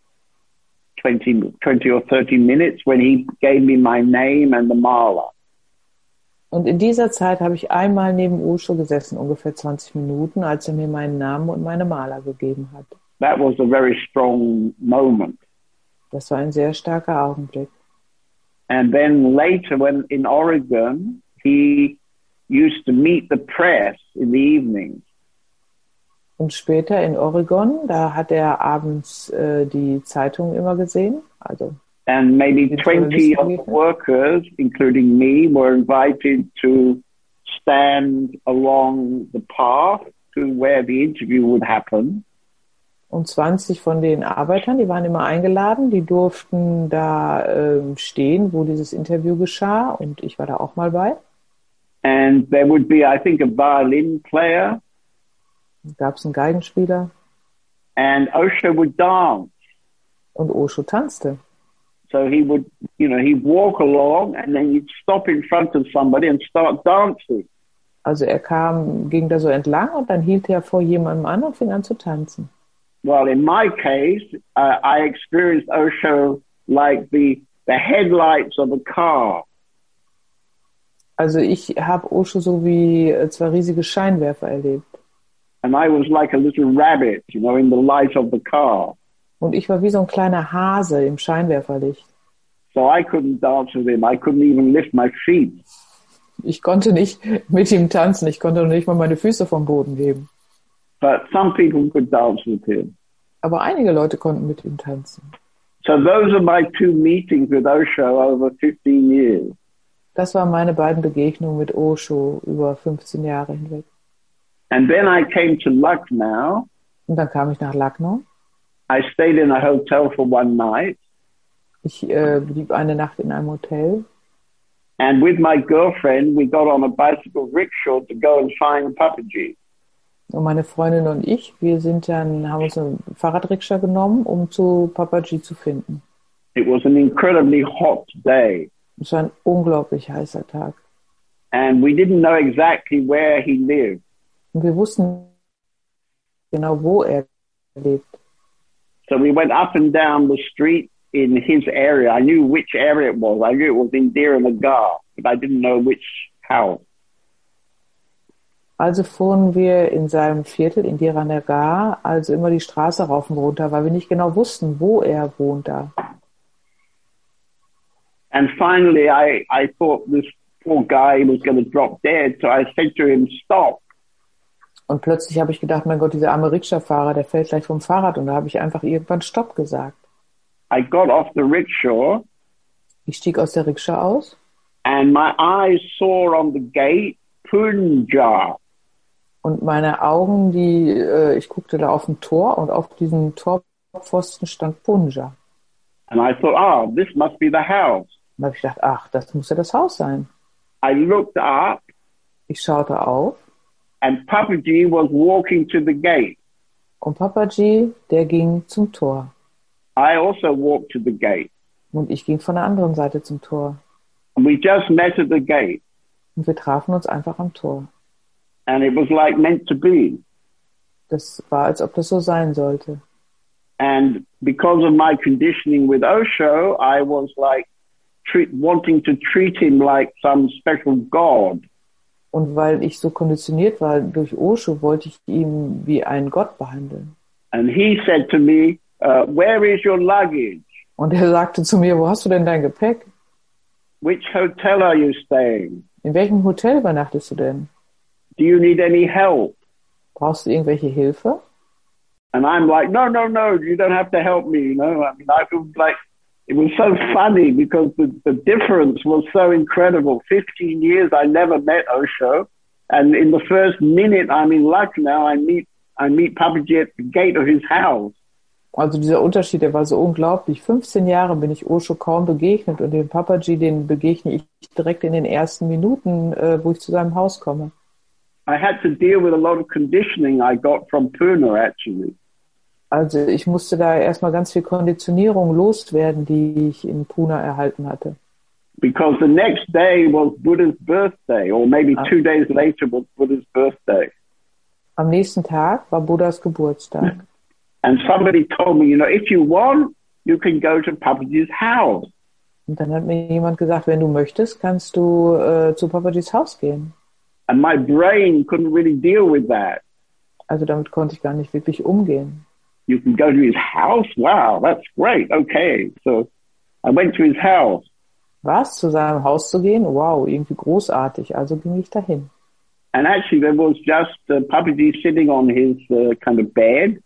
twenty, twenty or thirty minutes when he gave me my name and the mala. Und in dieser Zeit habe ich einmal neben Osho gesessen, ungefähr zwanzig Minuten, als er mir meinen Namen und meine Mala gegeben hat. That was a very strong moment. Das war ein sehr starker Augenblick. And then later when in Oregon, he used to meet the press in the evenings. Und später in Oregon, da hat er abends äh, die Zeitung immer gesehen. Also and maybe twenty of the workers, including me, were invited to stand along the path to where the interview would happen. Und zwanzig von den Arbeitern, die waren immer eingeladen, die durften da ähm, stehen, wo dieses Interview geschah. Und ich war da auch mal bei. And there would be, I think, a violin player. Gab es einen Geigenspieler. And Osho would dance. Und Osho tanzte. So he would, you know, he'd walk along and then he'd stop in front of somebody and start dancing. Also er kam, ging da so entlang und dann hielt er vor jemandem an und fing an zu tanzen. Well, in my case, uh, I experienced Osho like the the headlights of a car. Also ich habe Osho so wie äh, zwei riesige Scheinwerfer erlebt. And I was like a little rabbit, you know, in the light of the car. Und ich war wie so ein kleiner Hase im Scheinwerferlicht. So I couldn't dance with him. I couldn't even lift my feet. Ich konnte nicht mit ihm tanzen. Ich konnte noch nicht mal meine Füße vom Boden heben. But some people could dance with him. Aber einige Leute konnten mit ihm tanzen. So those are my two meetings with Osho over fifteen years. Das waren meine beiden Begegnungen mit Osho über fünfzehn Jahre hinweg. And then I came to Lucknow. Und dann kam ich nach Lucknow. I stayed in a hotel for one night. Ich äh, blieb eine Nacht in einem Hotel. And with my girlfriend, we got on a bicycle rickshaw to go and find Papaji. Und meine Freundin und ich, wir sind dann, haben uns einen Fahrradrikscha genommen, um zu Papaji zu finden. It was an incredibly hot day. Es war ein unglaublich heißer Tag. And we didn't know exactly where he lived. Und wir wussten genau, wo er lebt. So we went up and down the street in his area. I knew which area it was. I knew it was Indira Nagar, but I didn't know which house. Also fuhren wir in seinem Viertel, Indira Nagar, also immer die Straße rauf und runter, weil wir nicht genau wussten, wo er wohnt da. And finally, I, I thought this poor guy was going to drop dead, so I said to him, stop. Und plötzlich habe ich gedacht, mein Gott, dieser arme Rikscha-Fahrer, der fällt gleich vom Fahrrad. Und da habe ich einfach irgendwann Stopp gesagt. I got off the rickshaw. Ich stieg aus der Rikscha aus. And my eyes saw on the gate Punja. Und meine Augen, die, äh, ich guckte da auf ein Tor und auf diesem Torpfosten stand Punja. And I thought, oh, this must be the house. Und da habe ich gedacht, ach, das muss ja das Haus sein. I looked up. Ich schaute auf. And Papaji was walking to the gate. Und Papaji, der ging zum Tor. I also walked to the gate. Und ich ging von der anderen Seite zum Tor. And we just met at the gate. Und wir trafen uns einfach am Tor. And it was like meant to be. Das war, als ob das so sein sollte. And because of my conditioning with Osho, I was like treat, wanting to treat him like some special god. Und weil ich so konditioniert war durch Osho, wollte ich ihn wie einen Gott behandeln. And he said to me, uh, where is your luggage? Und er sagte zu mir, wo hast du denn dein Gepäck? Which hotel are you staying? In welchem Hotel übernachtest du denn? Do you need any help? Brauchst du irgendwelche Hilfe? And I'm like, no, no, no, you don't have to help me. You know, I mean, I was like, it was so funny because the, the difference was so incredible. fifteen years, I never met Osho. And in the first minute I'm in Lucknow, I meet, I meet Papaji at the gate of his house. Also dieser Unterschied, der war so unglaublich. fünfzehn Jahre bin ich Osho kaum begegnet und den Papaji, den begegne ich direkt in den ersten Minuten, äh, wo ich zu seinem Haus komme. I had to deal with a lot of conditioning I got from Pune, actually. Also ich musste da erstmal ganz viel Konditionierung loswerden, die ich in Pune erhalten hatte. Because the next day was Buddha's birthday, or maybe two days later was Buddha's birthday. Am nächsten Tag war Buddhas Geburtstag. And somebody told me, you know, if you want, you can go to Papaji's house. Und dann hat mir jemand gesagt, wenn du möchtest, kannst du äh, zu Papajis Haus gehen. And my brain couldn't really deal with that. Also damit konnte ich gar nicht wirklich umgehen. You can go to his house? Wow, that's great. Okay. So I went to his house. Was? Zu seinem Haus zu gehen? Wow, irgendwie großartig. Also ging ich dahin. And actually there was just uh, Papaji sitting on his uh, kind of bed.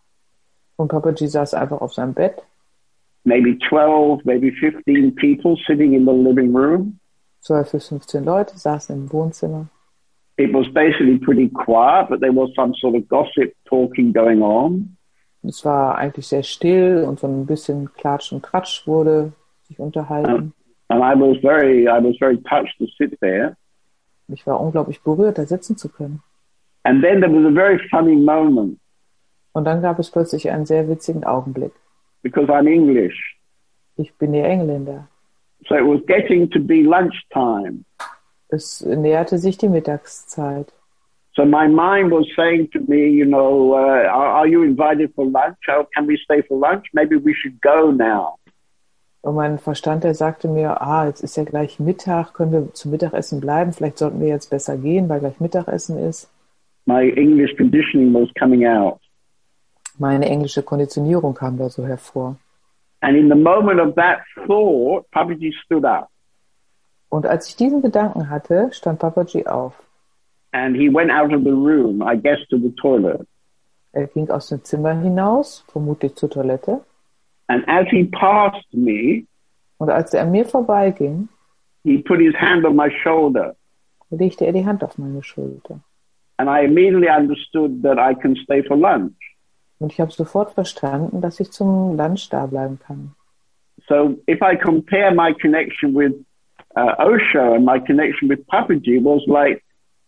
Und Papaji saß einfach auf seinem Bett. Maybe twelve, maybe fifteen people sitting in the living room. zwölf bis fünfzehn Leute saßen im Wohnzimmer. It was basically pretty quiet, but there was some sort of gossip talking going on. Es war eigentlich sehr still und so ein bisschen Klatsch und Tratsch wurde sich unterhalten. And, and I was very, I was very touched to sit there. Ich war unglaublich berührt, da sitzen zu können. And then there was a very funny moment. Und dann gab es plötzlich einen sehr witzigen Augenblick. Because I'm English. Ich bin ja Engländer. So it was getting to be lunchtime. Es näherte sich die Mittagszeit. So my mind was saying to me, you know, uh, are, are you invited for lunch? Oh, can we stay for lunch? Maybe we should go now. Und mein Verstand, der sagte mir, ah, jetzt ist ja gleich Mittag, können wir zum Mittagessen bleiben? Vielleicht sollten wir jetzt besser gehen, weil gleich Mittagessen ist. My English conditioning was coming out. Meine englische Konditionierung kam da so hervor. And in the moment of that thought, Papaji stood up. Und als ich diesen Gedanken hatte, stand Papaji auf. And he went out of the room, I guess to the toilet. Er ging aus dem Zimmer hinaus, vermutlich zur Toilette. And as he passed me, und als er an mir vorbeiging, he put his hand on my shoulder. legte er die Hand auf meine Schulter. And I immediately understood that I can stay for lunch. Und ich habe sofort verstanden, dass ich zum Lunch da bleiben kann. So if I compare my connection with uh, Osho and my connection with Papaji was like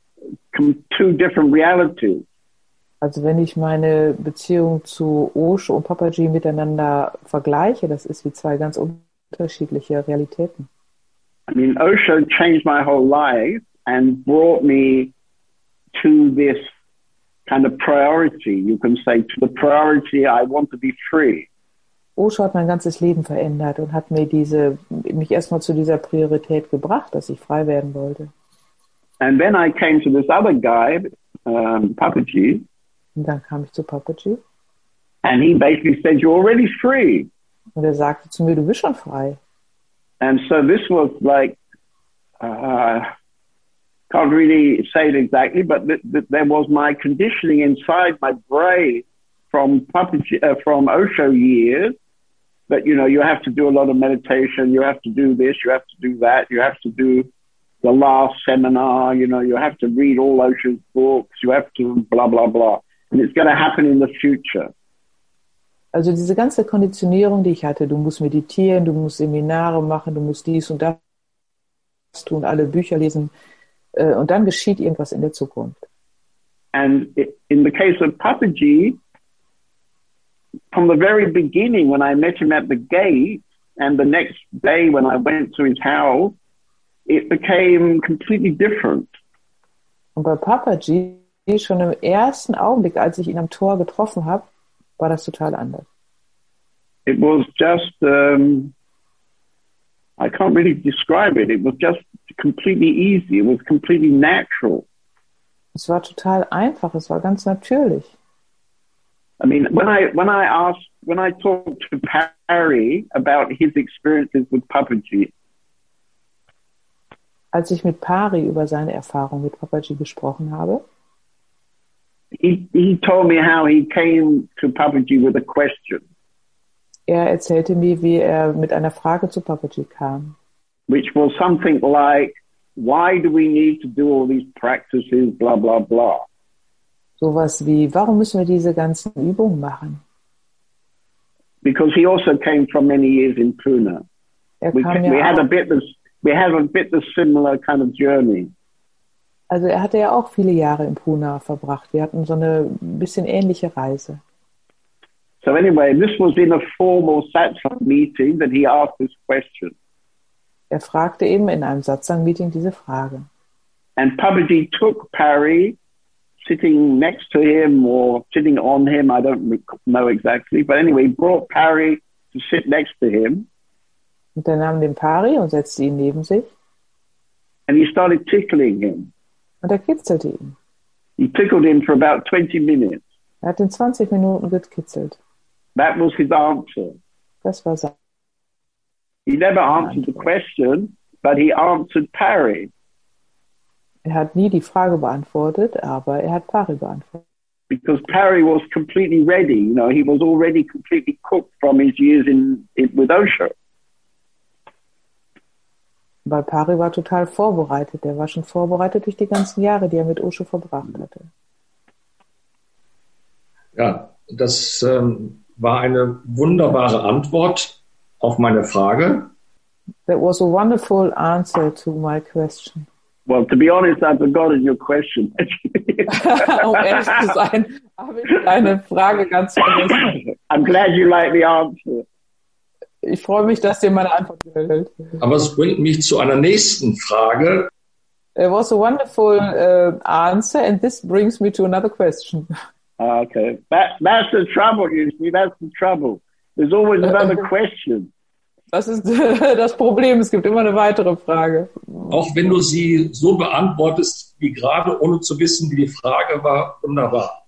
two different realities. Also wenn ich meine Beziehung zu Osho und Papaji miteinander vergleiche, das ist wie zwei ganz unterschiedliche Realitäten. I mean, Osho changed my whole life and brought me to this kind of priority, you can say, to the priority I want to be free. Osho hat mein ganzes Leben verändert und hat mir diese, mich erstmal zu dieser Priorität gebracht, dass ich frei werden wollte. And then I came to this other guy, um, Papaji. Und dann kam ich zu Papaji. And he basically said, you're already free. Und er sagte zu mir, du bist schon frei. And so this was like, uh, can't really say it exactly, but th- th- there was my conditioning inside my brain from Papaji, uh, from Osho years that, you know, you have to do a lot of meditation, you have to do this, you have to do that, you have to do the last seminar, you know, you have to read all Osho's books, you have to blah, blah, blah. And it's going to happen in the future. Also diese ganze Konditionierung, die ich hatte, du musst meditieren, du musst Seminare machen, du musst dies und das tun, alle Bücher lesen, äh, und dann geschieht irgendwas in der Zukunft. And in the case of Papaji, from the very beginning, when I met him at the gate, and the next day when I went to his house, it became completely different. Und bei Papaji, schon im ersten Augenblick, als ich ihn am Tor getroffen habe, war das total anders. It was just, um, I can't really describe it. It was just completely easy. It was completely natural. Es war total einfach. Es war ganz natürlich. I mean, when I when I asked when I talked to Parry about his experiences with Papaji, als ich mit Pari über seine Erfahrung mit Papaji gesprochen habe, he he told me how he came to Papaji with a question. Er erzählte mir, wie er mit einer Frage zu Papaji kam. Which was something like, why do we need to do all these practices, blah, blah, blah. Sowas wie, warum müssen wir diese ganzen Übungen machen? Because he also came from many years in Pune. Er we, kam we ja had auch, a bit of, we had a bit of similar kind of journey. Also er hatte ja auch viele Jahre in Pune verbracht. Wir hatten so eine bisschen ähnliche Reise. So anyway, this was in a formal satsang meeting that he asked this question. Er fragte eben in einem Satsang-Meeting diese Frage. And Papaji took Parry, sitting next to him or sitting on him, I don't know exactly, but anyway, brought Parry to sit next to him. Und er nahm den Pari und setzte ihn neben sich. And he started tickling him. Und er kitzelte ihn. He tickled him for about twenty minutes. Er hat ihn zwanzig Minuten gekitzelt. That was his answer. Das war sein. He never answered the question, but he answered Parry. Er hat nie die Frage beantwortet, aber er hat Pari beantwortet. Because Parry was completely ready. You know, he was already completely cooked from his years in, in with Osho. Weil Pari war total vorbereitet. Er war schon vorbereitet durch die ganzen Jahre, die er mit Osho verbracht hatte. Ja, das ähm, war eine wunderbare Antwort auf meine Frage. That was a wonderful answer to my question. Well, to be honest, I've forgotten your question. Um ehrlich zu sein, habe ich deine Frage ganz vergessen. I'm glad you like the answer. Ich freue mich, dass dir meine Antwort gefällt. Aber es bringt mich zu einer nächsten Frage. It was a wonderful uh, answer, and this brings me to another question. Okay, that, that's the trouble, you see, that's the trouble. There's always another question. Das ist das Problem, es gibt immer eine weitere Frage. Auch wenn du sie so beantwortest, wie gerade, ohne zu wissen, wie die Frage war, wunderbar.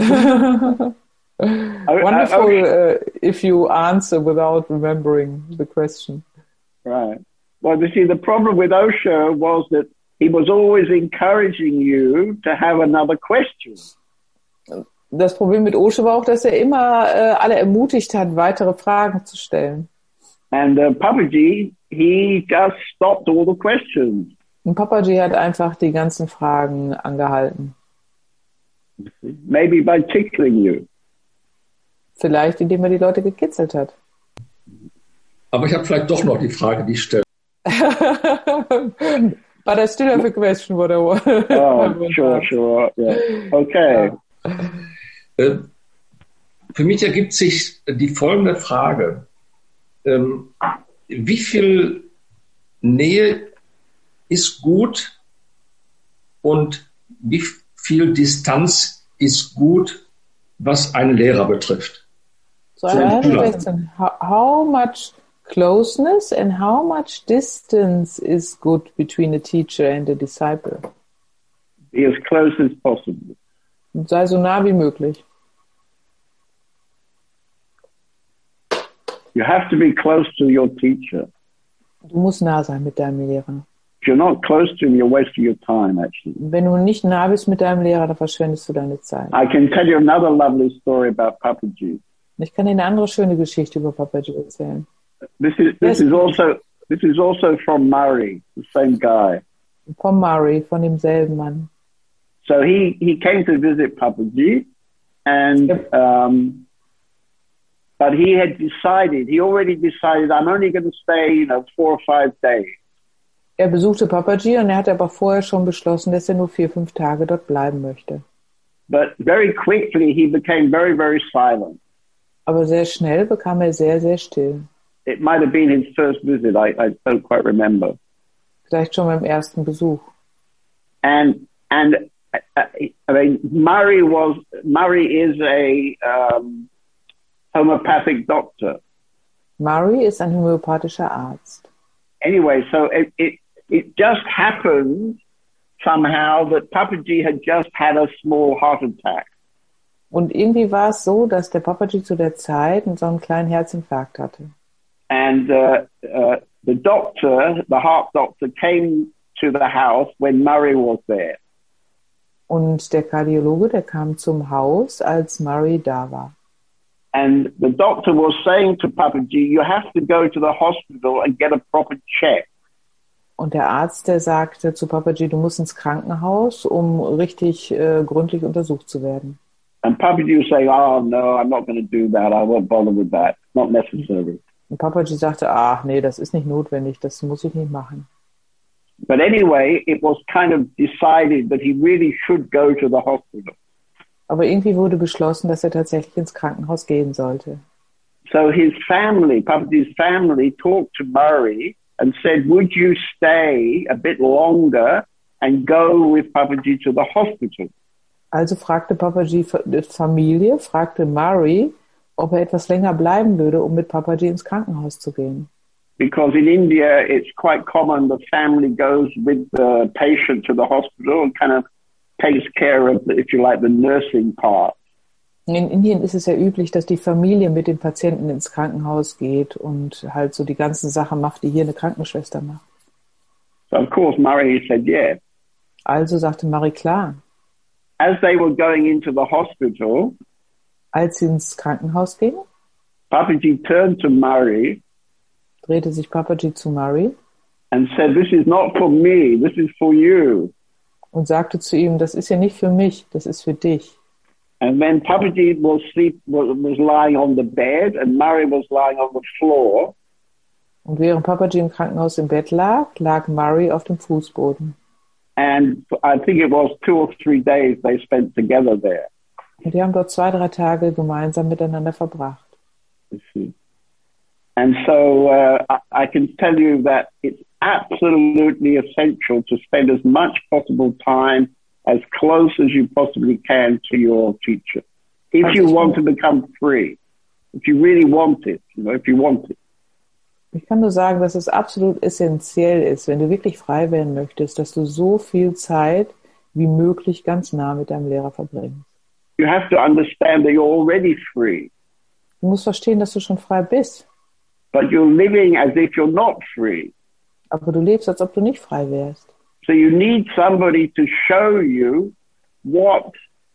Wonderful uh, if you answer without remembering the question. Right. Well, you see, the problem with Osho was that he was always encouraging you to have another question. Das Problem mit Osho war auch, dass er immer äh, alle ermutigt hat, weitere Fragen zu stellen. And uh, Papaji, he just stopped all the questions. Und Papaji hat einfach die ganzen Fragen angehalten. Maybe by tickling you. Vielleicht, indem er die Leute gekitzelt hat. Aber ich habe vielleicht doch noch die Frage, die ich stelle. But I still have a question, what I want. Oh, sure, sure. Yeah. Okay. Äh, für mich ergibt sich die folgende Frage. Ähm, wie viel Nähe ist gut und wie viel Distanz ist gut, was einen Lehrer betrifft? So I have a question. How, how much closeness and how much distance is good between a teacher and a disciple? Be as close as possible. Sei so nah wie möglich. You have to be close to your teacher. Du musst nah sein mit deinem Lehrer. If you're not close to him, you're wasting your time, actually. Wenn du nicht nah bist mit deinem Lehrer, dann verschwendest du deine Zeit. I can tell you another lovely story about Papaji. Ich kann dir eine andere schöne Geschichte über Papaji erzählen. This is this is also this is also from Murray, the same guy. Von Murray, von demselben Mann. So he he came to visit Papaji, and um, but he had decided, he already decided, I'm only going to stay, you know, four or five days. Er besuchte Papaji und er hatte aber vorher schon beschlossen, dass er nur vier, fünf Tage dort bleiben möchte. But very quickly he became very, very silent. Aber sehr schnell bekam er sehr, sehr still. It might have been his first visit, I, I don't quite remember. Vielleicht schon beim ersten Besuch. And and I mean, Murray was Murray is a um, homeopathic doctor. Murray ist ein homöopathischer Arzt. anyway, so it, it, it just happened somehow that Papaji had just had a small heart attack. Und irgendwie war es so, dass der Papaji zu der Zeit so einen kleinen Herzinfarkt hatte. And uh, uh, the doctor, the heart doctor, came to the house when Murray was there. Und der Kardiologe, der kam zum Haus, als Murray da war. And the doctor was saying to Papaji, you have to go to the hospital and get a proper check. Und der Arzt, der sagte zu Papaji, du musst ins Krankenhaus, um richtig äh, gründlich untersucht zu werden. And Papaji was saying, oh no, I'm not going to do that. I won't bother with that. It's not necessary. Und Papaji sagte, ach nee, das ist nicht notwendig, das muss ich nicht machen. But anyway, it was kind of decided that he really should go to the hospital. Aber irgendwie wurde beschlossen, dass er tatsächlich ins Krankenhaus gehen sollte. So his family, Papaji's family, talked to Murray and said, would you stay a bit longer and go with Papaji to the hospital? Also fragte Papaji Familie, fragte Murray, ob er etwas länger bleiben würde, um mit Papaji ins Krankenhaus zu gehen. Because in India, it's quite common the family goes with the patient to the hospital and kind of takes care of, the, if you like, the nursing part. In Indien ist es ja üblich, dass die Familie mit dem Patienten ins Krankenhaus geht und halt so die ganzen Sachen macht, die hier eine Krankenschwester macht. So of course Murray said yeah. Also sagte Murray klar. As they were going into the hospital, als sie ins Krankenhaus gingen, Papaji turned to Murray, drehte sich Papaji zu Murray and said, "This is not for me. This is for you." Und sagte zu ihm, das ist ja nicht für mich, das ist für dich. And then Papaji was sleep was, was lying on the bed, and Murray was lying on the floor. Und während Papaji im Krankenhaus im Bett lag, lag Murray auf dem Fußboden. And I think it was two or three days they spent together there. Und die haben dort zwei, drei Tage gemeinsam miteinander verbracht. And so uh, I, I can tell you that it's absolutely essential to spend as much possible time as close as you possibly can to your teacher. If you want to become free, if you really want it, you know, if you want it. Ich kann nur sagen, dass es absolut essentiell ist, wenn du wirklich frei werden möchtest, dass du so viel Zeit wie möglich ganz nah mit deinem Lehrer verbringst. You have to understand that you're already free. Du musst verstehen, dass du schon frei bist. But you're living as if you're not free. Aber du lebst, als ob du nicht frei wärst. So you need somebody to show you what,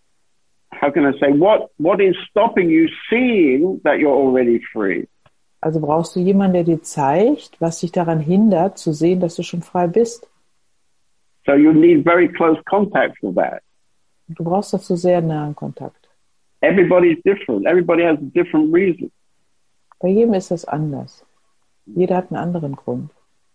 how can I say, what, what is stopping you seeing that you're already free. Also brauchst du jemanden, der dir zeigt, was dich daran hindert, zu sehen, dass du schon frei bist. So you need very close contact for that. Du brauchst dazu sehr nahen Kontakt. Everybody's different. Everybody has a different reason. Bei jedem ist das anders. Jeder hat einen anderen Grund.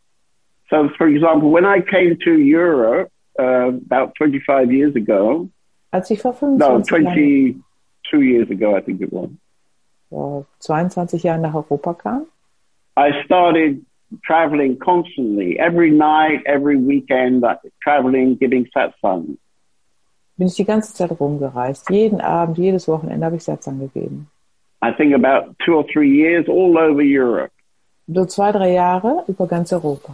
So, for example, when I came to Europe uh, about twenty-five years ago, als ich vor no, fünfundzwanzig twenty-two years ago, I think it was. vor zweiundzwanzig Jahren nach Europa kam, I started traveling constantly, every night, every weekend, traveling, giving satsang. Bin ich die ganze Zeit rumgereist. Jeden Abend, jedes Wochenende habe ich Satsang gegeben. I think about two or three years all over Europe. So zwei, drei Jahre über ganz Europa.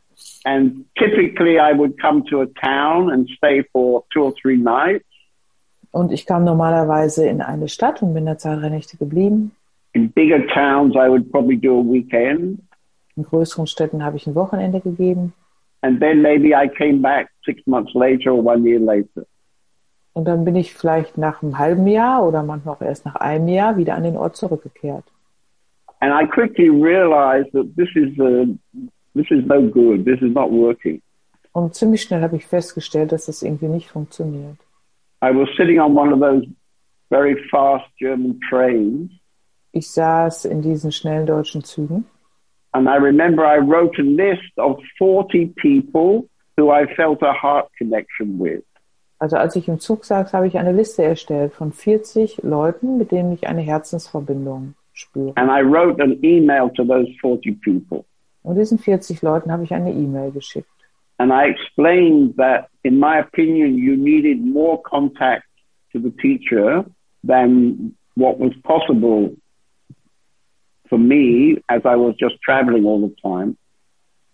And typically I would come to a town and stay for two or three nights. Und ich kam normalerweise in eine Stadt und bin da zwei, drei Nächte geblieben. In bigger towns I would probably do a weekend. In größeren Städten habe ich ein Wochenende gegeben. And then maybe I came back six months later or one year later. Und dann bin ich vielleicht nach einem halben Jahr oder manchmal auch erst nach einem Jahr wieder an den Ort zurückgekehrt. And I quickly realized that this is uh, this is no good. This is not working. Und ziemlich schnell habe ich festgestellt, dass das irgendwie nicht funktioniert. I was sitting on one of those very fast German trains. Ich saß in diesen schnellen deutschen Zügen. And I remember I wrote a list of forty people who I felt a heart connection with. Also als ich im Zug saß, habe ich eine Liste erstellt von vierzig Leuten, mit denen ich eine Herzensverbindung spüre. And I wrote an email to those forty people. Und diesen vierzig Leuten habe ich eine E-Mail geschickt. And I explained that, in my opinion, you needed more contact to the teacher than what was possible for me as I was just traveling all the time.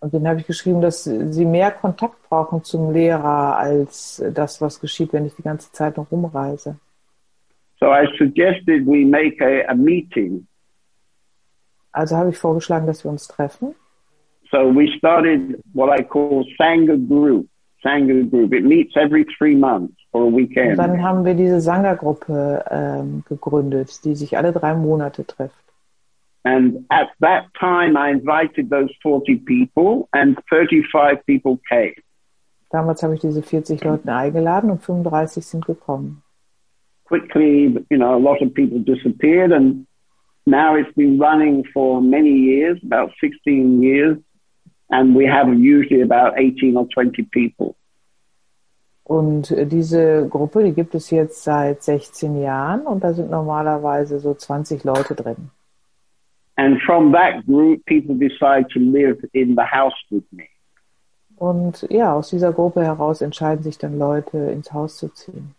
Und dann habe ich geschrieben, dass sie mehr Kontakt brauchen zum Lehrer als das, was geschieht, wenn ich die ganze Zeit noch rumreise. So I suggested we make a, a meeting. Also habe ich vorgeschlagen, dass wir uns treffen. So we started what I call Sangha Group. Sangha Group. It meets every three months for a weekend. Und dann haben wir diese Sangha-Gruppe ähm, gegründet, die sich alle drei Monate trifft. And at that time, I invited those forty people, and thirty-five people came. Damals habe ich diese vierzig Leute eingeladen und fünfunddreißig sind gekommen. Quickly, you know, a lot of people disappeared, and now it's been running for many years, about sixteen years, and we have usually about eighteen or twenty people. Und diese Gruppe, die gibt es jetzt seit sechzehn Jahren und da sind normalerweise so zwanzig Leute drin. And from that group, people decide to live in the house with me. Und ja, aus dieser Gruppe heraus entscheiden sich dann Leute, ins Haus zu ziehen.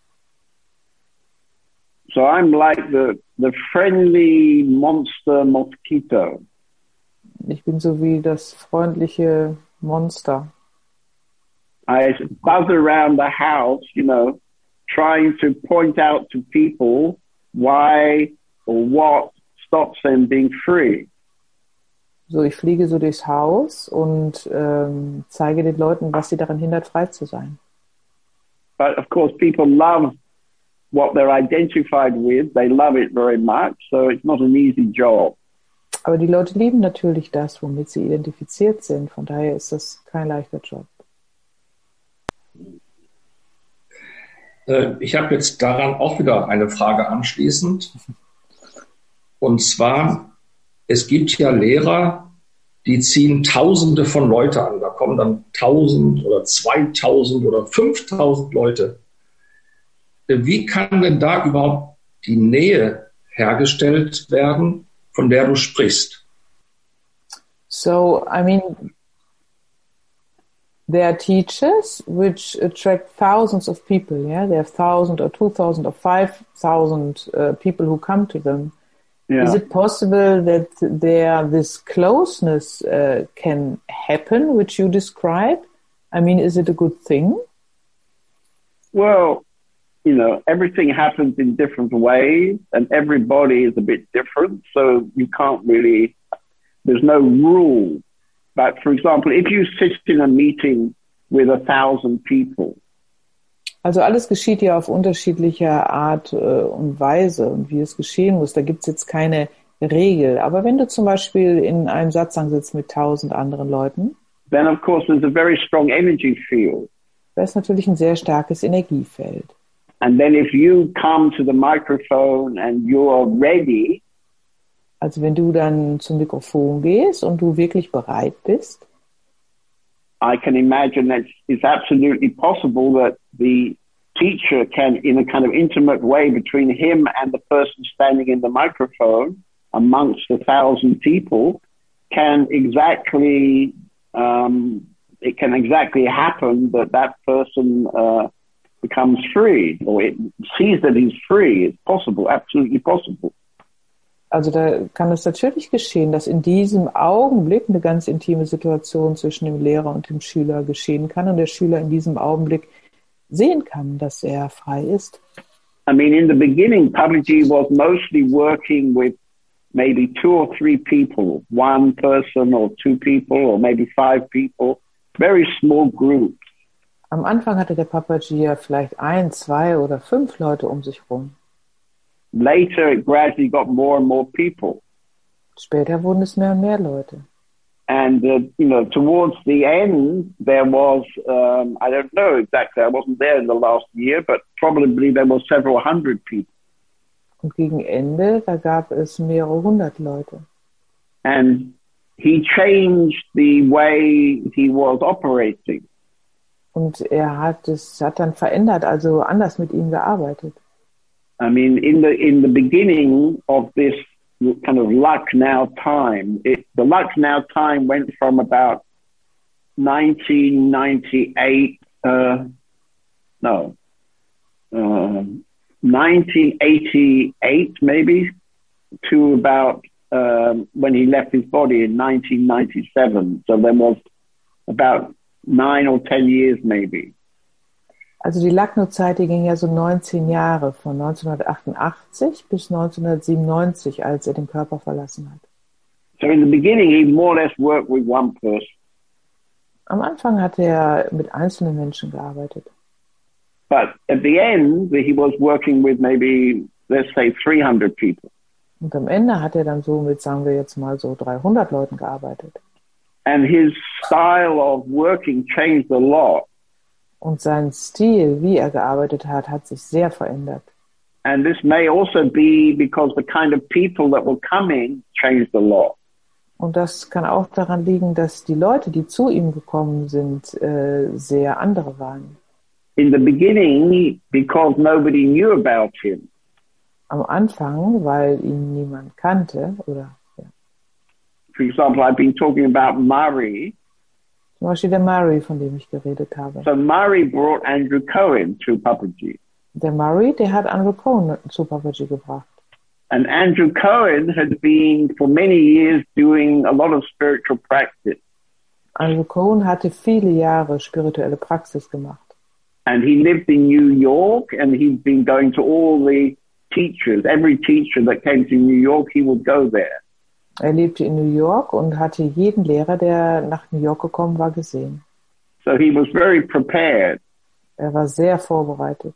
So I'm like the, the friendly monster mosquito. Ich bin so wie das freundliche Monster. I buzz around the house, you know, trying to point out to people why or what stops them being free. So, ich fliege so durchs Haus und ähm, zeige den Leuten, was sie daran hindert, frei zu sein. But of course, people love what they're identified with. They love it very much, so it's not an easy job. Aber die Leute lieben natürlich das, womit sie identifiziert sind. Von daher ist das kein leichter Job. Ich habe jetzt daran auch wieder eine Frage anschließend. Und zwar, es gibt ja Lehrer, die ziehen Tausende von Leute an. Da kommen dann tausend oder zweitausend oder fünftausend Leute. Wie kann denn da überhaupt die Nähe hergestellt werden, von der du sprichst? So, I mean, there are teachers which attract thousands of people, yeah? They have thousand or two thousand or five thousand uh, people who come to them. Yeah. Is it possible that there this closeness uh, can happen, which you describe? I mean, is it a good thing? Well, you know, everything happens in different ways, and everybody is a bit different, so you can't really, there's no rule. But, for example, if you sit in a meeting with a thousand people. Also alles geschieht ja auf unterschiedlicher Art äh, und Weise und wie es geschehen muss. Da gibt's jetzt keine Regel. Aber wenn du zum Beispiel in einem Satzang sitzt mit tausend anderen Leuten, then of course there's a very strong energy field. Da ist natürlich ein sehr starkes Energiefeld. And then if you come to the microphone and you're ready, also wenn du dann zum Mikrofon gehst und du wirklich bereit bist, I can imagine that it's absolutely possible that the teacher can, in a kind of intimate way between him and the person standing in the microphone amongst a thousand people, can exactly, um, it can exactly happen that that person uh, becomes free, or it sees that he's free. It's possible, absolutely possible. Also da kann es natürlich geschehen, dass in diesem Augenblick eine ganz intime Situation zwischen dem Lehrer und dem Schüler geschehen kann und der Schüler in diesem Augenblick sehen kann, dass er frei ist. I mean, in the beginning, Publiji was mostly working with maybe two or three people, one person or two people or maybe five people, very small groups. Am Anfang hatte der Papaji ja vielleicht ein, zwei oder fünf Leute um sich rum. Later, it gradually got more and more people. Später wurden es mehr und mehr Leute. And, uh, you know, towards the end, there was, um, I don't know exactly, I wasn't there in the last year, but probably there were several hundred people. Und gegen Ende, da gab es mehrere hundert Leute. And he changed the way he was operating. Und er hat es, hat dann verändert, also anders mit ihm gearbeitet. I mean, in the in the beginning of this kind of Lucknow time, it, the Lucknow time went from about nineteen ninety-eight, uh, no, uh, nineteen eighty-eight maybe, to about um, when he left his body in nineteen ninety-seven. So there was about nine or ten years maybe. Also die Lucknow-Zeit, die ging ja so neunzehn Jahre, von neunzehnhundertachtundachtzig bis neunzehnhundertsiebenundneunzig, als er den Körper verlassen hat. So in the beginning, he more or less worked with one person. Am Anfang hat er mit einzelnen Menschen gearbeitet. But at the end, he was working with maybe, let's say, three hundred people. Und am Ende hat er dann so mit, sagen wir jetzt mal so dreihundert Leuten gearbeitet. And his style of working changed a lot. Und sein Stil, wie er gearbeitet hat, hat sich sehr verändert. And this may also be because the kind of people that were coming changed a lot. Und das kann auch daran liegen, dass die Leute, die zu ihm gekommen sind, äh, sehr andere waren. In the beginning, because nobody knew about him. Am Anfang, weil ihn niemand kannte, oder ja. For example, I've been talking about Murray. Zum Beispiel der Murray, von dem ich geredet habe. So Murray brought Andrew Cohen to Papaji. Der Murray, der hat Andrew Cohen zu Papaji gebracht. And Andrew Cohen had been for many years doing a lot of spiritual practice. Andrew Cohen hatte viele Jahre spirituelle Praxis gemacht. And he lived in New York, and he'd been going to all the teachers. Every teacher that came to New York, he would go there. Er lebte in New York und hatte jeden Lehrer, der nach New York gekommen war, gesehen. So he was very prepared. Er war sehr vorbereitet.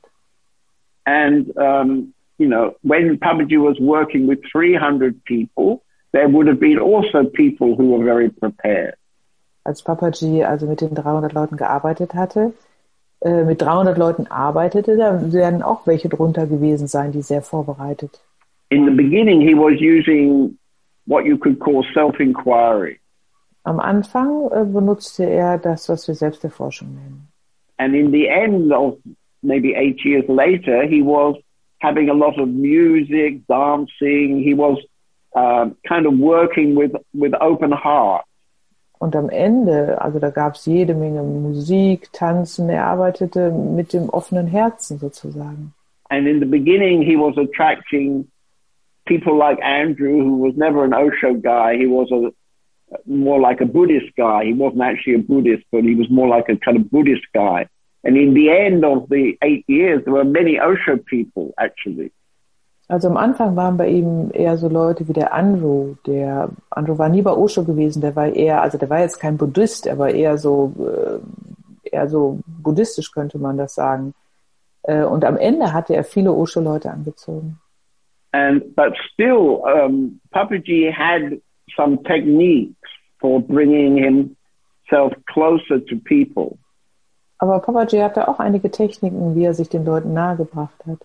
And, um, you know, when Papaji was working with three hundred people, there would have been also people who were very prepared. Als Papaji also mit den dreihundert Leuten gearbeitet hatte, äh, mit dreihundert Leuten arbeitete, da werden auch welche drunter gewesen sein, die sehr vorbereitet. In the beginning, he was using what you could call self-inquiry. Am Anfang äh, benutzte er das, was wir Selbsterforschung nennen. And in the end of maybe eight years later, he was having a lot of music, dancing. He was uh, kind of working with, with open heart. Und am Ende, also da gab es jede Menge Musik, Tanzen. Er arbeitete mit dem offenen Herzen sozusagen. And in the beginning, he was attracting people like Andrew, who was never an Osho guy. He was a more like a Buddhist guy. He wasn't actually a Buddhist, but he was more like a kind of Buddhist guy. And in the end of the eight years, there were many Osho people, actually. Also am Anfang waren bei ihm eher so Leute wie der Andrew. Der Andrew war nie bei Osho gewesen. Der war eher, also der war jetzt kein Buddhist, er war eher so, äh, eher so buddhistisch, könnte man das sagen. Äh, und am Ende hatte er viele Osho-Leute angezogen. And but still, um, Papaji had some techniques for bringing himself closer to people. Aber Papaji hatte auch einige Techniken, wie er sich den Leuten nahegebracht hat.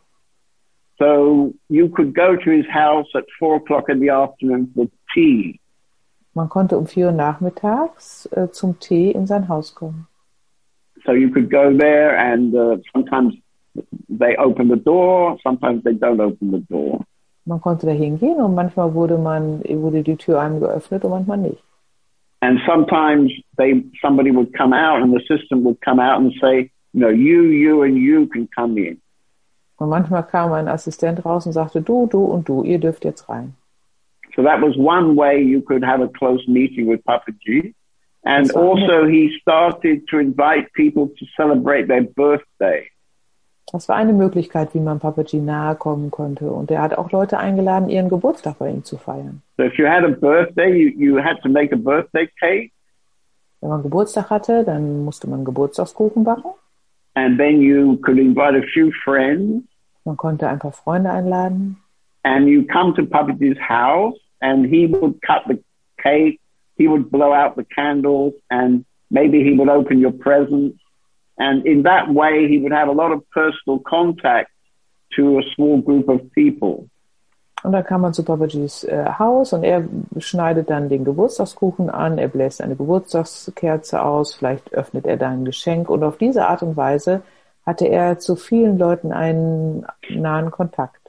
So you could go to his house at four o'clock in the afternoon for tea. Man konnte um vier Uhr nachmittags äh, zum Tee in sein Haus kommen. So you could go there, and uh, sometimes they open the door, sometimes they don't open the door. Man konnte da hingehen und manchmal wurde man wurde die Tür einem geöffnet und manchmal nicht. And sometimes they somebody would come out, and the assistant would come out and say, you know, you, you, and you can come in. Und manchmal kam ein Assistent raus und sagte, du, du und du, ihr dürft jetzt rein. So that was one way you could have a close meeting with Papaji. And also he started to invite people to celebrate their birthday. Das war eine Möglichkeit, wie man Papaji nahe kommen konnte. Und er hat auch Leute eingeladen, ihren Geburtstag bei ihm zu feiern. So if you had a birthday, you, you had to make a birthday cake. Wenn man Geburtstag hatte, dann musste man Geburtstagskuchen backen. And then you could invite a few friends. Man konnte ein paar Freunde einladen. And you come to Papaji's house, and he would cut the cake, he would blow out the candles, and maybe he would open your presents. And in that way, he would have a lot of personal contact to a small group of people. Und dann kam man zu Papajis äh, Haus und er schneidet dann den Geburtstagskuchen an, er bläst eine Geburtstagskerze aus, vielleicht öffnet er dann ein Geschenk und auf diese Art und Weise hatte er zu vielen Leuten einen nahen Kontakt.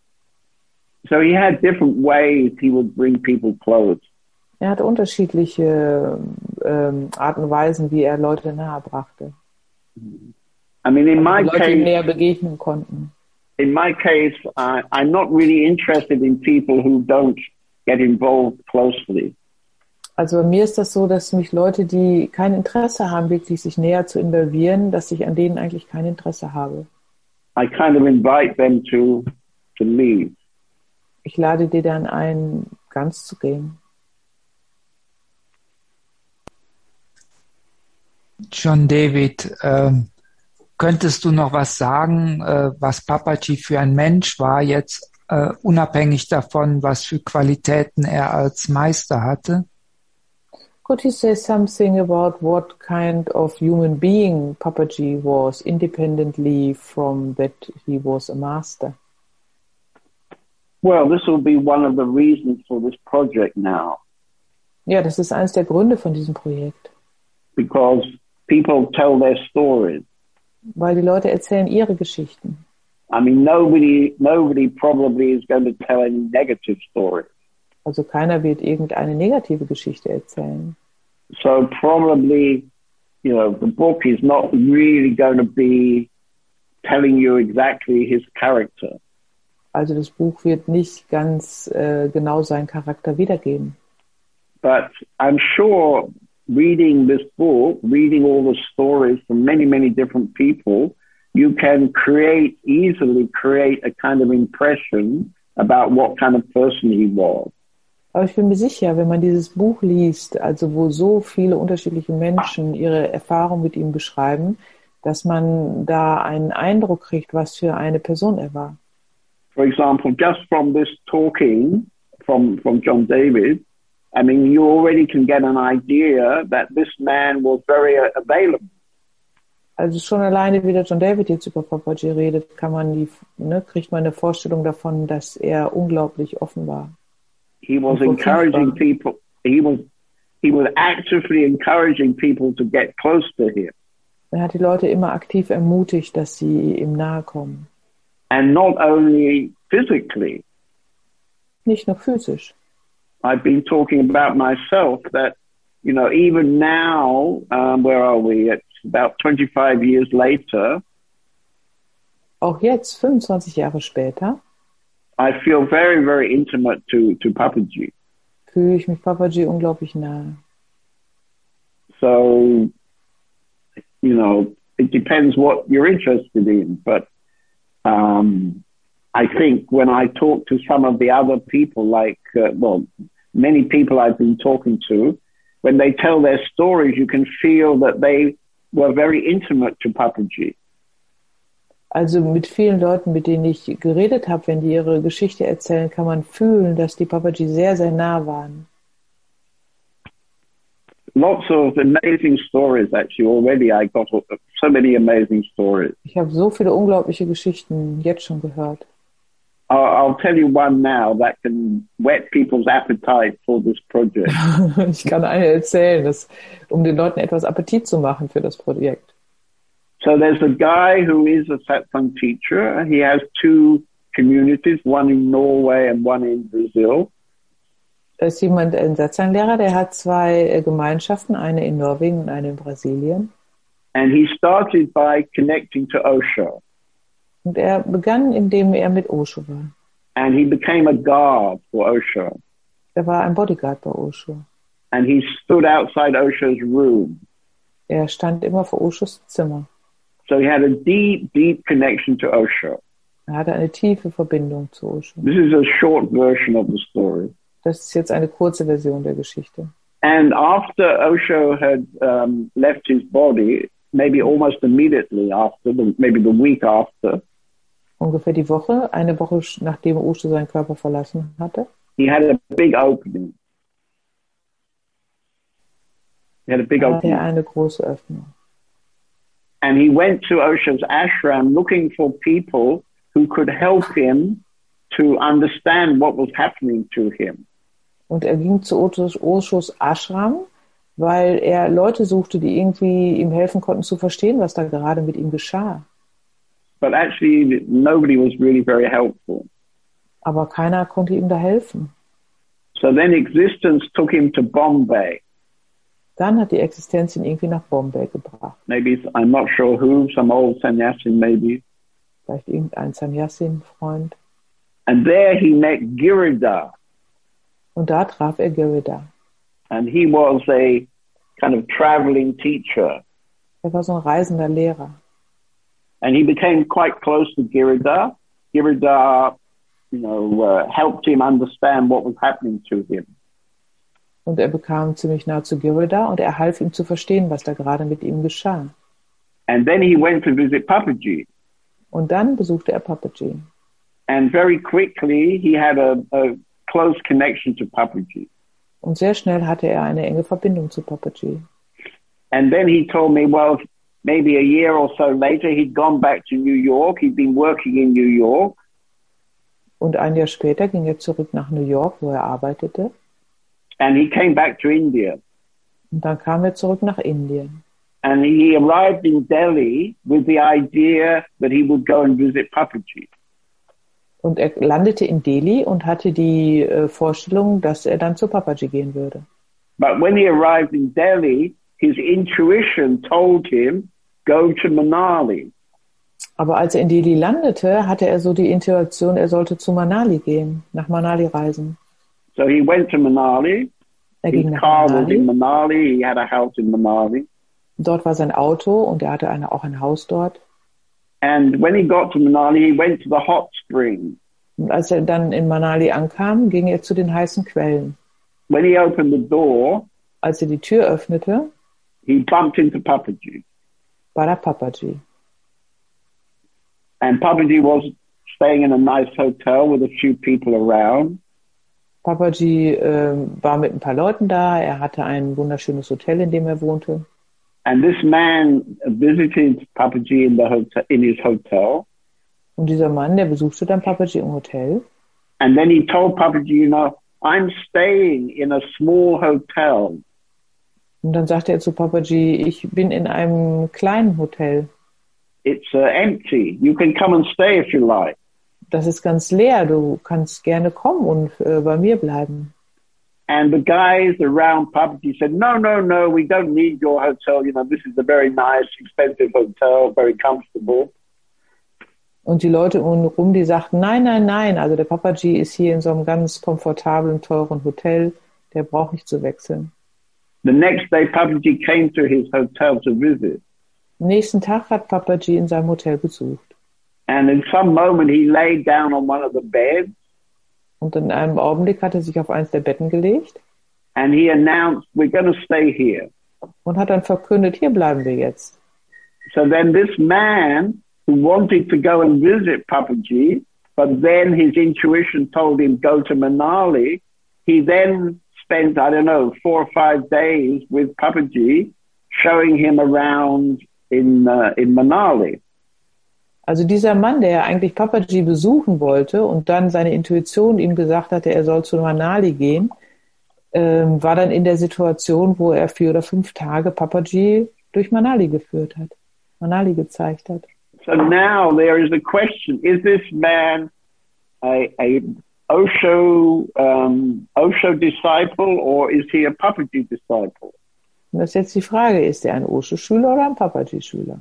So he had different ways he would bring people close. Er hatte unterschiedliche ähm, Arten und Weisen, wie er Leute nahe brachte. I mean, in my Leute, case, die näher begegnen konnten. In my case, uh, I'm not really interested in people who don't get involved closely. Also bei mir ist das so, dass mich Leute, die kein Interesse haben, wirklich sich näher zu involvieren, dass ich an denen eigentlich kein Interesse habe. I kind of invite them to, to leave. Ich lade die dann ein, ganz zu gehen. John David, äh, könntest du noch was sagen, äh, was Papaji für ein Mensch war, jetzt äh, unabhängig davon, was für Qualitäten er als Meister hatte? Could you say something about what kind of human being Papaji was, independently from that he was a master? Well, this will be one of the reasons for this project now. Ja, das ist eines der Gründe von diesem Projekt. Because people tell their stories. Weil die Leute erzählen ihre Geschichten. I mean, nobody, nobody probably is going to tell any negative story. Also keiner wird irgendeine negative Geschichte erzählen. So probably, you know, the book is not really going to be telling you exactly his character. Also das Buch wird nicht ganz äh, genau seinen Charakter wiedergeben. But I'm sure reading this book, reading all the stories from many, many different people, you can create, easily create a kind of impression about what kind of person he was. Aber ich bin mir sicher, wenn man dieses Buch liest, also wo so viele unterschiedliche Menschen ihre Erfahrung mit ihm beschreiben, dass man da einen Eindruck kriegt, was für eine Person er war. For example, just from this talking from, from John David, I mean, you already can get an idea that this man was very available. Also schon alleine, wie der John David jetzt über Papaji redet, kann man die, ne, kriegt man eine Vorstellung davon, dass er unglaublich offen war. He was encouraging people. He was he was actively encouraging people to get close to him. Er hat die Leute immer aktiv ermutigt, dass sie ihm nahe kommen. And not only physically. Nicht nur physisch. I've been talking about myself that, you know, even now, um, where are we? It's about twenty-five years later. Auch jetzt, fünfundzwanzig Jahre später, I feel very, very intimate to, to Papaji. Fühle ich mich Papaji unglaublich nahe. So, you know, it depends what you're interested in, but um, I think when I talk to some of the other people, like, uh, well, many people I've been talking to, when they tell their stories, you can feel that they were very intimate to Papaji. Also mit vielen Leuten, mit denen ich geredet habe, wenn die ihre Geschichte erzählen, kann man fühlen, dass die Papaji sehr, sehr nah waren. Lots of amazing stories, actually. Already I got so many amazing stories. Ich habe so viele unglaubliche Geschichten jetzt schon gehört. I'll, I'll tell you one now that can whet people's appetite for this project. Ich kann eine erzählen, das, um den Leuten etwas Appetit zu machen für das Projekt. So there's a guy who is a satsang teacher. He has two communities, one in Norway and one in Brazil. Da ist jemand, ein Satsang-Lehrer, der hat zwei Gemeinschaften, eine in Norwegen und eine in Brasilien. And he started by connecting to Osho. Und er begann, indem er mit Osho war. And he became a guard for Osho. Er war ein Bodyguard bei Osho. And he stood outside Osho's room. Er stand immer vor Oshos Zimmer. So he had a deep, deep connection to Osho. Er hatte eine tiefe Verbindung zu Osho. This is a short version of the story. Das ist jetzt eine kurze Version der Geschichte. And after Osho had um, left his body, maybe almost immediately after, the, maybe the week after, ungefähr die Woche, eine Woche nachdem Osho seinen Körper verlassen hatte, he had a big opening. He had a big hatte opening. er eine große Öffnung. And he went to Osho's ashram looking for people who could help him to understand what was happening to him. Und er ging zu Oshos, Oshos Ashram, weil er Leute suchte, die irgendwie ihm helfen konnten zu verstehen, was da gerade mit ihm geschah. But actually, nobody was really very helpful. Aber keiner konnte ihm da helfen. So then existence took him to Bombay. Dann hat die Existenz ihn irgendwie nach Bombay gebracht. Maybe, I'm not sure who, some old sannyasin maybe. Vielleicht irgendein Sannyasin-Freund. And there he met Giridhar. Und da traf er Giridhar. And he was a kind of traveling teacher. Er war so ein reisender Lehrer. And he became quite close to Giridhar. Giridhar, you know, uh, helped him understand what was happening to him. Und er bekam ziemlich nah zu Giridhar und er half ihm zu verstehen, was da gerade mit ihm geschah. And then he went to visit Papaji. Und dann besuchte er Papaji. And very quickly he had a, a close connection to Papaji. Und sehr schnell hatte er eine enge Verbindung zu Papaji. And then he told me, well, maybe a year or so later, he'd gone back to New York. He'd been working in New York. Und ein Jahr später ging er zurück nach New York, wo er arbeitete. And he came back to India. Und dann kam er zurück nach Indien. And he arrived in Delhi with the idea that he would go and visit Papaji. Und er landete in Delhi und hatte die äh, Vorstellung, dass er dann zu Papaji gehen würde. But when he arrived in Delhi, his intuition told him, go to Manali. Aber als er in Delhi landete, hatte er so die Intuition, er sollte zu Manali gehen, nach Manali reisen. So he went to Manali. Er His ging nach car was Manali. in Manali. He had a house in Manali. Dort war sein Auto und er hatte eine, auch ein Haus dort. And when he got to Manali, he went to the hot spring. Und als er dann in Manali ankam, ging er zu den heißen Quellen. When he opened the door, Als er die Tür öffnete, he bumped into Papaji. war da Papaji. And Papaji was staying in a nice hotel with a few people around. Papaji äh, war mit ein paar Leuten da. Er hatte ein wunderschönes Hotel, in dem er wohnte. And this man visited Papaji in the hotel, in his hotel. Und dieser Mann, der besuchte dann Papaji im Hotel. And then he told Papaji, you know, I'm staying in a small hotel. Und dann sagte er zu Papaji, ich bin in einem kleinen Hotel. It's uh, empty. You can come and stay if you like. Das ist ganz leer. Du kannst gerne kommen und äh, bei mir bleiben. And the guys around Papaji said, no, no, no, we don't need your hotel. You know, this is a very nice, expensive hotel, very comfortable. Und die Leute rum, die sagten, nein, nein, nein, also der Papaji ist hier in so einem ganz komfortablen, teuren Hotel, der braucht nicht zu wechseln. The next day, Papaji came to his hotel to visit. Am nächsten Tag hat Papaji in seinem Hotel besucht. And in some moment, he laid down on one of the beds. Und in einem Augenblick hat er sich auf eins der Betten gelegt. And he announced, we're going to stay here. Und hat dann verkündet, hier bleiben wir jetzt. So then this man who wanted to go and visit Papaji, but then his intuition told him go to Manali, he then spent, I don't know, four or five days with Papaji, showing him around in, uh, in Manali. Also dieser Mann, der eigentlich Papaji besuchen wollte und dann seine Intuition ihm gesagt hatte, er soll zu Manali gehen, ähm, war dann in der Situation, wo er vier oder fünf Tage Papaji durch Manali geführt hat, Manali gezeigt hat. So now there is a question, is this man a, a Osho, um, Osho disciple or is he a Papaji disciple? Und das ist jetzt die Frage, ist er ein Osho-Schüler oder ein Papaji-Schüler?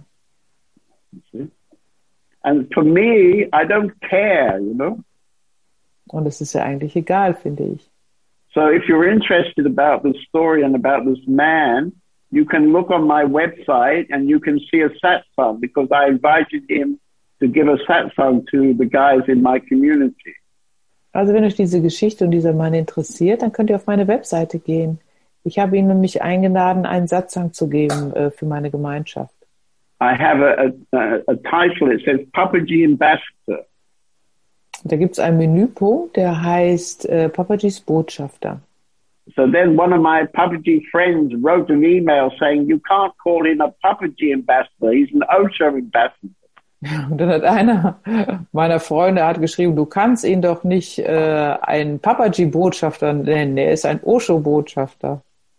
And for me, I don't care, you know. Und es ist ja eigentlich egal, finde ich. So if you're interested about the story and about this man, you can look on my website and you can see a satsang because I invited him to give a satsang to the guys in my community. Also wenn euch diese Geschichte und dieser Mann interessiert, dann könnt ihr auf meine Webseite gehen. Ich habe ihn nämlich eingeladen, einen Satsang zu geben äh, für meine Gemeinschaft. I have a, a, a title, it says Papaji Ambassador. Da gibt es einen Menüpunkt, der heißt äh, Papajis Botschafter. So then one of my Papaji friends wrote an email saying, you can't call him a Papaji ambassador, he's an Osho ambassador. Und dann hat einer meiner Freunde hat geschrieben, du kannst ihn doch nicht äh, einen Papaji-Botschafter nennen, er ist ein Osho-Botschafter.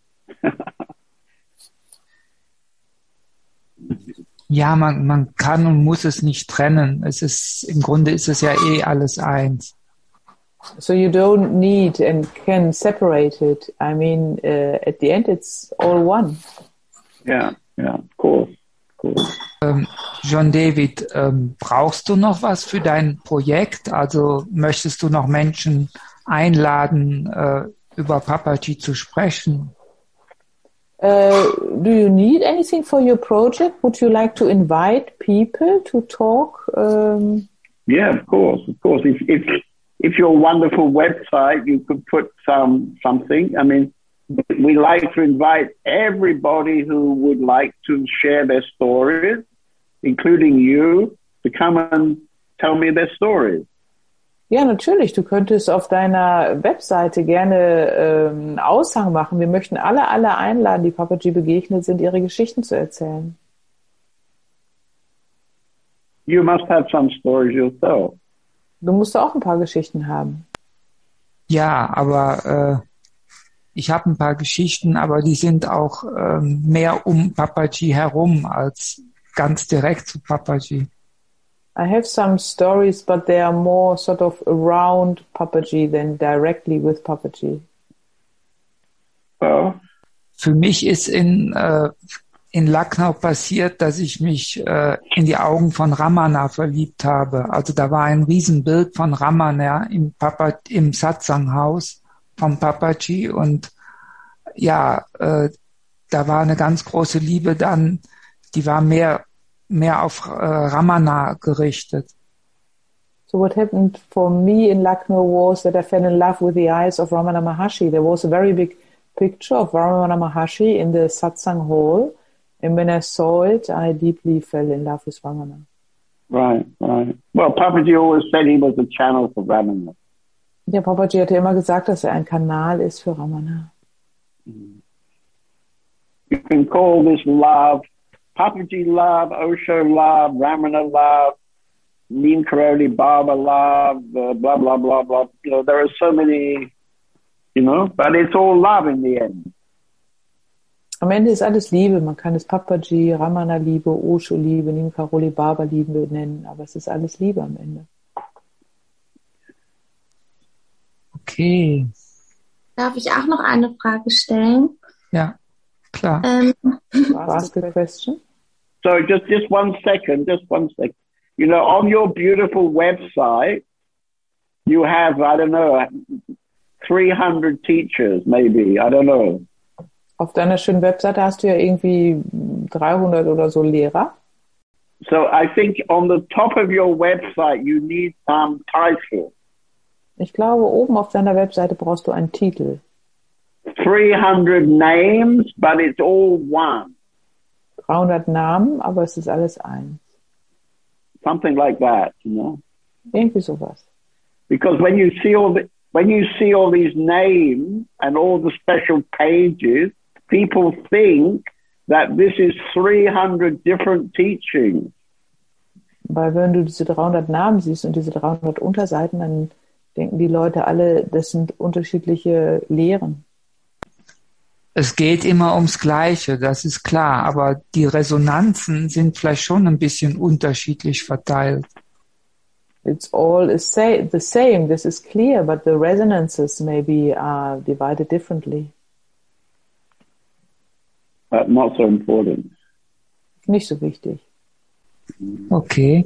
Ja, man, man kann und muss es nicht trennen. Es ist, im Grunde ist es ja eh alles eins. So you don't need and can separate it. I mean, uh, at the end it's all one. Yeah, yeah, of course, of course. Ähm, John David, ähm, brauchst du noch was für dein Projekt? Also möchtest du noch Menschen einladen, äh, über Papaji zu sprechen. Uh, do you need anything for your project? Would you like to invite people to talk? Um, yeah, of course, of course. If, if, if your wonderful website, you could put some, something. I mean, we like to invite everybody who would like to share their stories, including you, to come and tell me their stories. Ja, natürlich. Du könntest auf deiner Webseite gerne ähm, einen Aushang machen. Wir möchten alle, alle einladen, die Papaji begegnet sind, ihre Geschichten zu erzählen. You must have some stories yourself. Du musst auch ein paar Geschichten haben. Ja, aber äh, ich habe ein paar Geschichten, aber die sind auch äh, mehr um Papaji herum als ganz direkt zu Papaji. I have some stories, but they are more sort of around Papaji than directly with Papaji. Well, für mich ist in, äh, in Lucknow passiert, dass ich mich äh, in die Augen von Ramana verliebt habe. Also da war ein Riesenbild von Ramana im, Papa, im Satsang-Haus vom Papaji und ja, äh, da war eine ganz große Liebe dann, die war mehr mehr auf äh, Ramana gerichtet. So what happened for me in Lucknow was that I fell in love with the eyes of Ramana Maharshi. There was a very big picture of Ramana Maharshi in the Satsang hall, and when I saw it, I deeply fell in love with Ramana. Right, right. Well, Papaji always said he was a channel for Ramana. Der Papaji hatte immer gesagt, dass er ein Kanal ist für Ramana. You can call this love Papaji love, Osho love, Ramana love, Neem Karoli Baba love, uh, blah, blah, blah, blah. You know, there are so many, you know, but it's all love in the end. Am Ende ist alles Liebe. Man kann es Papaji, Ramana Liebe, Osho Liebe, Neem Karoli Baba Liebe nennen, aber es ist alles Liebe am Ende. Okay. Darf ich auch noch eine Frage stellen? Ja, klar. Ähm, Ask a question. So just, just one second, just one second. You know, on your beautiful website, you have, I don't know, three hundred teachers maybe, I don't know. Auf deiner schönen Webseite hast du ja irgendwie dreihundert oder so Lehrer. So I think on the top of your website, you need some title. Ich glaube, oben auf deiner Webseite brauchst du einen Titel. three hundred names, but it's all one. dreihundert Namen, aber es ist alles eins. Something like that, you know. Irgendwie sowas. Because when you see all the, when you see all these names and all the special pages, people think that this is three hundred different teachings. Weil wenn du diese dreihundert Namen siehst und diese dreihundert Unterseiten, dann denken die Leute alle, das sind unterschiedliche Lehren. Es geht immer ums Gleiche, das ist klar, aber die Resonanzen sind vielleicht schon ein bisschen unterschiedlich verteilt. It's all is say, the same, this is clear, but the resonances maybe are divided differently. But not so important. Nicht so wichtig. Okay.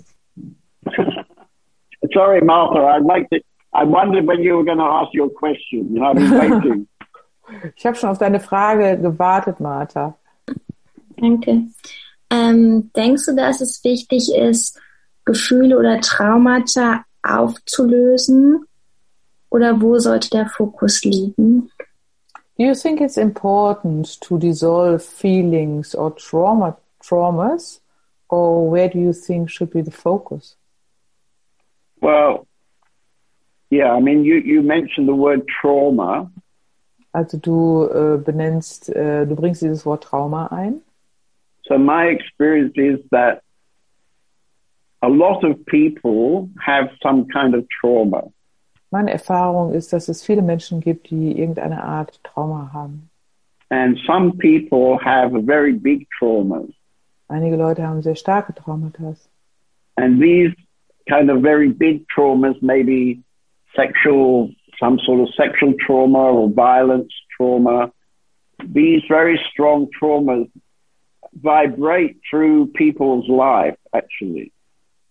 Sorry, Martha, I'd like to, I wondered when you were going to ask your question. You know, I've been waiting. Ich habe schon auf deine Frage gewartet, Martha. Danke. Ähm, denkst du, dass es wichtig ist, Gefühle oder Traumata aufzulösen? Oder wo sollte der Fokus liegen? Do you think it's important to dissolve feelings or trauma, traumas? Or where do you think should be the focus? Well, yeah, I mean, you, you mentioned the word trauma. Also du äh, benennst, äh, du bringst dieses Wort Trauma ein. So my experience is that a lot of people have some kind of trauma. Meine Erfahrung ist, dass es viele Menschen gibt, die irgendeine Art Trauma haben. And some people have very big traumas. Einige Leute haben sehr starke Traumata. And these kind of very big traumas may be sexual, some sort of sexual trauma or violence trauma. These very strong traumas vibrate through people's life, actually.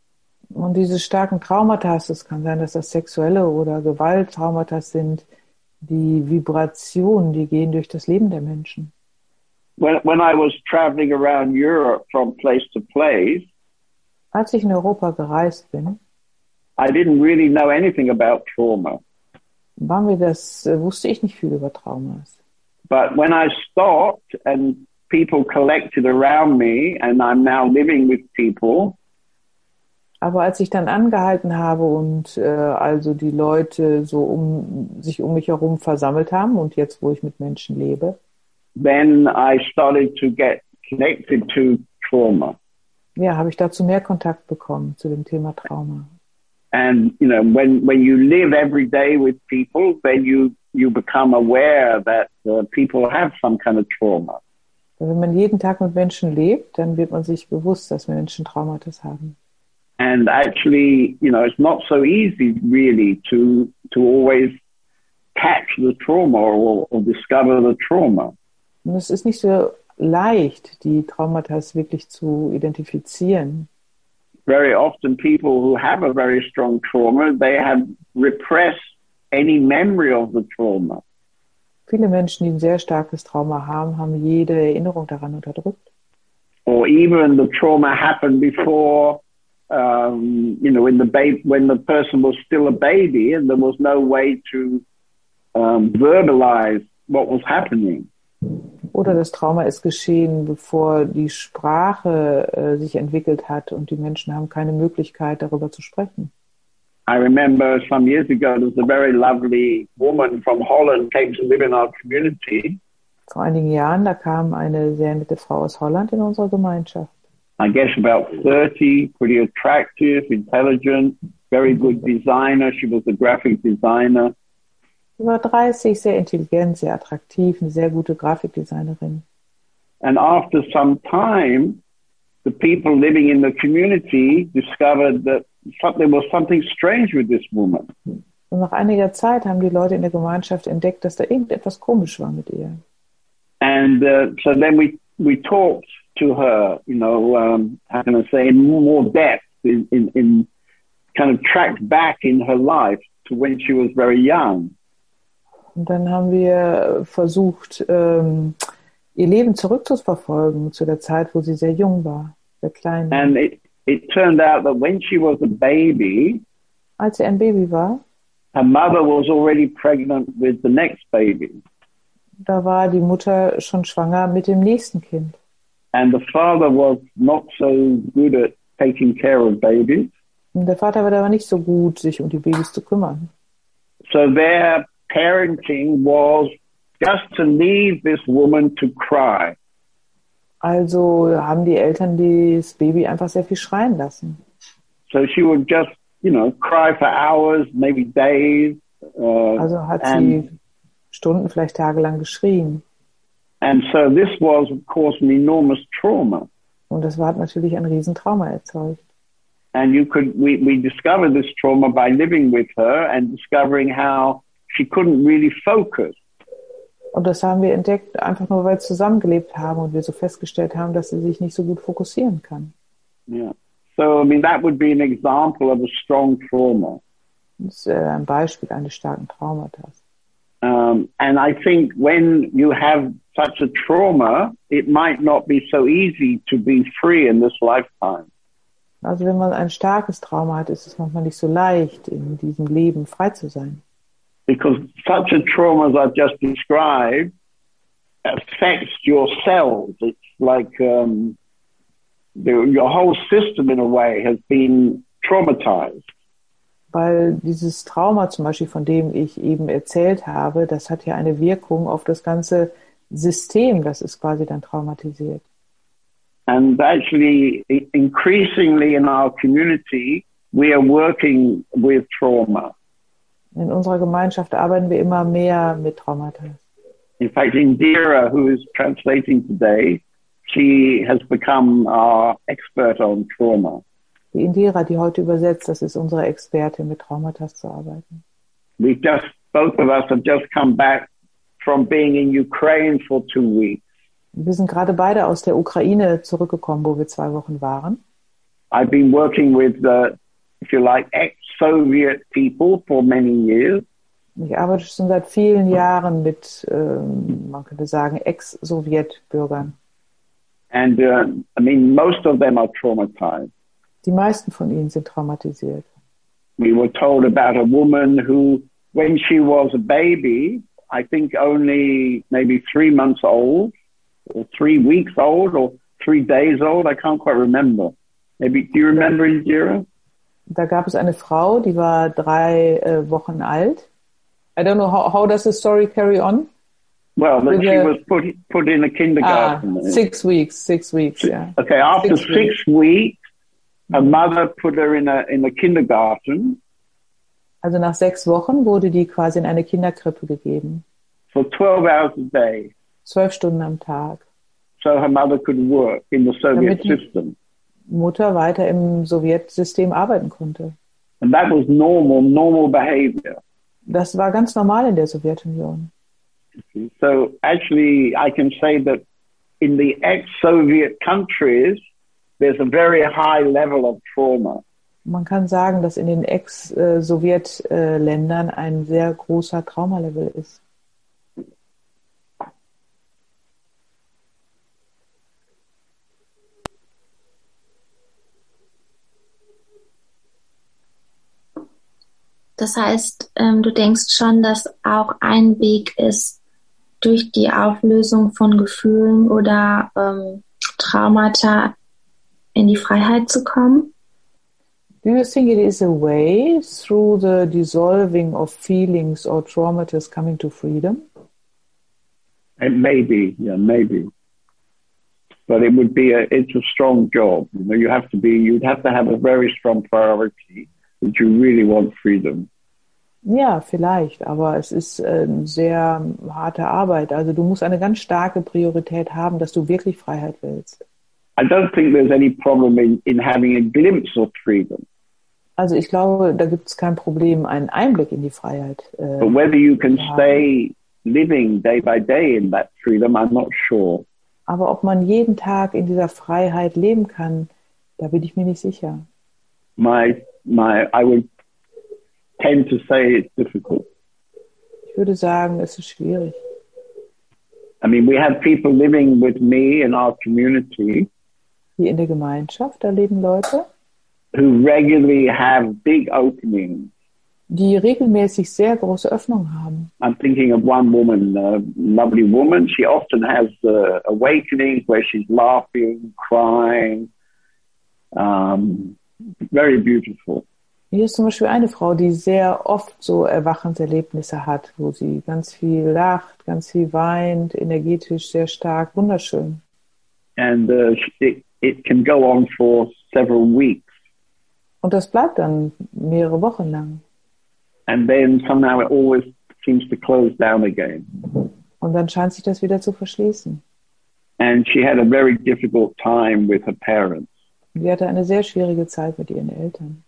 Und diese starken Traumata, es kann sein, dass das sexuelle oder Gewalttraumata sind, die Vibrationen, die gehen durch das Leben der Menschen. When, when I was traveling around Europe from place to place, Als ich in Europa gereist bin, I didn't really know anything about trauma. war mir das, äh, wusste ich nicht viel über Traumas. But when I stopped and people collected around me and I'm now living with people, Aber als ich dann angehalten habe und äh, also die Leute so um sich um mich herum versammelt haben und jetzt, wo ich mit Menschen lebe, then I started to get connected to trauma. ja, habe ich dazu mehr Kontakt bekommen zu dem Thema Trauma. And, you know, when, when you live every day with people, then you, you become aware that uh, people have some kind of trauma. Wenn man jeden Tag mit Menschen lebt, dann wird man sich bewusst, dass Menschen Traumata haben. And actually, you know, it's not so easy really to, to always catch the trauma or, or discover the trauma. Und es ist nicht so leicht, die Traumata wirklich zu identifizieren. Very often people who have a very strong trauma, they have repressed any memory of the trauma. Viele Menschen, die ein sehr starkes Trauma haben, haben jede Erinnerung daran unterdrückt. Or even the trauma happened before, um, you know, when the baby, when the person was still a baby and there was no way to um, verbalize what was happening. Oder das Trauma ist geschehen, bevor die Sprache äh, sich entwickelt hat und die Menschen haben keine Möglichkeit, darüber zu sprechen. I remember some years ago, there was a very lovely woman from Holland came to live in our community. Vor einigen Jahren, da kam eine sehr nette Frau aus Holland in unsere Gemeinschaft. I guess about thirty, pretty attractive, intelligent, very good designer. She was a graphic designer. Über dreißig, sehr intelligent, sehr attraktiv, eine sehr gute Grafikdesignerin. And after some time, the people living in the community discovered that there was something strange with this woman. Und nach einiger Zeit haben die Leute in der Gemeinschaft entdeckt, dass da irgendetwas komisch war mit ihr. And uh, so then we, we talked to her, you know, um, how can I say, in more depth, in, in, in kind of tracked back in her life to when she was very young. Und dann haben wir versucht, ähm, ihr Leben zurückzuverfolgen zu der Zeit, wo sie sehr jung war, sehr klein war. And it, it turned out that when she was a baby, Als sie ein Baby war, her mother was already pregnant with the next baby. da war die Mutter schon schwanger mit dem nächsten Kind. And the father was not so good at taking care of babies. Und der Vater war aber nicht so gut, sich um die Babys zu kümmern. So their parenting was just to leave this woman to cry. Also haben die Eltern das Baby einfach sehr viel schreien lassen. So she would just, you know, cry for hours, maybe days. Uh, Also hat and, sie Stunden, vielleicht tagelang geschrien. and so this was, of course, an enormous trauma. Und das hat natürlich ein Riesentrauma erzeugt. And you could, we, we discovered this trauma by living with her and discovering how she couldn't really focus. Und das haben wir entdeckt, einfach nur weil wir zusammengelebt haben und wir so festgestellt haben, dass sie sich nicht so gut fokussieren kann. Yeah. So, I mean, that would be an example of a strong trauma. Das ist äh, ein Beispiel eines starken Traumatas. Um, and I think when you have such a trauma, it might not be so easy to be free in this lifetime. Also wenn man ein starkes Trauma hat, ist es manchmal nicht so leicht, in diesem Leben frei zu sein. Because such a trauma as I've just described affects your cells. It's like um, the, your whole system in a way has been traumatized. Weil dieses Trauma zum Beispiel, von dem ich eben erzählt habe, das hat ja eine Wirkung auf das ganze System, das ist quasi dann traumatisiert. And actually, increasingly in our community, we are working with trauma. In unserer Gemeinschaft arbeiten wir immer mehr mit Traumata. In fact, Indira, who is translating today, she has become our expert on trauma. Die Indira, die heute übersetzt, das ist unsere Expertin, mit Traumata zu arbeiten. We've just, both of us have just come back from being in Ukraine for two weeks. Wir sind gerade beide aus der Ukraine zurückgekommen, wo wir zwei Wochen waren. I've been working with, uh, if you like, ex-Soviet people for many years. Ich arbeite schon seit vielen Jahren mit, ähm, man könnte sagen, Ex-Sowjetbürgern. And uh, I mean, most of them are traumatized. Die meisten von ihnen sind traumatisiert. We were told about a woman who, when she was a baby, I think only maybe three months old, or three weeks old, or three days old. I can't quite remember. Maybe, do you remember, Indira? Da gab es eine Frau, die war drei äh, Wochen alt. I don't know, how, how does the story carry on? Well, that With she the- was put put in a Ah, kindergarten. six weeks, six weeks, yeah. Okay, after Six six, weeks, her mother put her in a in a kindergarten Also nach sechs Wochen wurde die quasi in eine Kinderkrippe gegeben. for twelve hours a day, Zwölf Stunden am Tag. so her mother could work in the Soviet Damit die- system. Mutter weiter im Sowjetsystem arbeiten konnte. And that was normal, normal behavior. Das war ganz normal in der Sowjetunion. So actually, I can say that in the ex-Soviet countries, there's a very high level of trauma. Man kann sagen, dass in den Ex-Sowjet-Ländern ein sehr großer Traumalevel ist. Das heißt, ähm, du denkst schon, dass auch ein Weg ist, durch die Auflösung von Gefühlen oder ähm, Traumata in die Freiheit zu kommen? Do you think it is a way through the dissolving of feelings or traumas coming to freedom? And maybe, yeah, maybe. But it would be a, it's a strong job. You know, you have to be, you'd have to have a very strong priority that you really want freedom. Ja, vielleicht, aber es ist ähm, sehr harte Arbeit. Also du musst eine ganz starke Priorität haben, dass du wirklich Freiheit willst. I don't think there's any problem in, in having a glimpse of freedom. Also ich glaube, da gibt es kein Problem, einen Einblick in die Freiheit. Äh, But whether you can zu haben. stay living day by day in that freedom, I'm not sure. Aber ob man jeden Tag in dieser Freiheit leben kann, da bin ich mir nicht sicher. My, my, I would tend to say it's difficult. Ich würde sagen, es ist schwierig. I mean, we have people living with me in our community Hier in der Gemeinschaft, da leben Leute, who regularly have big openings. die regelmäßig sehr große Öffnungen haben. I'm thinking of one woman, a lovely woman. She often has uh, awakenings where she's laughing, crying. Um, very beautiful. Hier ist zum Beispiel eine Frau, die sehr oft so Erwachenserlebnisse hat, wo sie ganz viel lacht, ganz viel weint, energetisch sehr stark, wunderschön. And uh, it, it can go on for several weeks. Und das bleibt dann mehrere Wochen lang. And then somehow it always seems to close down again. Und dann scheint sich das wieder zu verschließen. And she had a very difficult time with her parents. Sie hatte eine sehr schwierige Zeit mit ihren Eltern.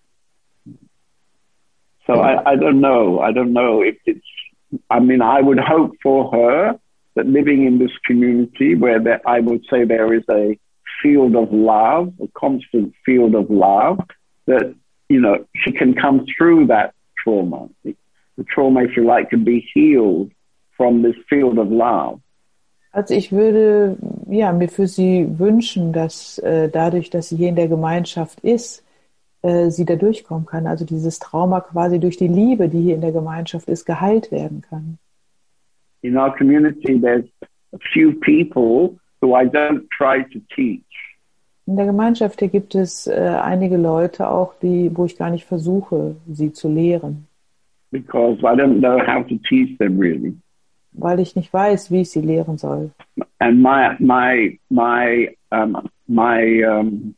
So I, I don't know. I don't know if it's, I mean, I would hope for her that living in this community where there, I would say there is a field of love, a constant field of love, that, you know, she can come through that trauma. The, the trauma, if you like, can be healed from this field of love. Also ich würde ja mir für sie wünschen, dass äh, dadurch, dass sie hier in der Gemeinschaft ist, äh, sie da durchkommen kann. Also dieses Trauma quasi durch die Liebe, die hier in der Gemeinschaft ist, geheilt werden kann. In our community, there's a few people who I don't try to teach. In der Gemeinschaft hier gibt es äh, einige Leute auch, die, wo ich gar nicht versuche, sie zu lehren, Because I don't know how to teach them really. weil ich nicht weiß, wie ich sie lehren soll. And my my my um, my um,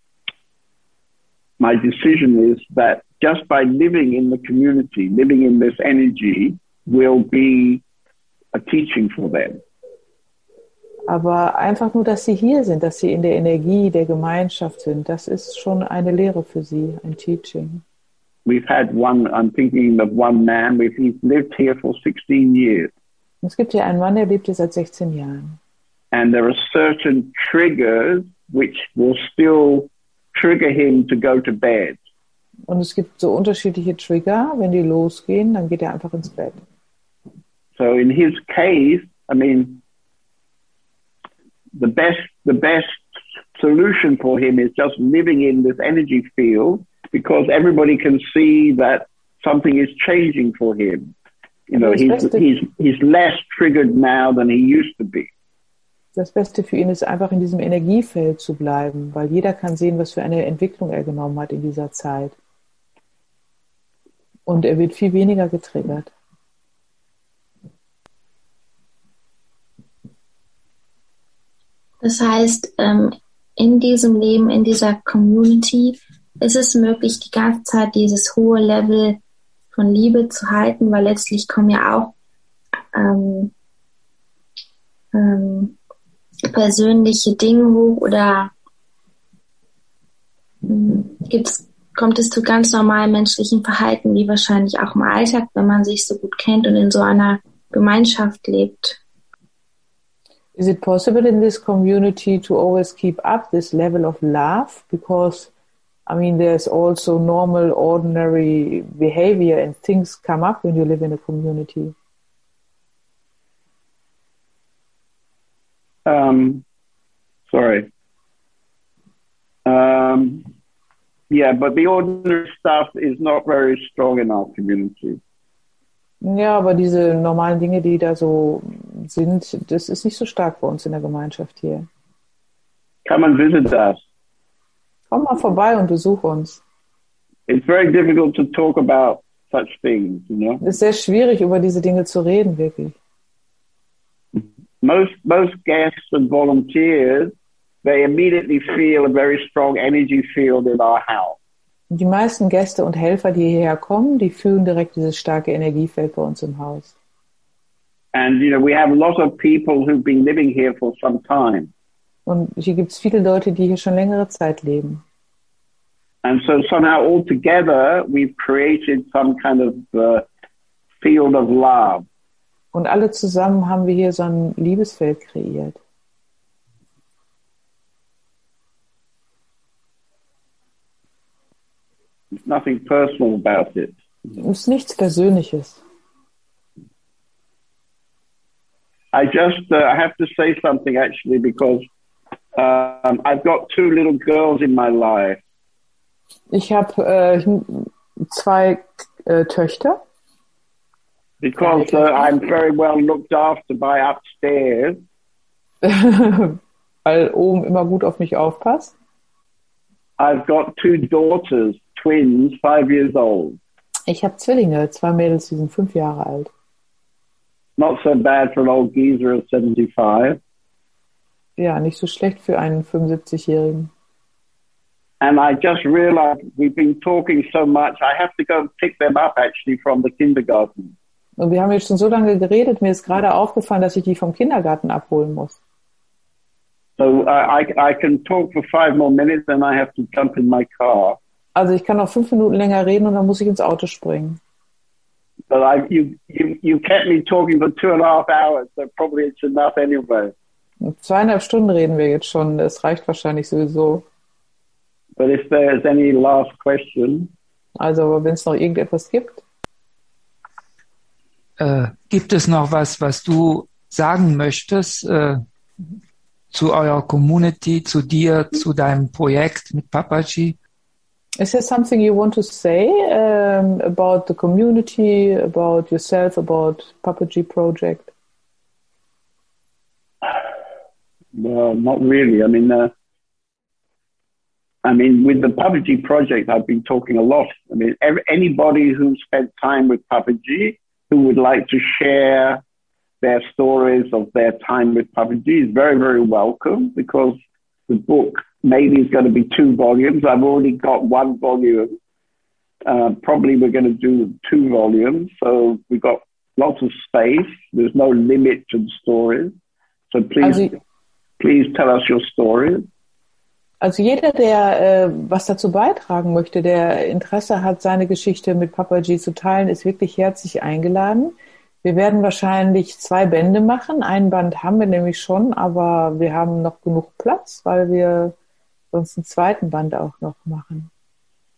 my decision is that just by living in the community, living in this energy, will be a teaching for them. Aber einfach nur, dass sie hier sind, dass sie in der Energie der Gemeinschaft sind, das ist schon eine Lehre für sie, ein Teaching. We've had one. I'm thinking of one man. We've he's lived here for sixteen years, Es gibt hier einen Mann, der lebt hier seit sechzehn Jahren. and there are certain triggers which will still trigger him to go to bed. Und es gibt so unterschiedliche Trigger. Wenn die losgehen, dann geht er einfach ins Bett. So in his case, I mean, the best, the best solution for him is just living in this energy field, because everybody can see that something is changing for him. You know, he's, he's, he's less triggered now than he used to be. Das Beste für ihn ist einfach in diesem Energiefeld zu bleiben, weil jeder kann sehen, was für eine Entwicklung er genommen hat in dieser Zeit. Und er wird viel weniger getriggert. Das heißt, in diesem Leben, in dieser Community, ist es möglich, die ganze Zeit dieses hohe Level von Liebe zu halten, weil letztlich kommen ja auch ähm, ähm, persönliche Dinge hoch oder ähm, gibt's, kommt es zu ganz normalen menschlichen Verhalten, wie wahrscheinlich auch im Alltag, wenn man sich so gut kennt und in so einer Gemeinschaft lebt. Is it possible in this community to always keep up this level of love? Because, I mean, there's also normal, ordinary behavior and things come up when you live in a community. Um, sorry. Um, yeah, but the ordinary stuff is not very strong in our community. Ja, aber diese normalen Dinge, die da so sind, das ist nicht so stark bei uns in der Gemeinschaft hier. Come and visit us. Komm mal vorbei und besuch uns. It's very difficult to talk about such things, you know. Es ist sehr schwierig, über diese Dinge zu reden, wirklich. Most most guests and volunteers, they immediately feel a very strong energy field in our house. Die meisten Gäste und Helfer, die hierher kommen, die fühlen direkt dieses starke Energiefeld bei uns im Haus. And, you know, we have a lot of people who've been living here for some time. Und hier gibt es viele Leute, die hier schon längere Zeit leben. And so somehow all together we've created some kind of uh, field of love. Und alle zusammen haben wir hier so ein Liebesfeld kreiert. There's nothing personal about it. Es ist nichts Persönliches. I just uh, I have to say something actually, because um, I've got two little girls in my life. Ich habe äh, zwei äh, Töchter. Because uh, I'm very well looked after by upstairs. Weil oben immer gut auf mich aufpasst. I've got two daughters, twins, five years old. Ich habe Zwillinge, zwei Mädels, die sind fünf Jahre alt. Not so bad for an old geezer of seventy-five. Ja, nicht so schlecht für einen fünfundsiebzigjährigen. And I just realized we've been talking so much, I have to go and pick them up actually from the kindergarten. Und wir haben jetzt schon so lange geredet, mir ist gerade aufgefallen, dass ich die vom Kindergarten abholen muss. So uh, I, I can talk for five more minutes and I have to jump in my car. Also ich kann noch fünf Minuten länger reden und dann muss ich ins Auto springen. But I, you, you, you kept me talking for two and a half hours, so probably it's enough anyway. Zweieinhalb Stunden reden wir jetzt schon, das reicht wahrscheinlich sowieso. But if there's any last question. Also wenn es noch irgendetwas gibt. Äh, gibt es noch was, was du sagen möchtest äh, zu eurer Community, zu dir, zu deinem Projekt mit Papaji? Is there something you want to say um, about the community, about yourself, about Papaji project? Well, not really. I mean, uh, I mean, with the Papaji project, I've been talking a lot. I mean, every, anybody who spent time with Papaji, who would like to share their stories of their time with Papaji, is very, very welcome, because the book maybe is going to be two volumes. I've already got one volume. Uh, probably we're going to do two volumes. So we've got lots of space. There's no limit to the stories. So please, also, please tell us your stories. Also jeder, der äh, was dazu beitragen möchte, der Interesse hat, seine Geschichte mit Papaji zu teilen, ist wirklich herzlich eingeladen. Wir werden wahrscheinlich zwei Bände machen. Ein Band haben wir nämlich schon, aber wir haben noch genug Platz, weil wir sonst einen zweiten Band auch noch machen.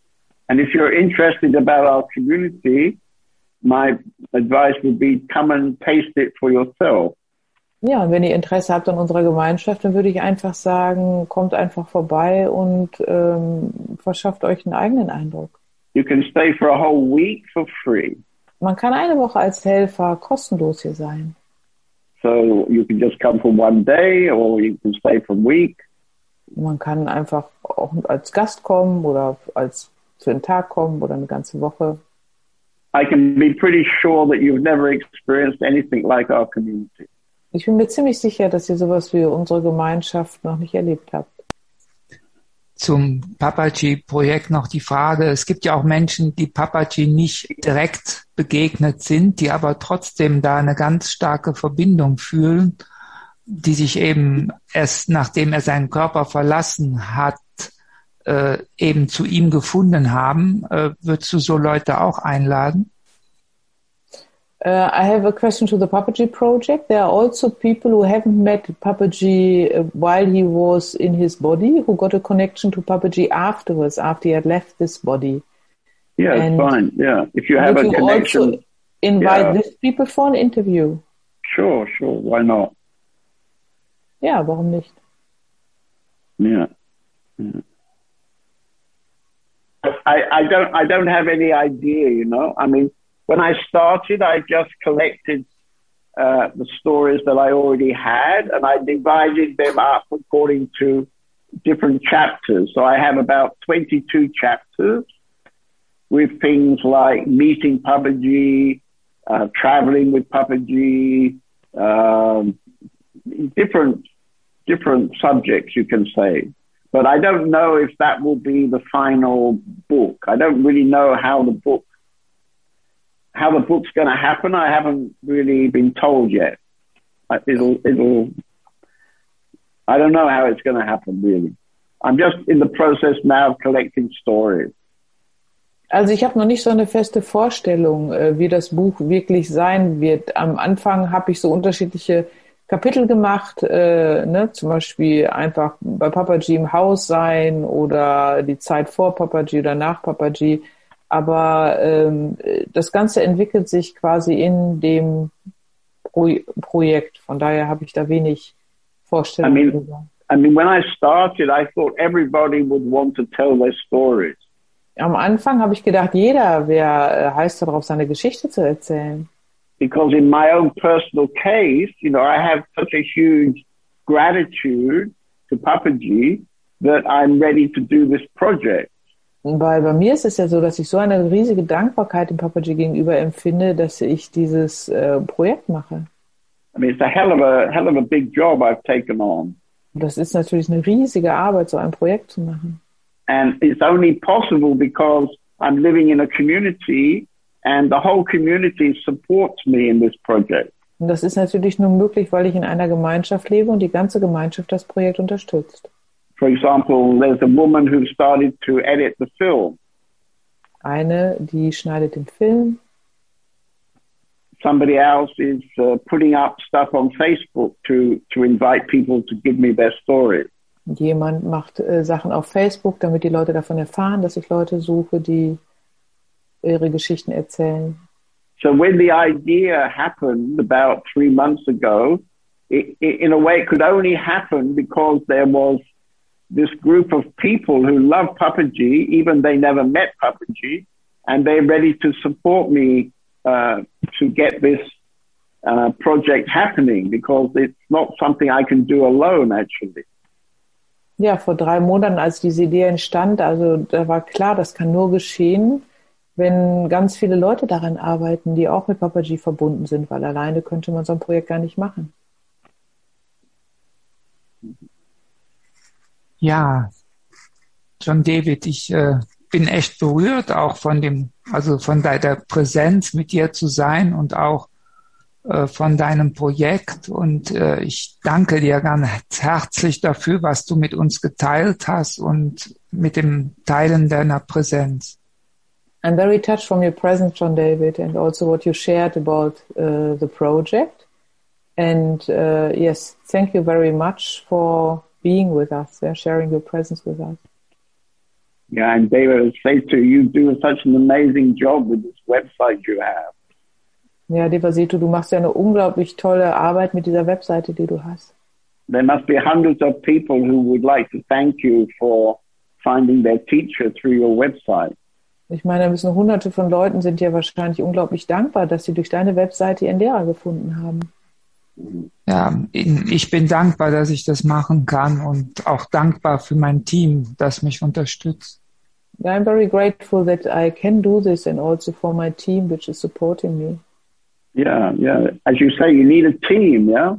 And if you're interested about our community, my advice would be come and taste it for yourself. Ja, und wenn ihr Interesse habt an unserer Gemeinschaft, dann würde ich einfach sagen, kommt einfach vorbei und ähm, verschafft euch einen eigenen Eindruck. You can stay for a whole week for free. Man kann eine Woche als Helfer kostenlos hier sein. So you can just come for one day or you can stay for a week. Man kann einfach auch als Gast kommen oder als für einen Tag kommen oder eine ganze Woche. I can be pretty sure that you've never experienced anything like our community. Ich bin mir ziemlich sicher, dass ihr sowas wie unsere Gemeinschaft noch nicht erlebt habt. Zum Papaji-Projekt noch die Frage, es gibt ja auch Menschen, die Papaji nicht direkt begegnet sind, die aber trotzdem da eine ganz starke Verbindung fühlen, die sich eben erst nachdem er seinen Körper verlassen hat, äh, eben zu ihm gefunden haben. Äh, würdest du so Leute auch einladen? Uh, I have a question to the Papaji project. There are also people who haven't met Papaji uh, while he was in his body, who got a connection to Papaji afterwards, after he had left this body. Yeah, and it's fine. Yeah, if you have a you connection. Also invite yeah. these people for an interview. Sure, sure. Why not? Ja, warum nicht? Yeah. yeah. I, I don't I don't have any idea, you know. I mean, when I started, I just collected uh, the stories that I already had, and I divided them up according to different chapters. So I have about twenty-two chapters with things like meeting Papaji, uh, traveling with Papaji, um, different different subjects, you can say. But I don't know if that will be the final book. I don't really know how the book How the book's going to happen, I haven't really been told yet. It'll, it'll, I don't know how it's going to happen, really. I'm just in the process now of collecting stories. Also ich habe noch nicht so eine feste Vorstellung, wie das Buch wirklich sein wird. Am Anfang habe ich so unterschiedliche Kapitel gemacht, äh, ne? Zum Beispiel einfach bei Papaji im Haus sein oder die Zeit vor Papaji oder nach Papaji. Aber ähm, das Ganze entwickelt sich quasi in dem Pro- Projekt. Von daher habe ich da wenig Vorstellung. I mean, I mean, when I started, I thought everybody would want to tell their stories. Am Anfang habe ich gedacht, jeder wäre heiß darauf, seine Geschichte zu erzählen. Because in my own personal case, you know, I have such a huge gratitude to Papaji that I'm ready to do this project. Weil bei mir ist es ja so, dass ich so eine riesige Dankbarkeit dem Papaji gegenüber empfinde, dass ich dieses äh, Projekt mache. I mean, it's a hell of a hell of a big job I've taken on. Und das ist natürlich eine riesige Arbeit, so ein Projekt zu machen. And it's only possible because I'm living in a community and the whole community supports me in this project. Und das ist natürlich nur möglich, weil ich in einer Gemeinschaft lebe und die ganze Gemeinschaft das Projekt unterstützt. For example, there's a woman who started to edit the film. Eine, die schneidet den Film. Somebody else is uh, putting up stuff on Facebook to, to invite people to give me their stories. Jemand macht äh, Sachen auf Facebook, damit die Leute davon erfahren, dass ich Leute suche, die ihre Geschichten erzählen. So when the idea happened about three months ago, it, it, in a way it could only happen because there was this group of people who love Papaji, even they never met Papaji, and they're ready to support me uh, to get this uh, project happening because it's not something I can do alone, actually. Ja, vor drei Monaten, als diese Idee entstand, also da war klar, das kann nur geschehen, wenn ganz viele Leute daran arbeiten, die auch mit Papaji verbunden sind, weil alleine könnte man so ein Projekt gar nicht machen. Ja, John David, ich äh, bin echt berührt, auch von dem, also von deiner Präsenz mit dir zu sein und auch äh, von deinem Projekt. Und äh, ich danke dir ganz herzlich dafür, was du mit uns geteilt hast und mit dem Teilen deiner Präsenz. I'm very touched from your presence, John David, and also what you shared about uh, the project. And uh, yes, thank you very much for being with us, uh, sharing your presence with us. Yeah, and David would say to you, you do such an amazing job with this website you have. Ja, Devasetu, du machst ja eine unglaublich tolle Arbeit mit dieser Webseite, die du hast. There must be hundreds of people who would like to thank you for finding their teacher through your website. Ich meine, da müssen hunderte von Leuten sind ja wahrscheinlich unglaublich dankbar, dass sie durch deine Webseite ihren Lehrer gefunden haben. Ja, ich bin dankbar, dass ich das machen kann und auch dankbar für mein Team, das mich unterstützt. I'm very grateful that I can do this and also for my team which is supporting me. Yeah, yeah. As you say, you need a team, yeah?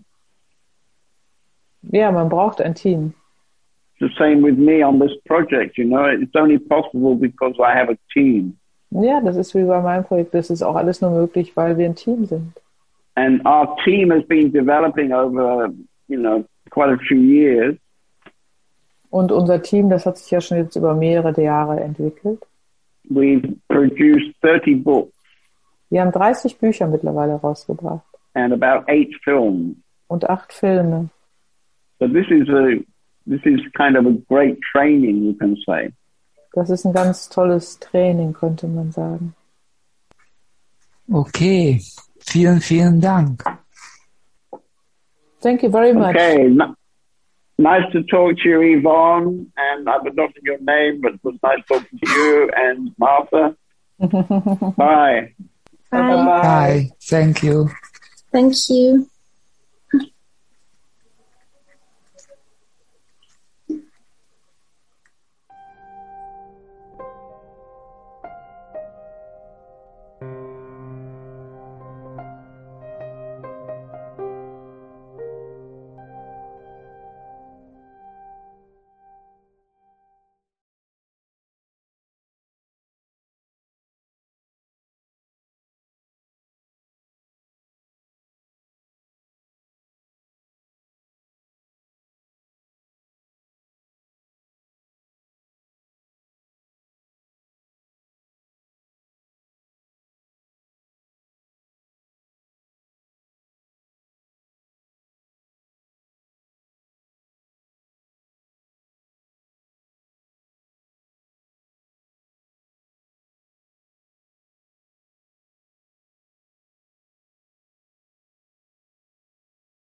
Ja, man braucht ein Team. It's the same with me on this project, you know. It's only possible because I have a team. Ja, das ist wie bei meinem Projekt. Das ist auch alles nur möglich, weil wir ein Team sind. And our team has been developing over, you know, quite a few years. Und unser Team, das hat sich ja schon jetzt über mehrere Jahre entwickelt. We've produced thirty books. Wir haben dreißig Bücher mittlerweile rausgebracht. And about eight films. Und acht Filme. So this is a this is kind of a great training, you can say. Das ist ein ganz tolles Training, könnte man sagen. Okay, vielen, vielen Dank. Thank you very much. Okay, n- nice to talk to you, Yvonne. And I've forgotten your name, but it was nice talking to you and Martha. Bye. Bye. Bye. Thank you. Thank you.